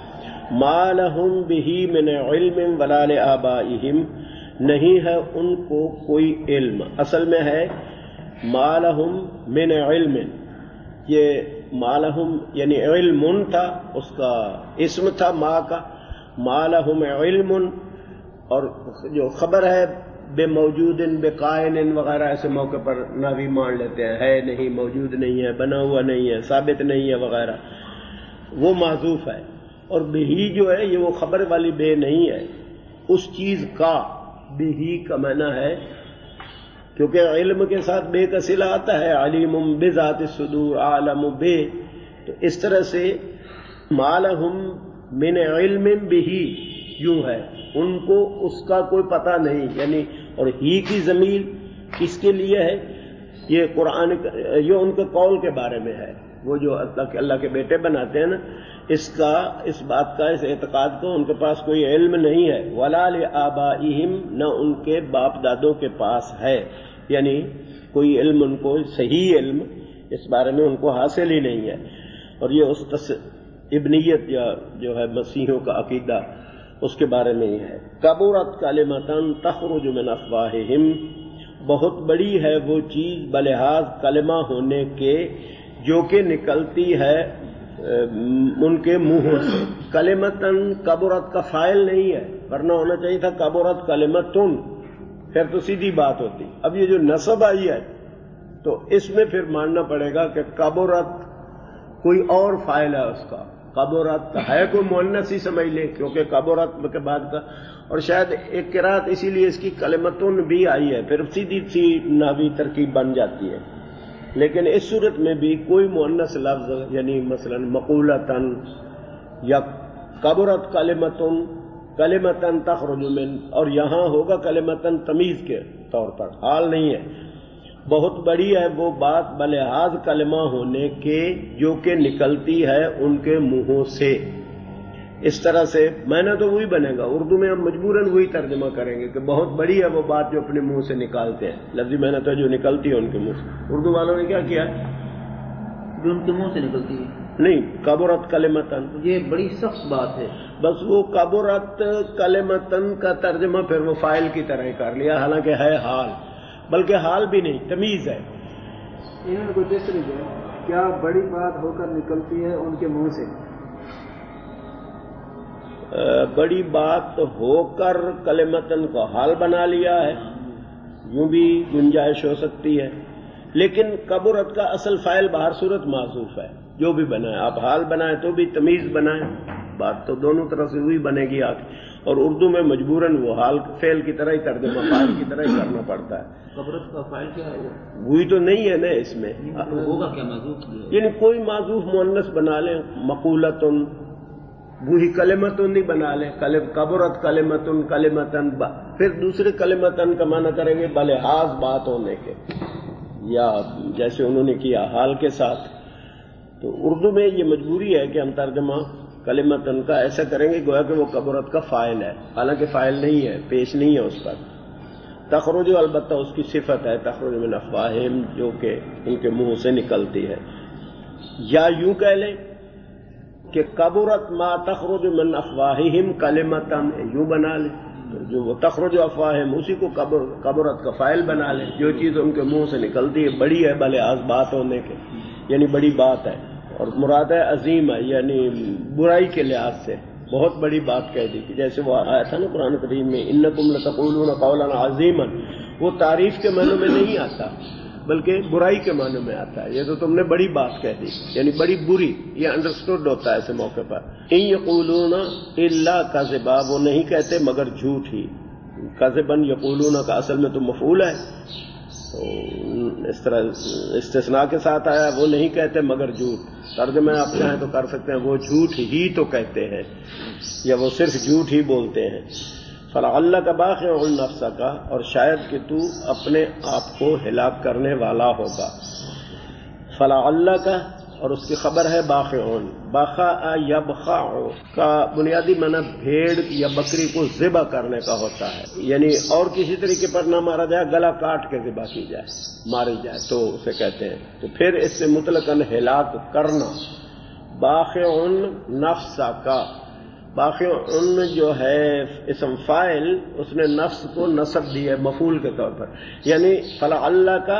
Speaker 1: ما لہم بہ من علم ولا لآبائہم نہیں ہے ان کو کوئی علم، اصل میں ہے ما لہم من علم، یہ ما لہم یعنی علم تھا، اس کا اسم تھا ما کا، ما لہم علم، اور جو خبر ہے بے موجود بے قائن وغیرہ ایسے موقع پر ناوی مان لیتے ہیں، ہے نہیں، موجود نہیں ہے، بنا ہوا نہیں ہے، ثابت نہیں ہے وغیرہ، وہ محذوف ہے۔ اور بہی جو ہے یہ وہ خبر والی بے نہیں ہے، اس چیز کا، بہی کا معنی ہے، کیونکہ علم کے ساتھ بے کا صلہ آتا ہے، علیم بذات الصدور، عالم بے، تو اس طرح سے ما لہم من علم بہی یوں ہے، ان کو اس کا کوئی پتہ نہیں، یعنی اور ہی کی ضمیر کس کے لیے ہے، یہ قرآن یہ ان کے قول کے بارے میں ہے، وہ جو اللہ کے بیٹے بناتے ہیں نا، اس بات کا، اس اعتقاد کو ان کے پاس کوئی علم نہیں ہے، ولا لآبائہم نہ ان کے باپ دادوں کے پاس ہے، یعنی کوئی علم ان کو، صحیح علم اس بارے میں ان کو حاصل ہی نہیں ہے۔ اور یہ ابنیت یا جو ہے مسیحوں کا عقیدہ اس کے بارے میں ہی ہے. کبرت کلمۃ تخرج من افواہہم، بہت بڑی ہے وہ چیز بلحاظ کلمہ ہونے کے جو کہ نکلتی ہے ان کے منہوں سے. کلمتن کبرت کا فاعل نہیں ہے، ورنہ ہونا چاہیے تھا کبرت کلمتن، پھر تو سیدھی بات ہوتی. اب یہ جو نصب آئی ہے تو اس میں پھر ماننا پڑے گا کہ کبرت کوئی اور فاعل ہے اس کا. کبرت ہے کوئی مؤنث ہی سمجھ لیں، کیونکہ کبرت کے بعد کا، اور شاید ایک قرات اسی لیے اس کی کلمتن بھی آئی ہے، پھر سیدھی سی نحوی ترکیب بن جاتی ہے. لیکن اس صورت میں بھی کوئی مؤنث لفظ یعنی مثلا مقولتن یا کبرت کلمتن، کلمتن تخرج من، اور یہاں ہوگا کلمتن تمیز کے طور پر، حال نہیں ہے. بہت بڑی ہے وہ بات بلحاظ کلمہ ہونے کے جو کہ نکلتی ہے ان کے منہوں سے. اس طرح سے میں نے تو وہی بنے گا، اردو میں ہم مجبوراً وہی ترجمہ کریں گے کہ بہت بڑی ہے وہ بات جو اپنے منہ سے نکالتے ہیں. لفظی میں نے تو جو نکلتی ہے ان کے منہ سے. اردو والوں نے کیا کیا؟
Speaker 2: جو ان کے منہ سے نکلتی ہے
Speaker 1: نہیں، کبرت کلمتن،
Speaker 2: یہ بڑی سخت بات ہے.
Speaker 1: بس وہ کبرت کلمتن کا ترجمہ پھر وہ فاعل کی طرح کر لیا، حالانکہ ہے حال، بلکہ حال بھی نہیں، تمیز ہے.
Speaker 5: انہوں نے کوئی تشریح ہے کیا بڑی بات ہو کر نکلتی ہے ان کے منہ سے؟
Speaker 1: بڑی بات ہو کر کلمتن کو حال بنا لیا ہے، یوں بھی گنجائش ہو سکتی ہے. لیکن کبرت کا اصل فاعل باہر صورت معذوف ہے، جو بھی بنائے آپ حال بنائیں تو بھی تمیز بنائیں، بات تو دونوں طرح سے ہوئی بنے گی آگے. اور اردو میں مجبوراً وہ حال فعل کی طرح ہی ترجمہ فاعل کی طرح ہی کرنا پڑتا ہے.
Speaker 2: کبرت کا فاعل کیا ہے؟
Speaker 1: وہی تو نہیں ہے نا اس میں.
Speaker 2: ہوگا کیا معذوف؟
Speaker 1: یعنی کوئی معذوف مؤنث بنا لیں، مقولتن، وہی کلمتن ہی بنا لیں، کبرت کلمتن کلمتن، پھر دوسرے کلمتن کا معنی کریں گے بلحاظ بات ہونے کے، یا جیسے انہوں نے کیا حال کے ساتھ. تو اردو میں یہ مجبوری ہے کہ ہم ترجمہ کلمتن کا ایسا کریں گے گویا کہ وہ کبرت کا فاعل ہے، حالانکہ فاعل نہیں ہے، پیش نہیں ہے اس پر. تخرج البتہ اس کی صفت ہے، تخرج من افواہہم، جو کہ ان کے منہ سے نکلتی ہے. یا یوں کہہ لیں کہ کبرت ما تخرج من افواہہم کلمتن، یوں بنا لیں جو وہ تخرج افواہہم اسی کو کبرت کا فاعل بنا لیں. جو چیز ان کے منہ سے نکلتی ہے بڑی ہے بلحاظ بات ہونے کے، یعنی بڑی بات ہے، اور مراد ہے عظیم ہے، یعنی برائی کے لحاظ سے بہت بڑی بات کہہ دی. جیسے وہ آیا تھا نا قرآن کریم میں انکم لتقولون قولا عظیما، وہ تعریف کے معنوں میں نہیں آتا بلکہ برائی کے معنوں میں آتا ہے. یہ تو تم نے بڑی بات کہہ دی، یعنی بڑی بری، یہ انڈرسٹوڈ ہوتا ہے ایسے موقع پر. ان یقولون الا کذبا، وہ نہیں کہتے مگر جھوٹ ہی. کذبا یقولون کا اصل میں تو مفعول ہے، تو اس طرح استثناء کے ساتھ آیا، وہ نہیں کہتے مگر جھوٹ. ترجمہ آپ چاہیں تو کر سکتے ہیں وہ جھوٹ ہی تو کہتے ہیں، یا وہ صرف جھوٹ ہی بولتے ہیں. فلعلک باخع نفسک، اور شاید کہ تو اپنے آپ کو ہلاک کرنے والا ہوگا. فلعلک، اور اس کی خبر ہے باخعون. بخع یبخع کا بنیادی معنی بھیڑ یا بکری کو ذبح کرنے کا ہوتا ہے، یعنی اور کسی طریقے پر نہ مارا جائے، گلا کاٹ کے ذبح کی جائے، ماری جائے تو اسے کہتے ہیں. تو پھر اس سے مطلقاً ہلاک کرنا. باخعون نفسک، باخعون جو ہے اسم فاعل، اس نے نفس کو نصب دی ہے مفعول کے طور پر، یعنی فلعلک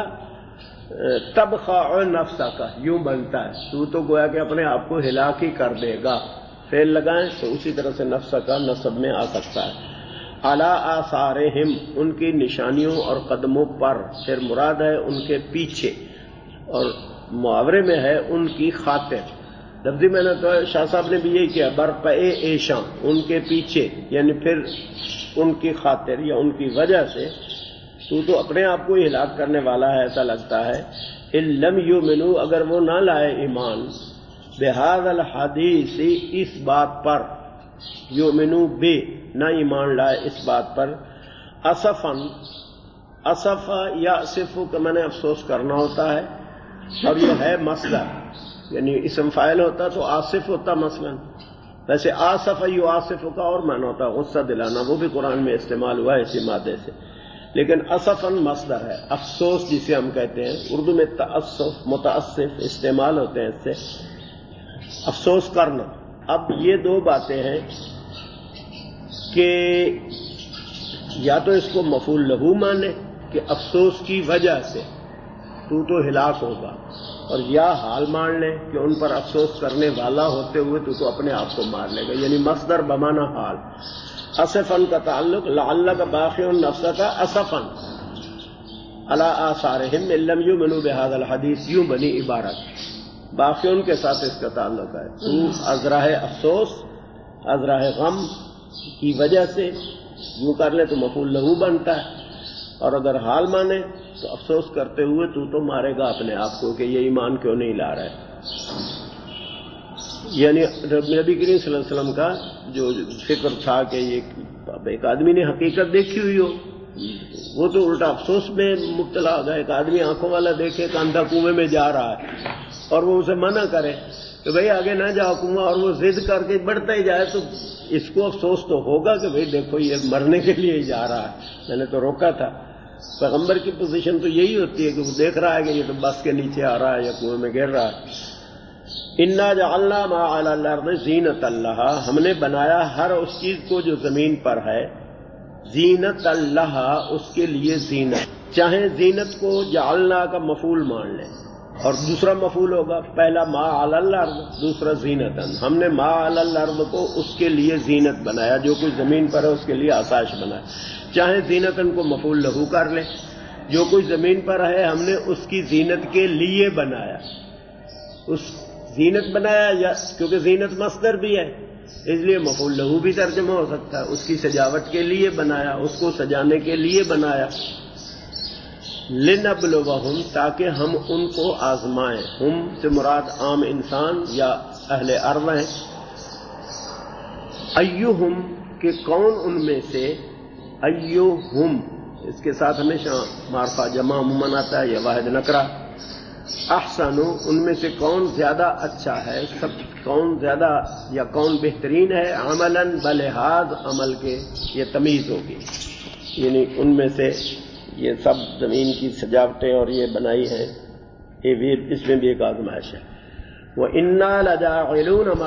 Speaker 1: تبخع نفسک، یوں بنتا ہے تو گویا کہ اپنے آپ کو ہلاک ہی کر دے گا. فعل لگائیں تو اسی طرح سے نفسک نصب میں آ سکتا ہے. علی آثارہم، ان کی نشانیوں اور قدموں پر، پھر مراد ہے ان کے پیچھے، اور محاورے میں ہے ان کی خاطر. لفظی میں نے تو شاہ صاحب نے بھی یہی کیا، برپے ایشاں، ان کے پیچھے، یعنی پھر ان کی خاطر یا ان کی وجہ سے تو اپنے آپ کو ہلاک کرنے والا ہے، ایسا لگتا ہے. ان لم یؤمنوا، اگر وہ نہ لائے ایمان، بہذا الحدیث، اس بات پر، یؤمنوا بے، نہ ایمان لائے اس بات پر، اسفن، اسف یا صف کا میں نے افسوس کرنا ہوتا ہے، اور یہ ہے مصدر، یعنی اسم فاعل ہوتا تو آصف ہوتا مثلا. ویسے آصف یؤاصف کا اور معنی ہوتا غصہ دلانا، وہ بھی قرآن میں استعمال ہوا ہے اسی مادے سے. لیکن اسفن مصدر ہے، افسوس جسے ہم کہتے ہیں. اردو میں تأسف، متأسف استعمال ہوتے ہیں اس سے، افسوس کرنا. اب یہ دو باتیں ہیں کہ یا تو اس کو مفعول لہو مانے کہ افسوس کی وجہ سے تو ہلاک ہوگا، اور یا حال مان لے کہ ان پر افسوس کرنے والا ہوتے ہوئے تو اپنے آپ کو مار لے گا، یعنی مصدر بمانا حال۔ اسفن کا تعلق لعلک باخع نفسک اسفن علی آثارہم ان لم یؤمنوا بہذا الحدیث، یوں بنی عبارت باقی ان کے ساتھ اس کا تعلق ہے۔ تو ازراہ افسوس، ازراہ غم کی وجہ سے یوں کر لے تو مفعول لہو بنتا ہے، اور اگر حال مانے تو افسوس کرتے ہوئے تو مارے گا اپنے آپ کو کہ یہ ایمان کیوں نہیں لا رہا ہے۔ یعنی نبی کریم صلی اللہ علیہ وسلم کا جو فکر تھا کہ یہ ایک آدمی نے حقیقت دیکھی ہوئی ہو، وہ تو الٹا افسوس میں مبتلا ہو گیا۔ ایک آدمی آنکھوں والا دیکھے کہ اندھا کنویں میں جا رہا ہے اور وہ اسے منع کرے کہ بھئی آگے نہ جاؤ کنواں، اور وہ ضد کر کے بڑھتا ہی جائے، تو اس کو افسوس تو ہوگا کہ بھئی دیکھو یہ مرنے کے لیے ہی جا رہا ہے، میں نے تو روکا تھا۔ پیغمبر کی پوزیشن تو یہی ہوتی ہے کہ وہ دیکھ رہا ہے کہ یہ تو بس کے نیچے آ رہا ہے یا کنویں میں گر رہا ہے۔ انا جعلنا ما علی الارض زینۃ لہا، ہم نے بنایا ہر اس چیز کو جو زمین پر ہے زینت لہا، اس کے لیے زینت۔ چاہے زینت کو جعلنا کا مفعول مان لیں، اور دوسرا مفعول ہوگا، پہلا ما علی الارض، دوسرا زینتن۔ ہم نے ما علی الارض کو اس کے لیے زینت بنایا، جو کچھ زمین پر ہے اس کے لیے آسائش بنایا۔ چاہے زینتن کو مفعول لہو کر لیں، جو کچھ زمین پر ہے ہم نے اس کی زینت کے لیے بنایا، اس زینت بنایا، یا کیونکہ زینت مصدر بھی ہے اس لیے مفعول لہو بھی ترجمہ ہو سکتا ہے، اس کی سجاوٹ کے لیے بنایا، اس کو سجانے کے لیے بنایا۔ لنبلوہم، تاکہ ہم ان کو آزمائیں، ہم سے مراد عام انسان یا اہل ارض ہیں۔ ایہم، کہ کون ان میں سے، ایہم اس کے ساتھ ہمیشہ معرفہ جمع عموماً آتا ہے یا واحد نکرہ۔ احسن، ان میں سے کون زیادہ اچھا ہے، سب کون زیادہ یا کون بہترین ہے، عملاً بلحاظ عمل کے، یہ تمیز ہوگی، یعنی ان میں سے یہ سب زمین کی سجاوٹیں اور یہ بنائی ہیں، اس میں بھی ایک آزمائش ہے۔ وَإِنَّا لَجَاعِلُونَ